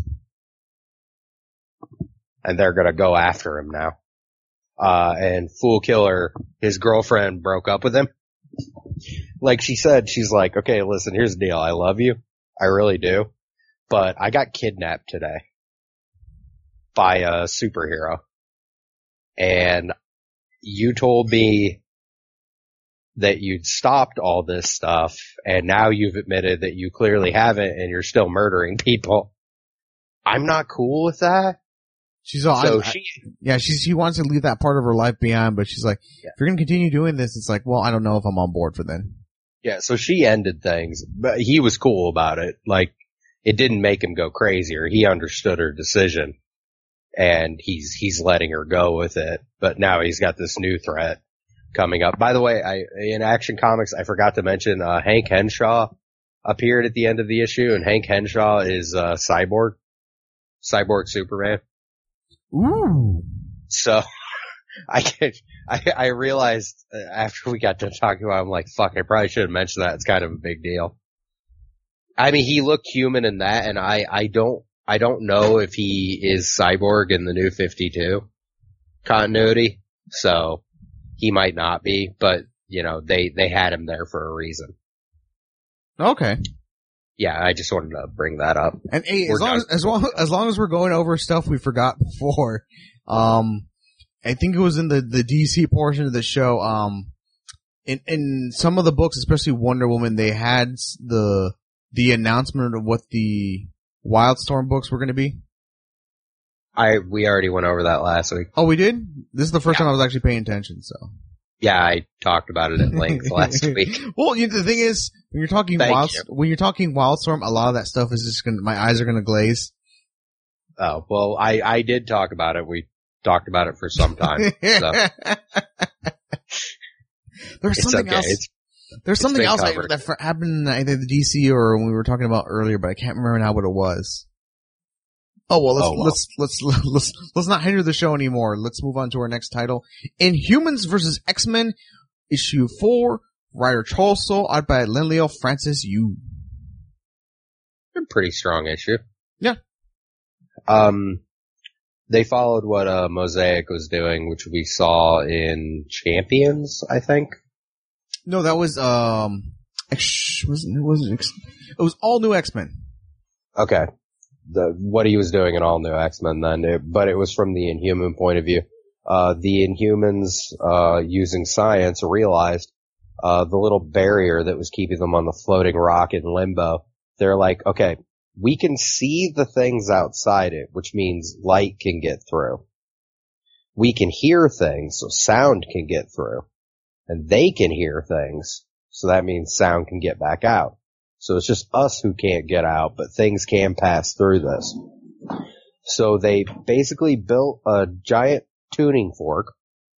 And they're gonna go after him now. Uh, and Fool Killer, his girlfriend broke up with him. Like she said, she's like, okay, listen, here's the deal. I love you. I really do. But I got kidnapped today by a superhero. And you told me that you'd stopped all this stuff, and now you've admitted that you clearly haven't, and you're still murdering people. I'm not cool with that. She's all, So I, she, I, yeah, she, she wants to leave that part of her life behind, but she's like, Yeah. if you're gonna continue doing this, it's like, well, I don't know if I'm on board for then. yeah, so she ended things, but he was cool about it. Like, it didn't make him go crazier. He understood her decision, and he's, he's letting her go with it. But now he's got this new threat coming up. By the way, I, in Action Comics, I forgot to mention, uh, Hank Henshaw appeared at the end of the issue, and Hank Henshaw is, uh, Cyborg. Cyborg Superman. Ooh. So, I get, I, I realized uh, after we got done talking about it, I'm like, fuck, I probably should have mentioned that. It's kind of a big deal. I mean, he looked human in that, and I, I don't, I don't know if he is Cyborg in the New fifty-two continuity, so he might not be, but, you know, they, they had him there for a reason. Okay. Yeah, I just wanted to bring that up. And hey, We're as long done. as, as long as long as we're going over stuff we forgot before, um, I think it was in the, the D C portion of the show, um, in, in some of the books, especially Wonder Woman, they had s- the, the announcement of what the Wildstorm books were going to be. I, we already went over that last week. Oh, we did? This is the first Yeah. time I was actually paying attention, so. Yeah, I talked about it at length last week. Well, you know, the thing is, when you're talking Thank Wild, you. when you're talking Wildstorm, a lot of that stuff is just gonna, my eyes are gonna glaze. Oh, well, I, I did talk about it. We talked about it for some time. So There's it's something okay. else. It's, There's something been else I, covered. that fr- happened in either the D C or when we were talking about earlier, but I can't remember now what it was. Oh well, let's Oh, well. let's let's let's let's not hinder the show anymore. Let's move on to our next title. Inhumans versus X-Men, issue four. Writer Charles Soule, art by Lenleo Francis Yu. a pretty strong issue. Yeah. Um, they followed what uh, Mosaic was doing, which we saw in Champions, I think. No, that was um X, wasn't, it wasn't X, it was all new X-Men. Okay. The, what he was doing in All New X-Men then, it, but it was from the Inhuman point of view. Uh, the Inhumans, uh, using science realized, uh, the little barrier that was keeping them on the floating rock in limbo. They're like, okay, we can see the things outside it, which means light can get through. We can hear things, so sound can get through. And they can hear things, so that means sound can get back out. So it's just us who can't get out, but things can pass through this. So they basically built a giant tuning fork.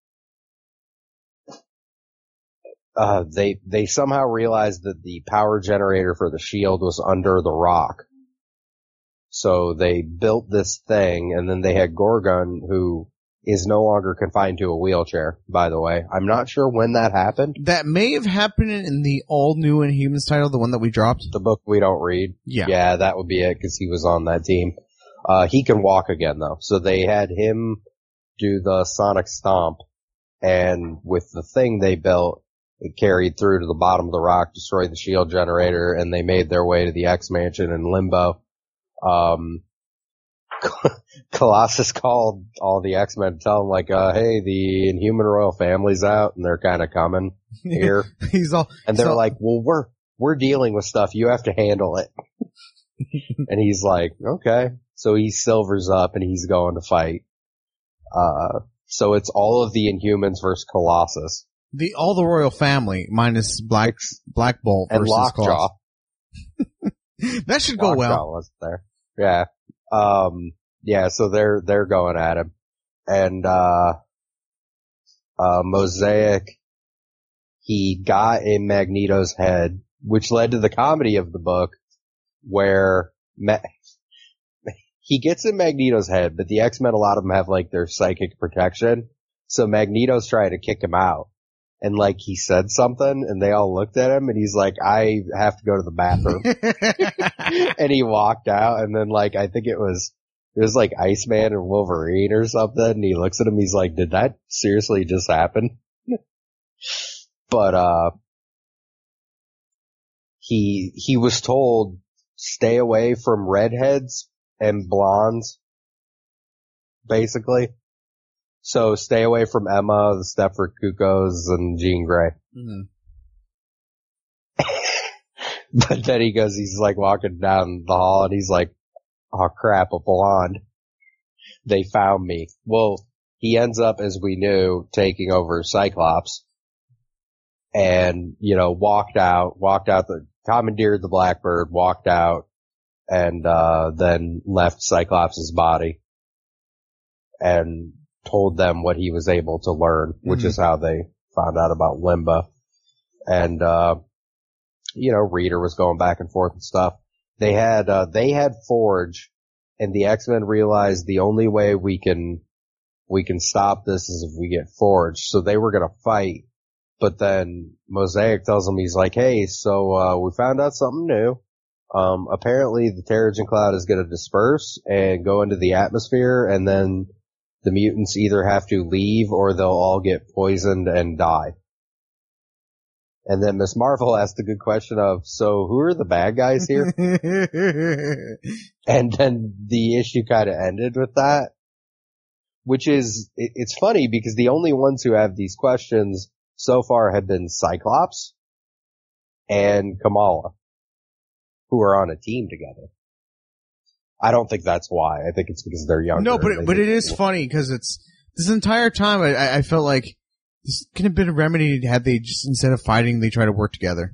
Uh, they, they somehow realized that the power generator for the shield was under the rock. So they built this thing, and then they had Gorgon, who is no longer confined to a wheelchair, by the way. I'm not sure when that happened. That may have happened in the all new Inhumans title, the one that we dropped. The book we don't read. Yeah. Yeah, that would be it, because he was on that team. Uh, he can walk again, though. So they had him do the Sonic Stomp, and with the thing they built, it carried through to the bottom of the rock, destroyed the shield generator, and they made their way to the X-Mansion in Limbo. Um, Colossus called all the X-Men to tell them, like, uh, hey, the Inhuman royal family's out, and they're kind of coming here. He's all, and they're so, like, well, we're, we're dealing with stuff. You have to handle it. And he's like, okay. So he silvers up and he's going to fight. Uh, so it's all of the Inhumans versus Colossus. The, all the royal family, minus Black, Black Bolt and versus Lockjaw. That should go Lockjaw well. wasn't there. Yeah. Um, yeah, so they're, they're going at him. And, uh, uh, Mosaic, he got in Magneto's head, which led to the comedy of the book, where Ma- he gets in Magneto's head, but the X-Men, a lot of them have like their psychic protection. So Magneto's trying to kick him out. And like he said something and they all looked at him and he's like, I have to go to the bathroom. And he walked out and then like, I think it was, it was like Iceman and Wolverine or something. And he looks at him, he's like, did that seriously just happen? But, uh, he, he was told, stay away from redheads and blondes, basically. So stay away from Emma, the Stepford Cuckoos, and Jean Grey. Mm-hmm. But then he goes, he's like walking down the hall and he's like, oh crap, a blonde. They found me. Well, he ends up, as we knew, taking over Cyclops. And, you know, walked out, walked out the, commandeered the Blackbird, walked out, and, uh, then left Cyclops' body. And told them what he was able to learn, which mm-hmm. is how they found out about Limbo. And, uh, you know, Reader was going back and forth and stuff. They had, uh, they had Forge, and the X-Men realized the only way we can, we can stop this is if we get Forge. So they were gonna fight. But then Mosaic tells them, he's like, hey, so, uh, we found out something new. Um, apparently the Terrigen Cloud is gonna disperse and go into the atmosphere, and then the mutants either have to leave or they'll all get poisoned and die. And then Miss Marvel asked the good question of, so who are the bad guys here? And then the issue kind of ended with that, which is, it, it's funny because the only ones who have these questions so far have been Cyclops and Kamala, who are on a team together. I don't think that's why. I think it's because they're younger. No, but it, but it is funny because it's this entire time I, I felt like this could have been remedied had they just, instead of fighting, they try to work together.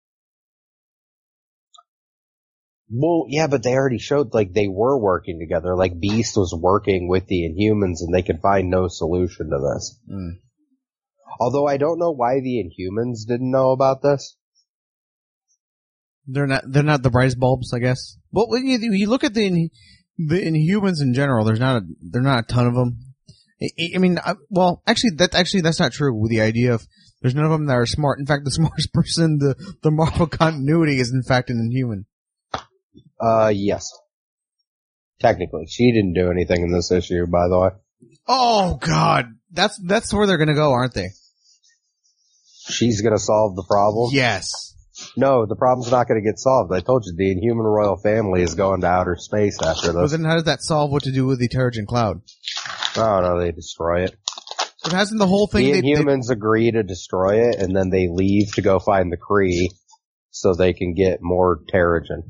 Well, yeah, but they already showed like they were working together. Like Beast was working with the Inhumans, and they could find no solution to this. Mm. Although I don't know why the Inhumans didn't know about this. They're not. They're not the brightest bulbs, I guess. Well, when you, you look at the the Inhumans in general, there's not a there're not a ton of them. I, I mean, I, well, actually, that actually that's not true. With the idea of there's none of them that are smart. In fact, the smartest person in the the Marvel continuity is in fact an Inhuman. Uh, yes. Technically, she didn't do anything in this issue, by the way. Oh God, that's that's where they're gonna go, aren't they? She's gonna solve the problem. Yes. No, the problem's not going to get solved. I told you, the Inhuman royal family is going to outer space after But this. then how does that solve what to do with the Terrigen Cloud? Oh, no, they destroy it. But hasn't the whole thing... The they- they- Inhumans agree to destroy it, and then they leave to go find the Kree so they can get more Terrigen.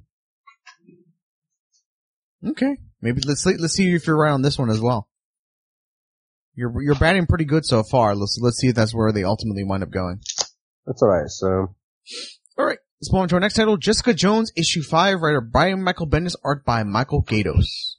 Okay. Maybe let's let's see if you're right on this one as well. You're you're batting pretty good so far. Let's let's see if that's where they ultimately wind up going. That's what I assume. All right. Let's move on to our next title. Jessica Jones, issue five, writer Brian Michael Bendis, art by Michael Gaydos.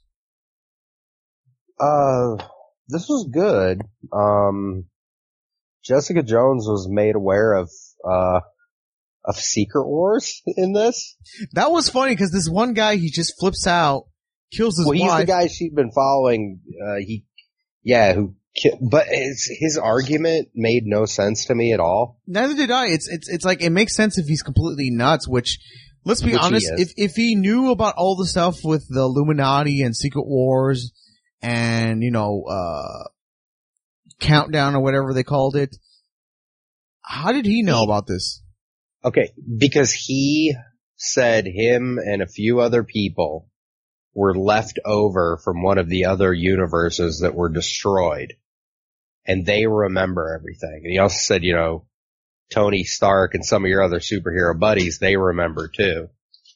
Uh, this was good. Um, Jessica Jones was made aware of, uh, of Secret Wars in this. That was funny because this one guy, he just flips out, kills his Well, he's wife. the guy she'd been following, uh, he, yeah, who, ki- but his, his argument made no sense to me at all. Neither did I. It's it's it's like it makes sense if he's completely nuts. Which, let's be Which he honest, is. if if he knew about all the stuff with the Illuminati and Secret Wars and you know uh Countdown or whatever they called it, how did he know He- about this? Okay, because he said him and a few other people were left over from one of the other universes that were destroyed. And they remember everything. And he also said, you know, Tony Stark and some of your other superhero buddies, they remember too.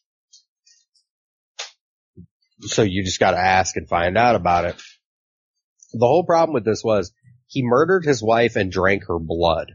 So you just gotta ask and find out about it. The whole problem with this was he murdered his wife and drank her blood.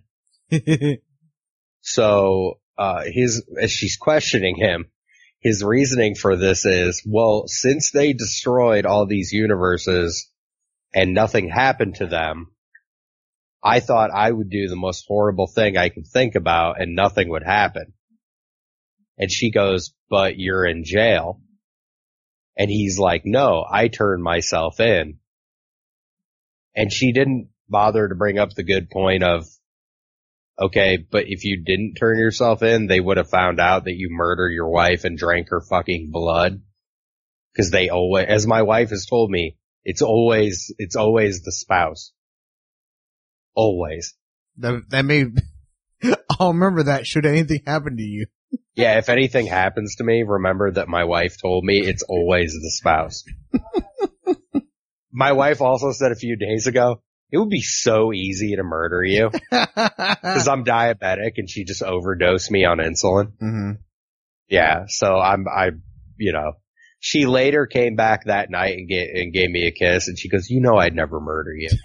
So, uh, his, as she's questioning him, his reasoning for this is, well, since they destroyed all these universes and nothing happened to them, I thought I would do the most horrible thing I could think about and nothing would happen. And she goes, but you're in jail. And he's like, no, I turned myself in. And she didn't bother to bring up the good point of, okay, but if you didn't turn yourself in, they would have found out that you murdered your wife and drank her fucking blood. Cause they always, as my wife has told me, it's always, it's always the spouse. Always. That that may. I'll remember that. Should anything happen to you? Yeah, if anything happens to me, remember that my wife told me it's always the spouse. My wife also said a few days ago, it would be so easy to murder you because I'm diabetic and she just overdosed me on insulin. Mm-hmm. Yeah, so I'm, I, you know, she later came back that night and, ga- and gave me a kiss and she goes, you know, I'd never murder you.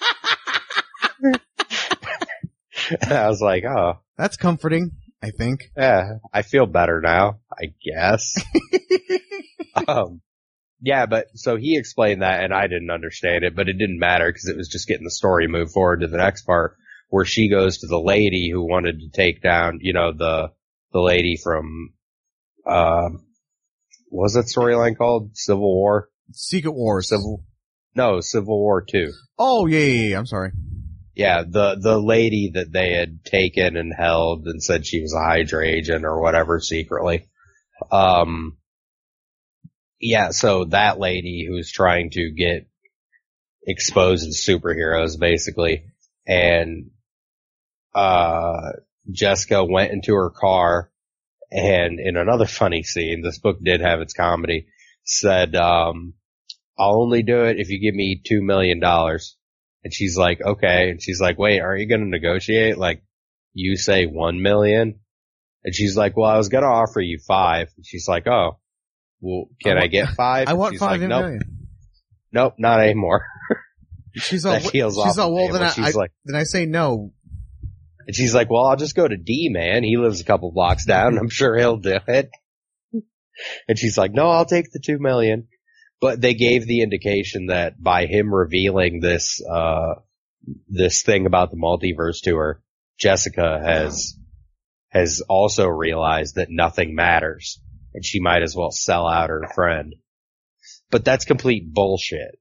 And I was like, oh, That's comforting, I think. yeah, I feel better now, I guess. um, yeah, but so he explained that and I didn't understand it, but it didn't matter because it was just getting the story moved forward to the next part where she goes to the lady who wanted to take down, you know, the, the lady from, um, what was that storyline called? Civil War? Secret Wars. Civil, no, Civil War two. Oh yeah, yeah, yeah. I'm sorry. Yeah, the, the lady that they had taken and held and said she was a Hydra agent or whatever secretly. Um, yeah, so that lady who's trying to get exposed as superheroes basically, and, uh, Jessica went into her car and in another funny scene, this book did have its comedy, said, um, I'll only do it if you give me two million dollars. And she's like, okay. And she's like, wait, are you going to negotiate? Like, you say one million? And she's like, well, I was going to offer you five. And she's like, oh, well, can I I, want- get five? I And want she's five like, nope, million. nope, not anymore. She's all. That feels she's off all. the Well, table. then I, She's I like- then I say no. And she's like, well, I'll just go to D, man. He lives a couple blocks down. I'm sure he'll do it. And she's like, no, I'll take the two million. But they gave the indication that by him revealing this, uh, this thing about the multiverse to her, Jessica has, has also realized that nothing matters and she might as well sell out her friend. But that's complete bullshit.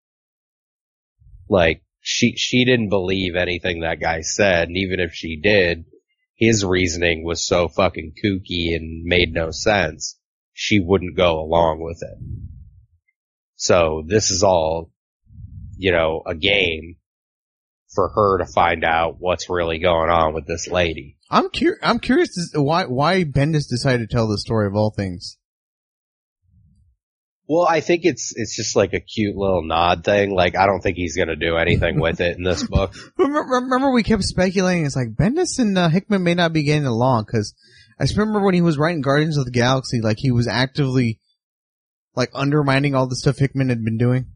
Like, she, she didn't believe anything that guy said, and even if she did, his reasoning was so fucking kooky and made no sense, she wouldn't go along with it. So this is all, you know, a game for her to find out what's really going on with this lady. I'm cur- I'm curious as to why why Bendis decided to tell the story of all things. Well, I think it's it's just like a cute little nod thing. Like, I don't think he's going to do anything with it in this book. Remember, remember we kept speculating. It's like Bendis and uh, Hickman may not be getting along because I just remember when he was writing Guardians of the Galaxy, like he was actively like undermining all the stuff Hickman had been doing.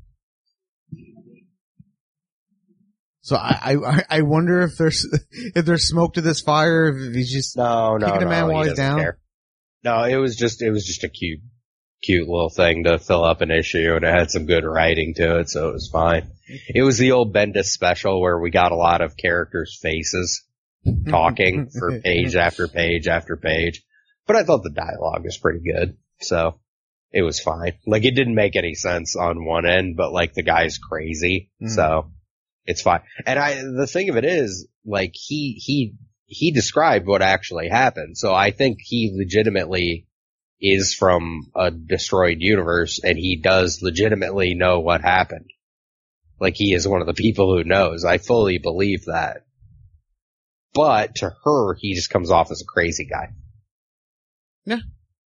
So I I, I wonder if there's if there's smoke to this fire. If he's just No, no, kicking no. a man while he he's doesn't down. care. No, it was just it was just a cute. cute little thing to fill up an issue, and it had some good writing to it, so it was fine. It was the old Bendis special where we got a lot of characters' faces talking for page after page after page, but I thought the dialogue was pretty good, so it was fine. Like, it didn't make any sense on one end, but like the guy's crazy, Mm. so it's fine. And I, the thing of it is, like, he, he, he described what actually happened, so I think he legitimately is from a destroyed universe, and he does legitimately know what happened. Like, he is one of the people who knows. I fully believe that. But to her, he just comes off as a crazy guy. Yeah.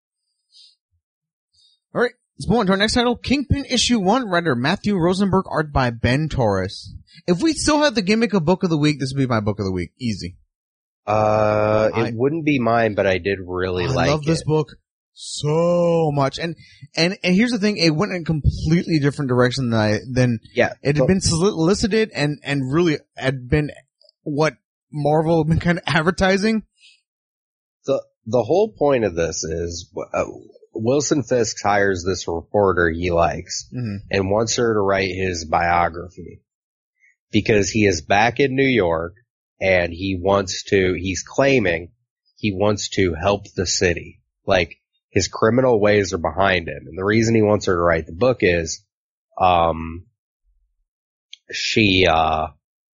All right, let's move on to our next title. Kingpin issue one, writer Matthew Rosenberg, art by Ben Torres. If we still have the gimmick of book of the week, this would be my book of the week. Easy. Uh, it I- wouldn't be mine, but I did really I like love this it. book so much. And, and, and here's the thing, it went in a completely different direction than I, than Yeah. it had been solicited and, and really had been what Marvel had been kind of advertising. The, the whole point of this is, uh, Wilson Fisk hires this reporter he likes Mm-hmm. and wants her to write his biography because he is back in New York and he wants to, he's claiming he wants to help the city. Like, his criminal ways are behind him. And the reason he wants her to write the book is, um, she, uh,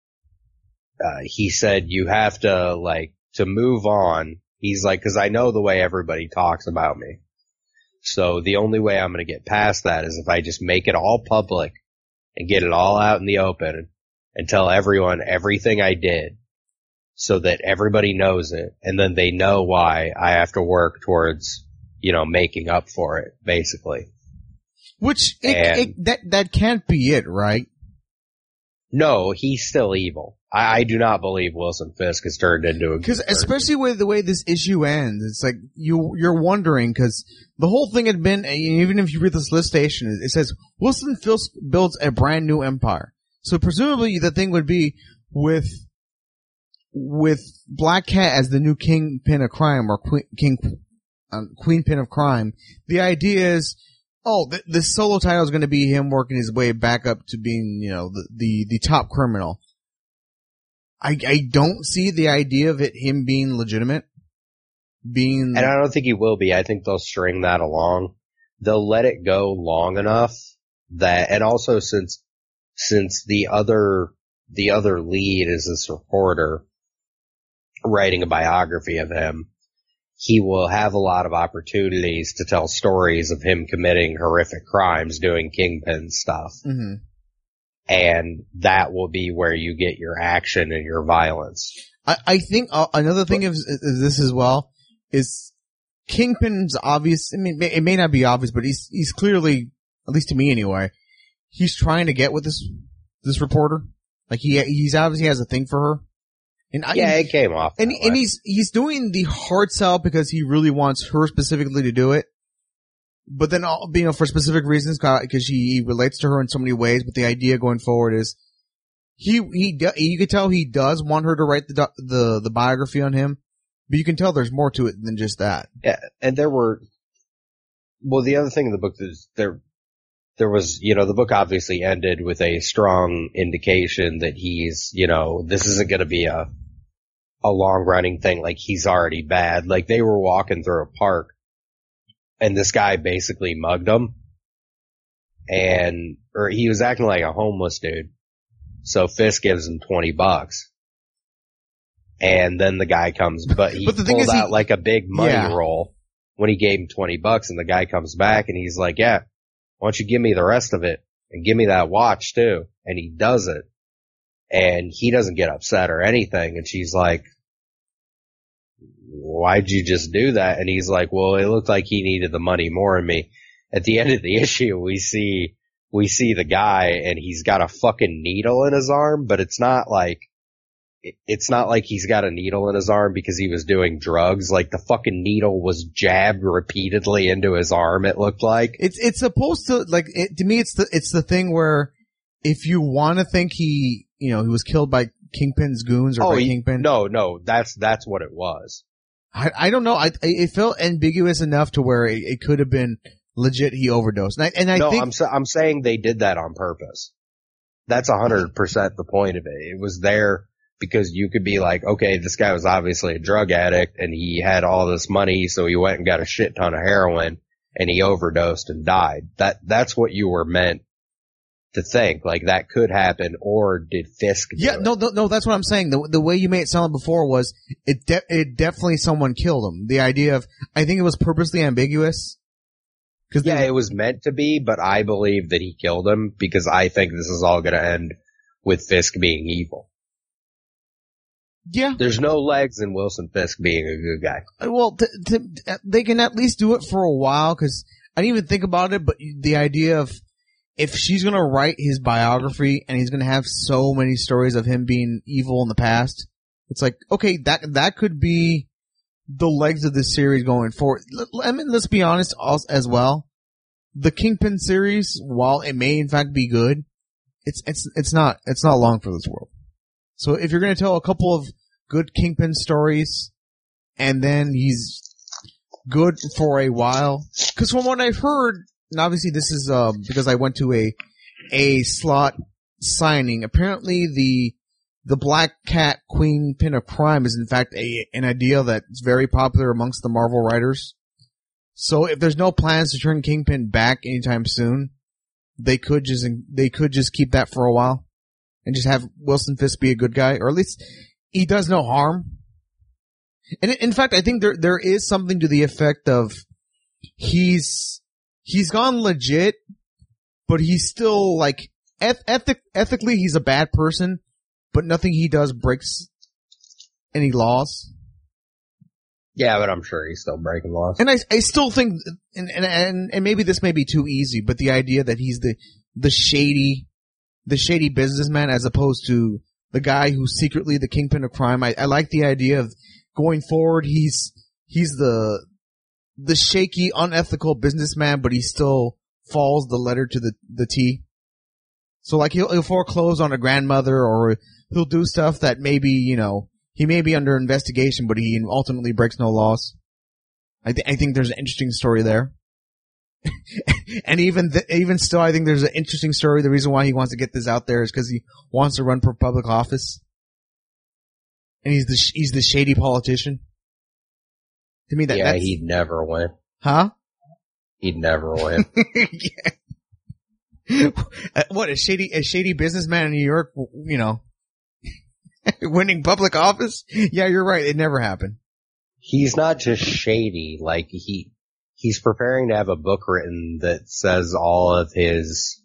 uh, he said you have to, like, to move on. He's like, cause I know the way everybody talks about me. So the only way I'm going to get past that is if I just make it all public and get it all out in the open and tell everyone everything I did so that everybody knows it. And then they know why I have to work towards, you know, making up for it, basically. Which, it, And- it, that, that can't be it, right? No, he's still evil. I, I do not believe Wilson Fisk has turned into a good Because person. especially with the way this issue ends, it's like you you're wondering because the whole thing had been, even if you read this list station, it says Wilson Fisk builds a brand new empire. So presumably the thing would be with with Black Cat as the new kingpin of crime or queen, king um, queenpin of crime. The idea is, oh, th- this solo title is going to be him working his way back up to being, you know, the the, the top criminal. I, I don't see the idea of it, him being legitimate. Being, And I don't think he will be. I think they'll string that along. They'll let it go long enough that, and also since, since the other, the other lead is this reporter writing a biography of him, he will have a lot of opportunities to tell stories of him committing horrific crimes, doing kingpin stuff. Mhm. And that will be where you get your action and your violence. I, I think uh, another thing is, is this as well is Kingpin's obvious. I mean, it may not be obvious, but he's he's clearly, at least to me anyway, he's trying to get with this this reporter. Like he he's obviously has a thing for her. And I, Yeah, it came off. and that and way. he's he's doing the hard sell because he really wants her specifically to do it. But then, all, you know, for specific reasons, because he relates to her in so many ways. But the idea going forward is, he he do, you can tell he does want her to write the doc- the the biography on him, but you can tell there's more to it than just that. Yeah, and there were, well, the other thing in the book is there, there was, you know, the book obviously ended with a strong indication that he's, you know, this isn't going to be a, a long running thing. Like, he's already bad. Like, they were walking through a park and this guy basically mugged him and, or he was acting like a homeless dude. So Fisk gives him twenty bucks. And then the guy comes, but he But the thing pulled is he- out like a big money Yeah. roll when he gave him twenty bucks, and the guy comes back and he's like, yeah, why don't you give me the rest of it and give me that watch too? And he does it. and he doesn't get upset or anything. And she's like, why'd you just do that? And he's like, well, it looked like he needed the money more than me. At the end of the issue, we see, we see the guy and he's got a fucking needle in his arm, but it's not like, it's not like he's got a needle in his arm because he was doing drugs. Like the fucking needle was jabbed repeatedly into his arm, it looked like. It's, it's supposed to, like, it, to me, it's the, it's the thing where if you want to think he, you know, he was killed by Kingpin's goons or oh, by he, Kingpin. No, no, that's, that's what it was. I, I don't know. I, it felt ambiguous enough to where it, it could have been legit he overdosed. And I, and I no, think. I'm, sa- I'm saying they did that on purpose. That's a hundred percent the point of it. It was there because you could be like, okay, this guy was obviously a drug addict and he had all this money, so he went and got a shit ton of heroin and he overdosed and died. That, that's what you were meant to think. Like that could happen, or did Fisk do Yeah, it? no, no, no, that's what I'm saying. The, the way you made it sound before was it, de- it definitely someone killed him. The idea of, I think it was purposely ambiguous. Cause Yeah, they- it was meant to be, but I believe that he killed him because I think this is all going to end with Fisk being evil. yeah. There's no legs in Wilson Fisk being a good guy. Well, t- t- they can at least do it for a while because I didn't even think about it, but the idea of if she's going to write his biography and he's going to have so many stories of him being evil in the past, it's like, okay, that, that could be the legs of this series going forward. L- I mean, let's be honest also, as well. The Kingpin series, while it may in fact be good, it's, it's, it's not, it's not long for this world. So if you're going to tell a couple of good Kingpin stories and then he's good for a while, because from what I've heard, and obviously this is uh, because I went to a a slot signing. Apparently, the the Black Cat Queen Pin of Crime is in fact a an idea that's very popular amongst the Marvel writers. So if there's no plans to turn Kingpin back anytime soon, they could just they could just keep that for a while and just have Wilson Fisk be a good guy, or at least he does no harm. And in fact, I think there there is something to the effect of he's. He's gone legit, but he's still like eth- ethic- ethically he's a bad person, but nothing he does breaks any laws. Yeah, but I'm sure he's still breaking laws. And I, I still think, and, and and and maybe this may be too easy, but the idea that he's the the shady, the shady businessman as opposed to the guy who's secretly the kingpin of crime. I, I like the idea of going forward. He's he's the the shaky, unethical businessman, but he still falls the letter to the, the T. So like he'll, he'll foreclose on a grandmother, or he'll do stuff that maybe, you know, he may be under investigation, but he ultimately breaks no laws. I, th- I think there's an interesting story there. And even, th- even still, I think there's an interesting story. The reason why he wants to get this out there is because he wants to run for public office. And he's the, sh- he's the shady politician. To me, that, yeah, that's, he'd never win. huh? He'd never win. Yeah. What, a shady, a shady businessman in New York, you know, winning public office? Yeah, you're right. It never happened. He's not just shady, like he, he's preparing to have a book written that says all of his,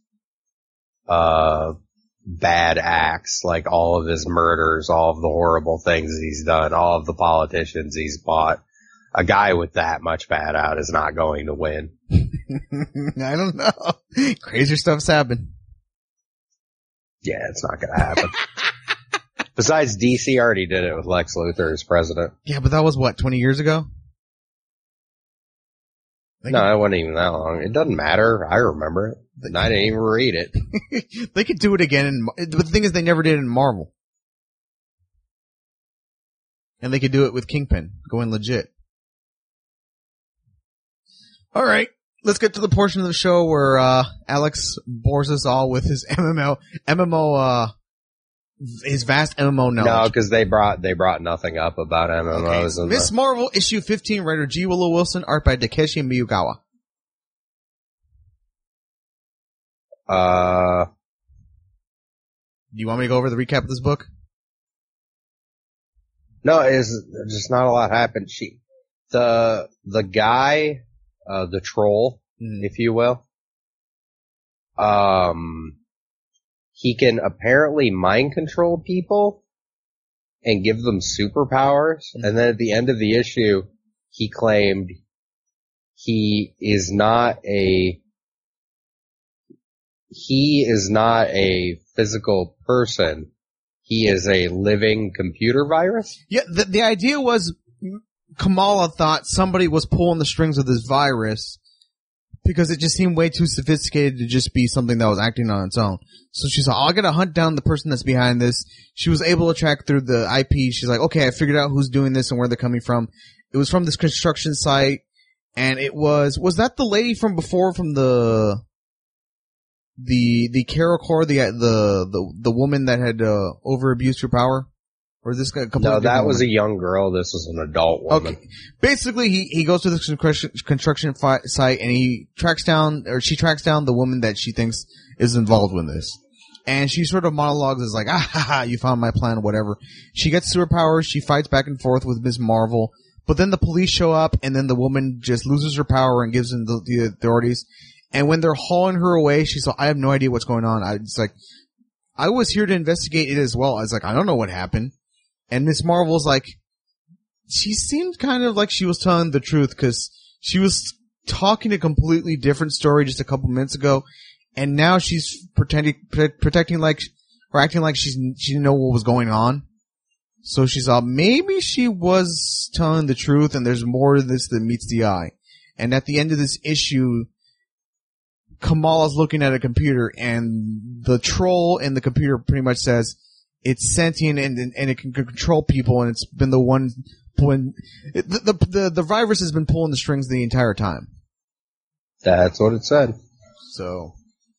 uh, bad acts, like all of his murders, all of the horrible things he's done, all of the politicians he's bought. A guy with that much bad out is not going to win. I don't know. Crazier stuff's happened. Yeah, it's not going to happen. Besides, D C already did it with Lex Luthor as president. Yeah, but that was what, twenty years ago? They No, could, it wasn't even that long. It doesn't matter. I remember it. And I didn't even read it. they could do it again. In, but the thing is, they never did it in Marvel. And they could do it with Kingpin, going legit. All right, let's get to the portion of the show where uh Alex bores us all with his M M O, M M O, uh, his vast M M O knowledge. No, because they brought they brought nothing up about M M Okay, Os. and Miss the- Marvel issue fifteen, writer G. Willow Wilson, art by Takeshi Miyagawa. uh, Do you want me to go over the recap of this book? no, it's just not a lot happened. She, the the guy, uh, the troll, Mhm. if you will, um, he can apparently mind control people and give them superpowers. And then at the end of the issue, he claimed he is not a, he is not a physical person. He is a living computer virus. Yeah, the, the idea was Kamala thought somebody was pulling the strings of this virus because it just seemed way too sophisticated to just be something that was acting on its own. So she said, oh, I gotta hunt down the person that's behind this. She was able to track through the I P. She's like, okay, I figured out who's doing this and where they're coming from. It was from this construction site, and it was, was that the lady from before from the, the, the Carol Core, the, the, the, the woman that had, uh, over abused her power? Or is this a completely No, that different was woman? a young girl. This was an adult woman. Okay. Basically, he, he goes to this construction, construction fi- site and he tracks down, or she tracks down the woman that she thinks is involved with this. And she sort of monologues as like, ah ha ha, you found my plan, whatever. She gets superpowers, she fights back and forth with Miz Marvel, but then the police show up and then the woman just loses her power and gives them the, the authorities. And when they're hauling her away, she's like, I have no idea what's going on. I, it's like, I was here to investigate it as well. I was like, I don't know what happened. And Miss Marvel's like, she seemed kind of like she was telling the truth because she was talking a completely different story just a couple minutes ago, and now she's pretending, pre- protecting like, or acting like she's she didn't know what was going on. So she's all, maybe she was telling the truth, and there's more to this than meets the eye. And at the end of this issue, Kamala's looking at a computer, and the troll in the computer pretty much says, it's sentient and, and and it can control people, and it's been the one pulling it, the, the the the virus has been pulling the strings the entire time. That's what it said. So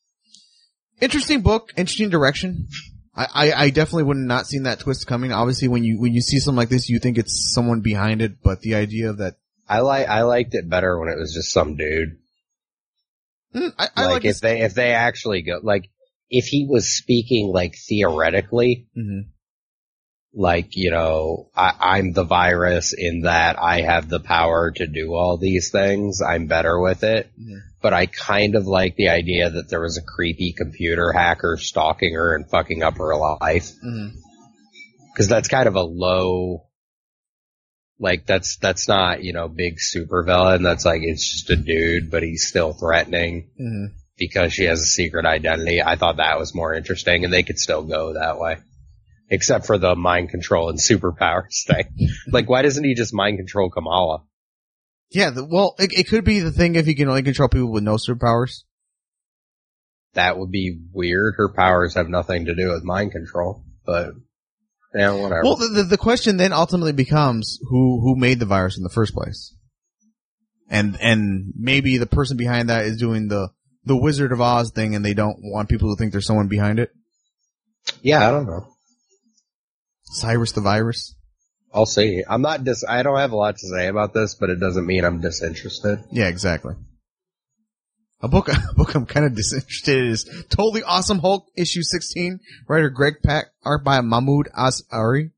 interesting book, interesting direction. I, I, I definitely would have not seen that twist coming. Obviously, when you when you see something like this, you think it's someone behind it, but the idea of that, I like I liked it better when it was just some dude. mm, I, I like, like if this. they if they actually go like. If he was speaking, like, theoretically, Mm-hmm. like, you know, I, I'm the virus in that I have the power to do all these things, I'm better with it. Mm-hmm. But I kind of like the idea that there was a creepy computer hacker stalking her and fucking up her life. Mm-hmm. Because that's kind of a low, like, that's that's not, you know, big supervillain. That's like, it's just a dude, but he's still threatening. Mm-hmm. Because she has a secret identity. I thought that was more interesting, and they could still go that way. Except for the mind control and superpowers thing. Like, why doesn't he just mind control Kamala? Yeah, the, well, it, it could be the thing if he can only control people with no superpowers. That would be weird. Her powers have nothing to do with mind control, but yeah, whatever. Well, the, the the question then ultimately becomes who who made the virus in the first place, and and maybe the person behind that is doing the the Wizard of Oz thing, and they don't want people to think there's someone behind it. Yeah, I don't know. Cyrus the Virus. I'll see. I'm not dis- I don't have a lot to say about this, but it doesn't mean I'm disinterested. Yeah, exactly. A book, a book I'm kind of disinterested in is Totally Awesome Hulk, issue sixteen. Writer Greg Pak, art by Mahmoud Asari.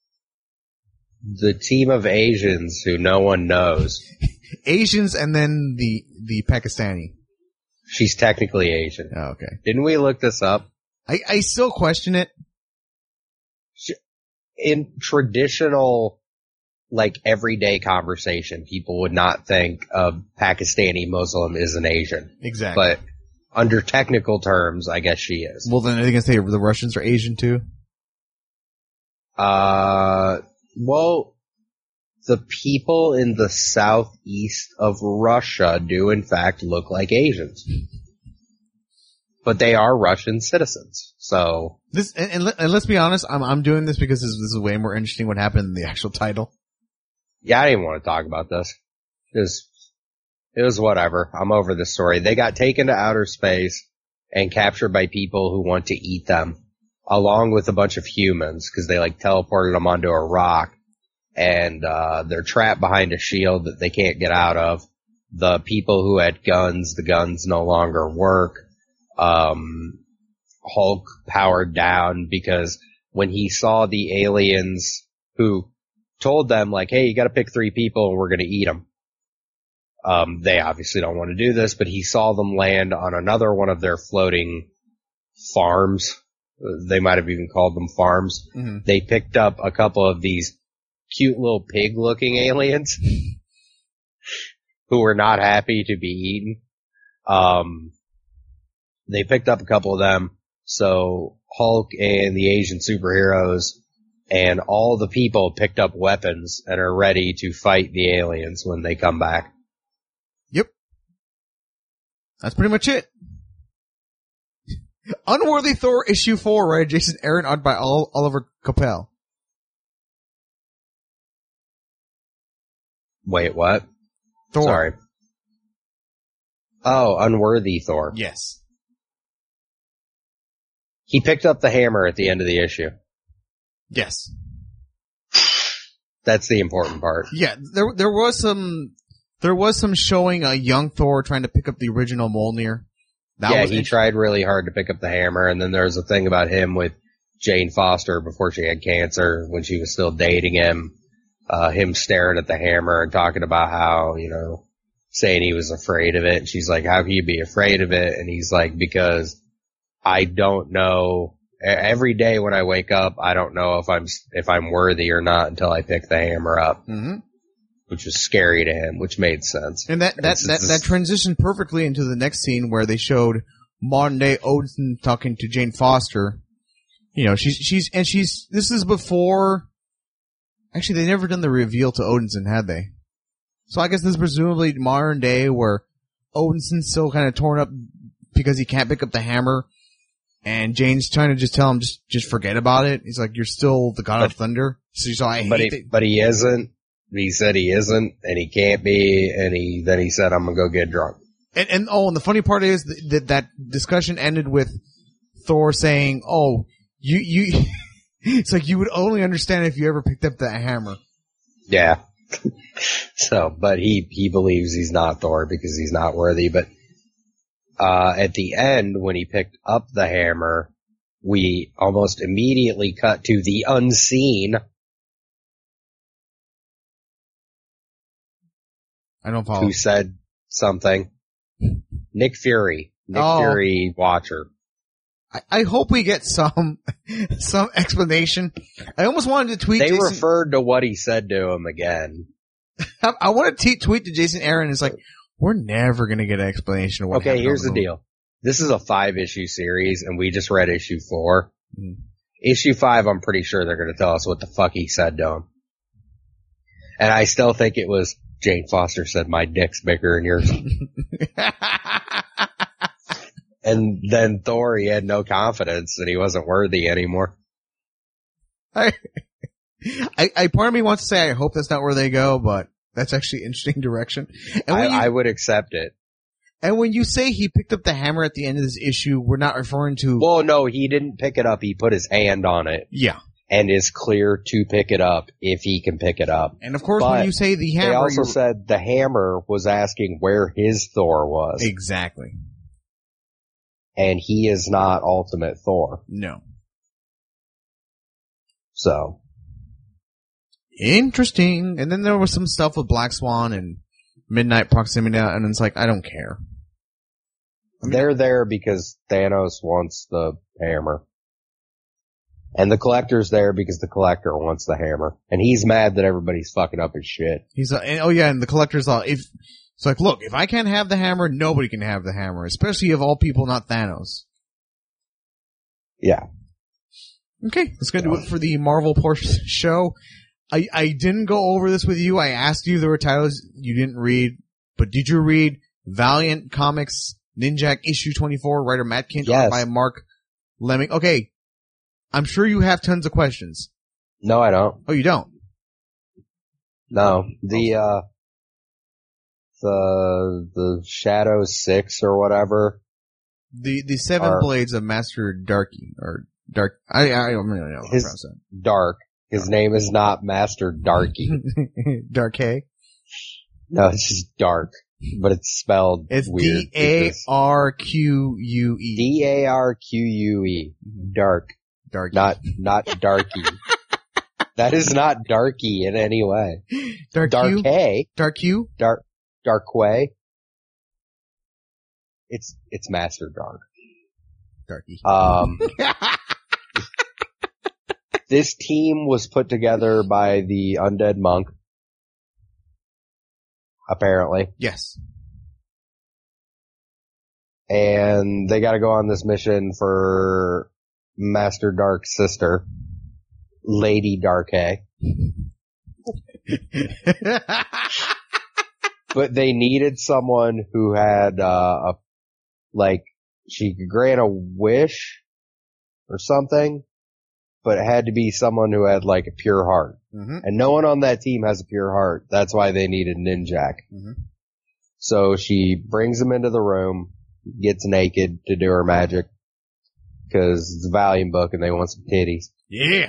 The team of Asians who no one knows. Asians and then the the Pakistani. She's technically Asian. Oh, okay. Didn't we look this up? I, I still question it. In traditional, like, everyday conversation, people would not think a Pakistani Muslim is an Asian. Exactly. But under technical terms, I guess she is. Well, then are they going to say the Russians are Asian too? Uh, well, the people in the southeast of Russia do in fact look like Asians. But they are Russian citizens, so. This, and, and, let, and let's be honest, I'm, I'm doing this because this, this is way more interesting what happened in the actual title. Yeah, I didn't want to talk about this. It was, it was whatever. I'm over this story. They got taken to outer space and captured by people who want to eat them, along with a bunch of humans, because they like teleported them onto a rock, and uh they're trapped behind a shield that they can't get out of. The people who had guns, the guns no longer work. Um, Hulk powered down because when he saw the aliens who told them, like, hey, you gotta pick three people and we're gonna eat them. Um, they obviously don't want to do this, but he saw them land on another one of their floating farms, They might have even called them farms. Mm-hmm. They picked up a couple of these cute little pig-looking aliens who were not happy to be eaten. Um, they picked up a couple of them, so Hulk and the Asian superheroes and all the people picked up weapons and are ready to fight the aliens when they come back. Yep. That's pretty much it. Unworthy Thor issue four, right? Jason Aaron, art by Ol- Oliver Coppel. Wait, what? Thor. Sorry. Oh, Unworthy Thor. Yes. He picked up the hammer at the end of the issue. Yes. That's the important part. Yeah, there there was some there was some showing a young Thor trying to pick up the original Mjolnir. That yeah, was he int- tried really hard to pick up the hammer, and then there was a thing about him with Jane Foster before she had cancer, when she was still dating him, uh, him staring at the hammer and talking about how, you know, saying he was afraid of it. And she's like, how can you be afraid of it? And he's like, because I don't know. Every day when I wake up, I don't know if I'm if I'm worthy or not until I pick the hammer up, mm-hmm. which was scary to him, which made sense. And that that, It's- that it's- that transitioned perfectly into the next scene where they showed modern day Odin talking to Jane Foster. You know, she's she's and she's this is before. Actually, they never done the reveal to Odinson, had they? So I guess this is presumably modern day where Odinson's still kind of torn up because he can't pick up the hammer. And Jane's trying to just tell him, just, just forget about it. He's like, you're still the god But- of thunder. So he's like, I But hate he, it. but he isn't. He said he isn't, and he can't be, and he then he said, I'm gonna go get drunk. And, and, oh, and the funny part is that, that that discussion ended with Thor saying, oh, you, you, it's like you would only understand if you ever picked up that hammer. Yeah. So, but he, he believes he's not Thor because he's not worthy, but, uh, at the end, when he picked up the hammer, we almost immediately cut to the unseen. I don't follow. Who said something. Nick Fury. Nick Oh. Fury Watcher. I, I hope we get some, some explanation. I almost wanted to tweet They Jason. referred to what he said to him again. I, I want to t- tweet to Jason Aaron. It's like, we're never going to get an explanation of what Okay, happened here's on the deal. This is a five issue series, and we just read issue four. Mm. Issue Issue five, I'm pretty sure they're going to tell us what the fuck he said to him. And I still think it was Jane Foster said, my dick's bigger than yours. And then Thor, he had no confidence that he wasn't worthy anymore. I, I, I, part of me wants to say I hope that's not where they go, but that's actually interesting direction. And I, when, you, I would accept it. and when you say he picked up the hammer at the end of this issue, we're not referring to. Well, no, he didn't pick it up. He put his hand on it Yeah. and is clear to pick it up if he can pick it up. And of course, But when you say the hammer, They also you- said the hammer was asking where his Thor was. exactly. And he is not Ultimate Thor. No. So, Interesting. And then there was some stuff with Black Swan and Midnight Proximity, and it's like, I don't care. I mean- they're there because Thanos wants the hammer. And the Collector's there because the Collector wants the hammer. And he's mad that everybody's fucking up his shit. He's like, and, oh yeah, and the Collector's all, if, it's like, look, if I can't have the hammer, nobody can have the hammer, especially of all people, not Thanos. Yeah. Okay, that's gonna do it for the Marvel portion show. I, I didn't go over this with you. I asked you there were titles you didn't read, but did you read Valiant Comics Ninjak issue twenty-four, writer Matt Kinch, Yes. art by Mark Lemming? Okay, I'm sure you have tons of questions. No, I don't. Oh, you don't? No. The, uh, the, the Shadow Six or whatever. The the Seven Are- Blades of Master Darky, or Dark, I, I don't really know how to His- pronounce Dark. His name is not Master Darky. that. Dark Hay. No, it's just Dark. But it's spelled It's weird. D A R Q U E. D A R Q U E. Dark. Darky. Not, not Darky. That is not Darky in any way. Dark Dark Q? Hay. Dark Q? Dark, Dark Way. It's, it's Master Dark. Darky. Um, This team was put together by the Undead Monk, apparently, Yes. and they got to go on this mission for Master Dark's sister, Lady Darkhay. But they needed someone who had, uh, a, like, she could grant a wish or something, but it had to be someone who had, like, a pure heart. Mm-hmm. And no one on that team has a pure heart. That's why they needed Ninjak. Mm-hmm. So she brings him into the room, gets naked to do her magic, because it's a Valiant book and they want some titties. Yeah.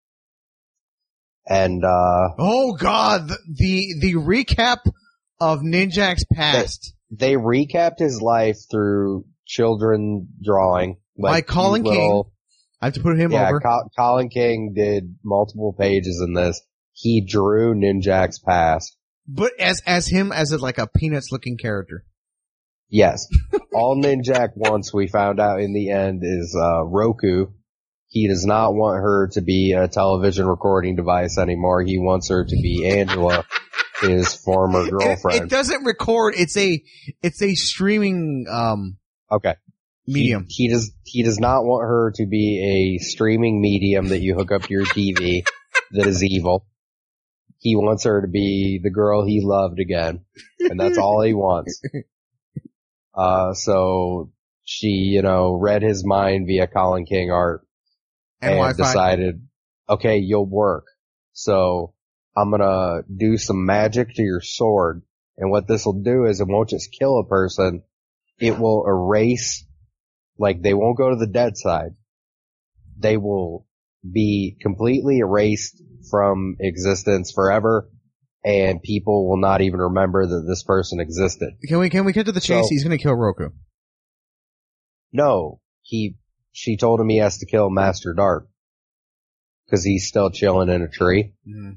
And, uh, Oh God, the, the, the recap of Ninjak's past. they recapped his life through children drawing. By Colin cute little- King. I have to put him Yeah, over. Col- Colin King did multiple pages in this. He drew Ninjak's past. But as, as him as a, like a Peanuts looking character. Yes. All Ninjak wants, we found out in the end, is uh Roku. He does not want her to be a television recording device anymore. He wants her to be Angela, his former It, girlfriend. it doesn't record. It's a, it's a streaming, um, Okay. medium. He, he does he does not want her to be a streaming medium that you hook up to your T V that is evil. He wants her to be the girl he loved again. And that's all he wants. Uh, so she, you know, read his mind via Colin King art And and, Wi-Fi. decided, okay, you'll work. So I'm gonna do some magic to your sword. And what this will do is it won't just kill a person. It will erase, like they won't go to the dead side. They will be completely erased from existence forever. And people will not even remember that this person existed. Can we, can we get to the chase? So- He's gonna kill Roku. No, he, she told him he has to kill Master Dark. Cause he's still chilling in a tree. Mm.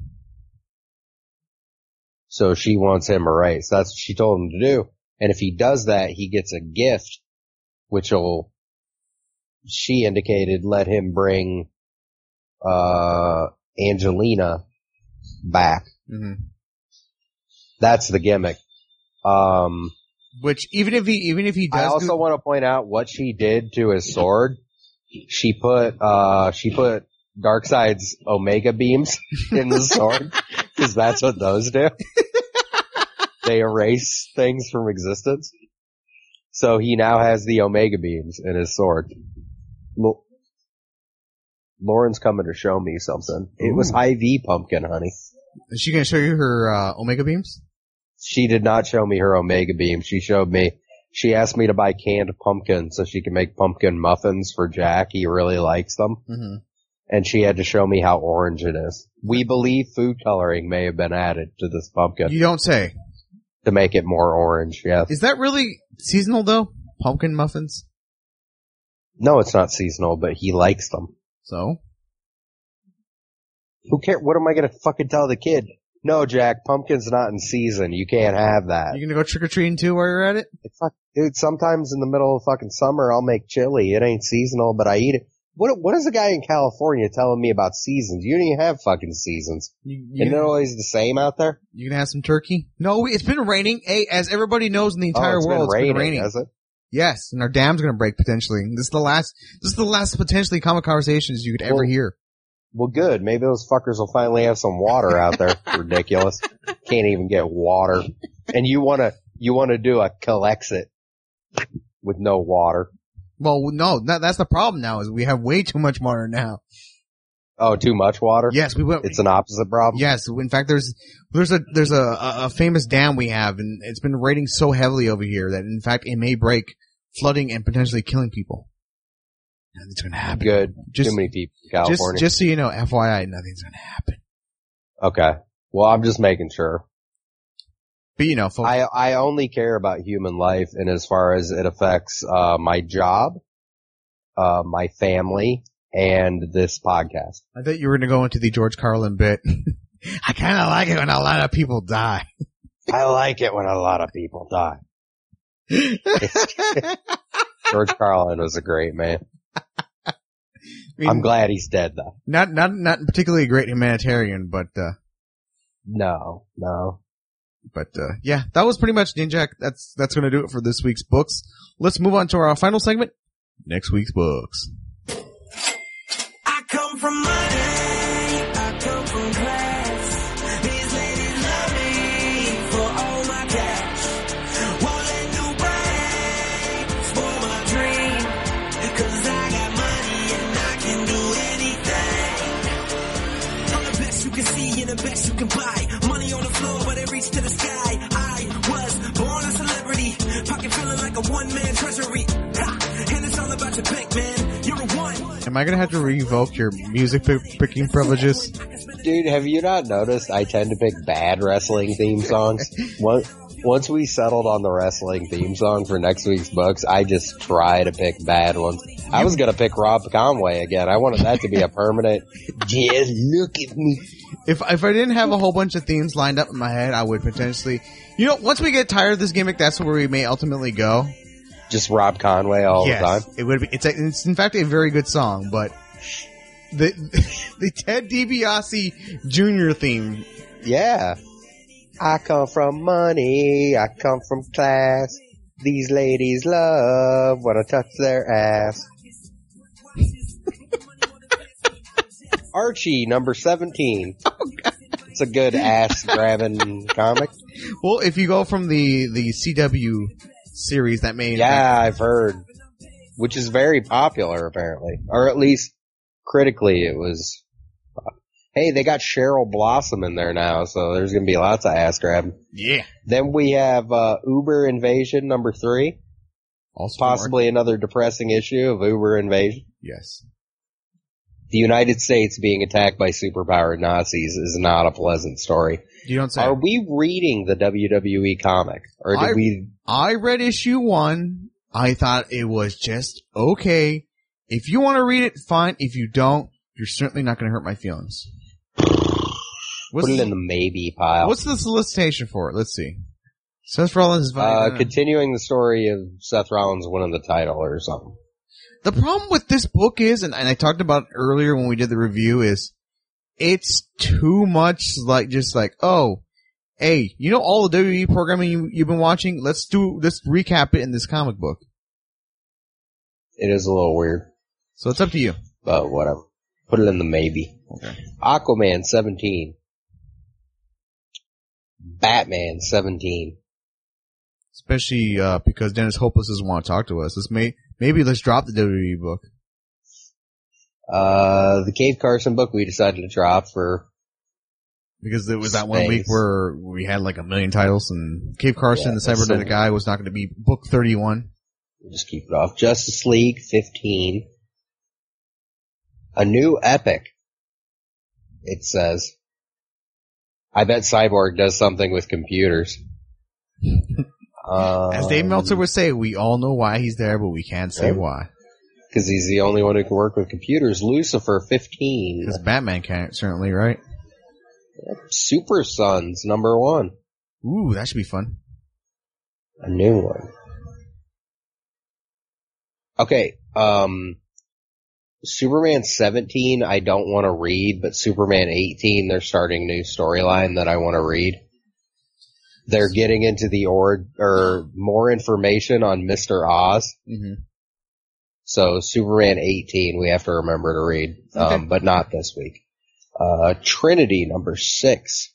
So she wants him erased. That's what she told him to do. And if he does that, he gets a gift, which will, she indicated, let him bring, uh, Angelina back. Mm-hmm. That's the gimmick. Um, Which even if he, even if he does I also do, want to point out what she did to his sword. She put, uh, she put Darkseid's Omega beams in the sword, because that's what those do. They erase things from existence. So he now has the Omega beams in his sword. L- Lauren's coming to show me something. It was Ooh. Hy-Vee pumpkin, honey. is she gonna show you her, uh, Omega beams? She did not show me her Omega beam. She showed me, she asked me to buy canned pumpkin so she can make pumpkin muffins for Jack. He really likes them. Mm-hmm. And she had to show me how orange it is. We believe food coloring may have been added to this pumpkin You don't say. to make it more orange, yes. Is that really seasonal though? Pumpkin muffins? No, it's not seasonal, but he likes them. So? Who cares? What am I gonna fucking tell the kid? No, Jack, pumpkin's not in season. You can't have that. You gonna go trick-or-treating too while you're at it? Fuck, dude, sometimes in the middle of fucking summer, I'll make chili. It ain't seasonal, but I eat it. What What is the guy in California telling me about seasons? You don't even have fucking seasons. You, Isn't you, it always the same out there? you gonna have some turkey? No, it's been raining. Hey, as everybody knows in the entire oh, it's world, been raining, it's been raining. has it? Yes, and our dam's gonna break potentially. This is the last, this is the last potentially common conversations you could ever Well, hear. Well, good. Maybe those fuckers will finally have some water out there. Ridiculous. Can't even get water. And you wanna, you wanna do a Calexit with no water. Well, no, that, that's the problem now is we have way too much water now. Oh, too much water? Yes, we went, It's an opposite problem? yes, in fact there's, there's a, there's a, a, a famous dam we have and it's been raining so heavily over here that in fact it may break, flooding and potentially killing people. Nothing's gonna happen. Good. Just, Too many people in just, California. just so you know, F Y I, nothing's gonna happen. Okay. Well, I'm just making sure. But you know, folks, I, I only care about human life and as far as it affects, uh, my job, uh, my family, and this podcast. I thought you were going to go into the George Carlin bit. I kind of like it when a lot of people die. I like it when a lot of people die. George Carlin was a great man. mean, I'm glad he's dead, though. Not, not, not particularly a great humanitarian, but, uh, No, no. but, uh, yeah, that was pretty much Ninjak. That's, that's gonna do it for this week's books. Let's move on to our final segment. Next week's books. I come from money, I come from class. These ladies love me for all my cash. Won't let nobody spoil my dream. Cause I got money and I can do anything. I'm the best you can see and the best you can buy. Money on the floor but it reached to the sky. I was born a celebrity, pocket feeling like a one-man treasury. Ha! And it's all about your bank, man. You're a one. Am I gonna have to revoke your music pick- picking privileges? Dude, have you not noticed I tend to pick bad wrestling theme songs? Once, once we settled on the wrestling theme song for next week's books, I just try to pick bad ones. I was gonna pick Rob Conway again. I wanted that to be a permanent, just look at me. If if I didn't have a whole bunch of themes lined up in my head, I would potentially, you know, once we get tired of this gimmick, that's where we may ultimately go. Just Rob Conway all yes, the time? it would be. It's, a, it's in fact a very good song, but the the Ted DiBiase Junior theme. Yeah. I come from money, I come from class. These ladies love when I touch their ass. Archie, number seventeen. Oh, God. It's a good ass-grabbing comic. Well, if you go from the the C W series, that may Yeah, I've heard. Which is very popular, apparently. Or at least, critically, it was... Hey, they got Cheryl Blossom in there now, so there's gonna be lots of ass-grabbing. Yeah. Then we have uh, Uber Invasion, number three. Also Possibly another depressing issue of Uber Invasion. Yes. The United States being attacked by superpowered Nazis is not a pleasant story. You don't say. Are we reading the W W E comic? Or did I, we... I read issue one. I thought it was just okay. If you want to read it, fine. If you don't, you're certainly not going to hurt my feelings. What's Put it the, in the maybe pile. What's the solicitation for it? Let's see. Seth Rollins is Uh, continuing the story of Seth Rollins winning the title or something. The problem with this book is, and, and I talked about it earlier when we did the review, is it's too much like just like, oh, hey, you know all the W W E programming you, you've been watching? Let's do, let's recap it in this comic book. It is a little weird, So it's up to you. but whatever. Put it in the maybe. Okay. Aquaman seventeen. Batman seventeen. Especially, uh, because Dennis Hopeless doesn't want to talk to us. Let's may, maybe let's drop the W W E book. Uh, the Cave Carson book we decided to drop for... Because it was that one Space. week where we had like a million titles and Cave Carson, Yeah, the cybernetic so- guy, was not going to be book thirty-one. We'll just keep it off. Justice League fifteen. A new epic. It says. I bet Cyborg does something with computers. um, As Dave Meltzer would say, we all know why he's there, but we can't say Yeah. why. Because he's the only one who can work with computers. Lucifer fifteen. Because Batman can't, certainly, right? Super Sons number one. Ooh, that should be fun. A new one. Okay, um, Superman seventeen I don't want to read, but Superman eighteen they're starting new storyline that I want to read. They're getting into the or or more information on Mister Oz. Mm-hmm. So Superman eighteen we have to remember to read, Okay. um, but not this week. Uh, Trinity number six.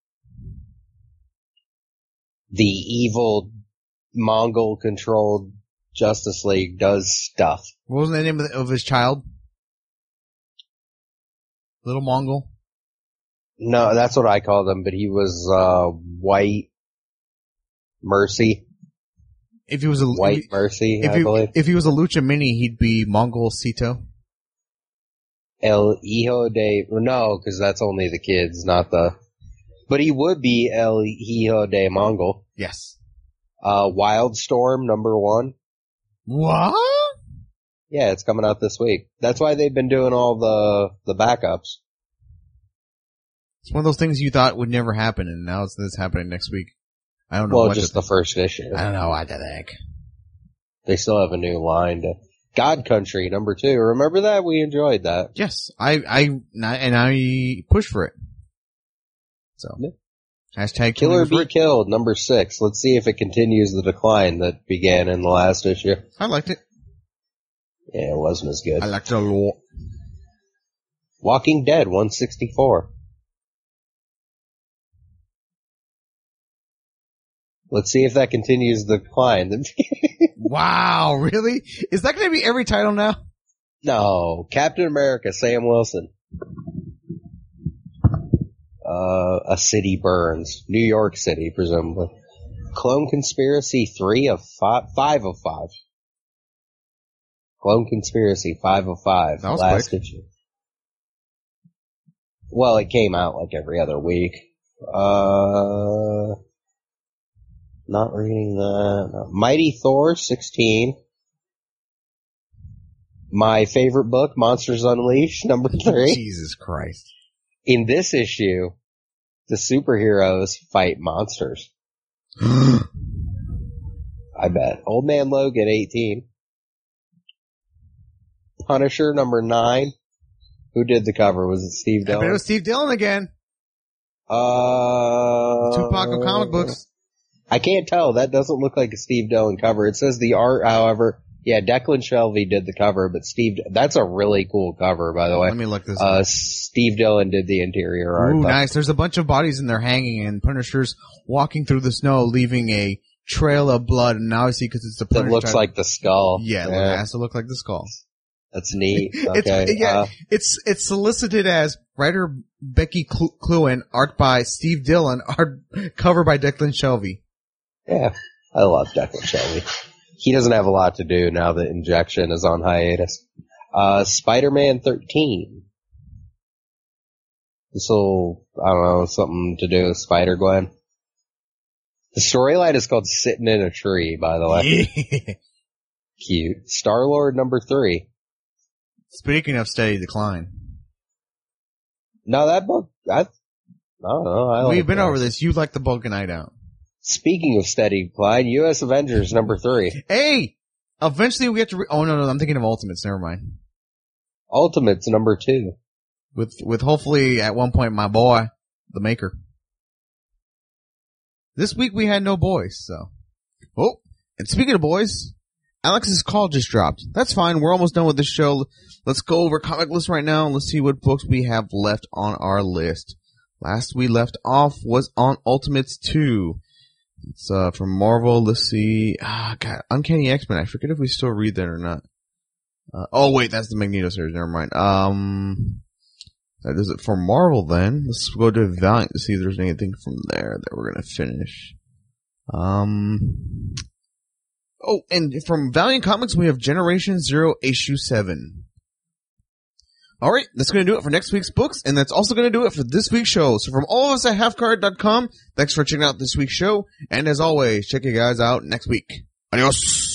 The evil Mongol controlled Justice League does stuff. What was the name of, the, of his child? Little Mongol? No, that's what I called him, but he was, uh, White Mercy. If he was a White if, Mercy, if I he, believe. if he was a Lucha Mini, he'd be Mongol Sito. El Hijo de, no, cause that's only the kids, not the, but he would be El Hijo de Mongol. Yes. Uh, Wildstorm number one. What? Yeah, it's coming out this week. That's why they've been doing all the, the backups. It's one of those things you thought would never happen, and now it's, it's happening next week. I don't know Well, what just to the think. first issue. I don't know what to think. They still have a new line to, God Country, number two. Remember that? We enjoyed that. Yes, I, I, and I pushed for it. So, Yeah. hashtag Killer Be Be Killed, number six. Let's see if it continues the decline that began in the last issue. I liked it. Yeah, it wasn't as good. I liked it a lot. Walking Dead, one sixty-four. Let's see if that continues the decline. Wow, really? Is that going to be every title now? No, Captain America, Sam Wilson. Uh, A City Burns. New York City, presumably. Clone Conspiracy, three of five, five of five. Clone Conspiracy, five of five. That was last quick. issue. Well, it came out like every other week. Uh, not reading that. No. Mighty Thor, sixteen. My favorite book, Monsters Unleashed, number three. Jesus Christ. In this issue, the superheroes fight monsters. I bet. Old Man Logan, eighteen. Punisher, number nine. Who did the cover? Was it Steve I bet it Dillon? was Steve Dillon again. Uh, Tupac of comic books. I can't tell. That doesn't look like a Steve Dillon cover. It says the art, however. Yeah, Declan Shelby did the cover, but Steve, that's a really cool cover, by the way. Let me look this Uh, up. Steve Dillon did the interior art. Ooh, though. nice. There's a bunch of bodies in there hanging, and Punisher's walking through the snow, leaving a trail of blood, and obviously because it's the That Punisher. looks like the skull. Yeah, it has to look like the skull. That's neat. It's, Okay. yeah, uh, it's it's solicited as writer Becky Clu- Cluin, art by Steve Dillon, art cover by Declan Shelby. yeah, I love Declan Shelby. He doesn't have a lot to do now that Injection is on hiatus. Uh, Spider-Man thirteen. This'll, I don't know, something to do with Spider-Gwen. The storyline is called Sitting in a Tree, by the way. Cute. Star-Lord number three. Speaking of steady decline, No, that book, I, I don't know. I we've like been that. over this. You like the Bulk Night Out. Speaking of steady decline, U S Avengers number three. Hey, eventually we get to. Re- oh no, no, I'm thinking of Ultimates. Never mind. Ultimates number two. With with hopefully at one point my boy, the Maker. This week we had no boys, so. Oh, and speaking of boys, Alex's call just dropped. That's fine. We're almost done with this show. Let's go over comic list right now and let's see what books we have left on our list. Last we left off was on Ultimates two. It's uh from Marvel. Let's see. Ah, God, Uncanny X-Men. I forget if we still read that or not. Uh, oh wait, that's the Magneto series. Never mind. Um, that is it for Marvel then. Let's go to Valiant to see if there's anything from there that we're gonna finish. Um. Oh, and from Valiant Comics we have Generation Zero issue seven. Alright, that's gonna do it for next week's books, and that's also gonna do it for this week's show. So from all of us at half card dot com, thanks for checking out this week's show, and as always, check you guys out next week. Adios!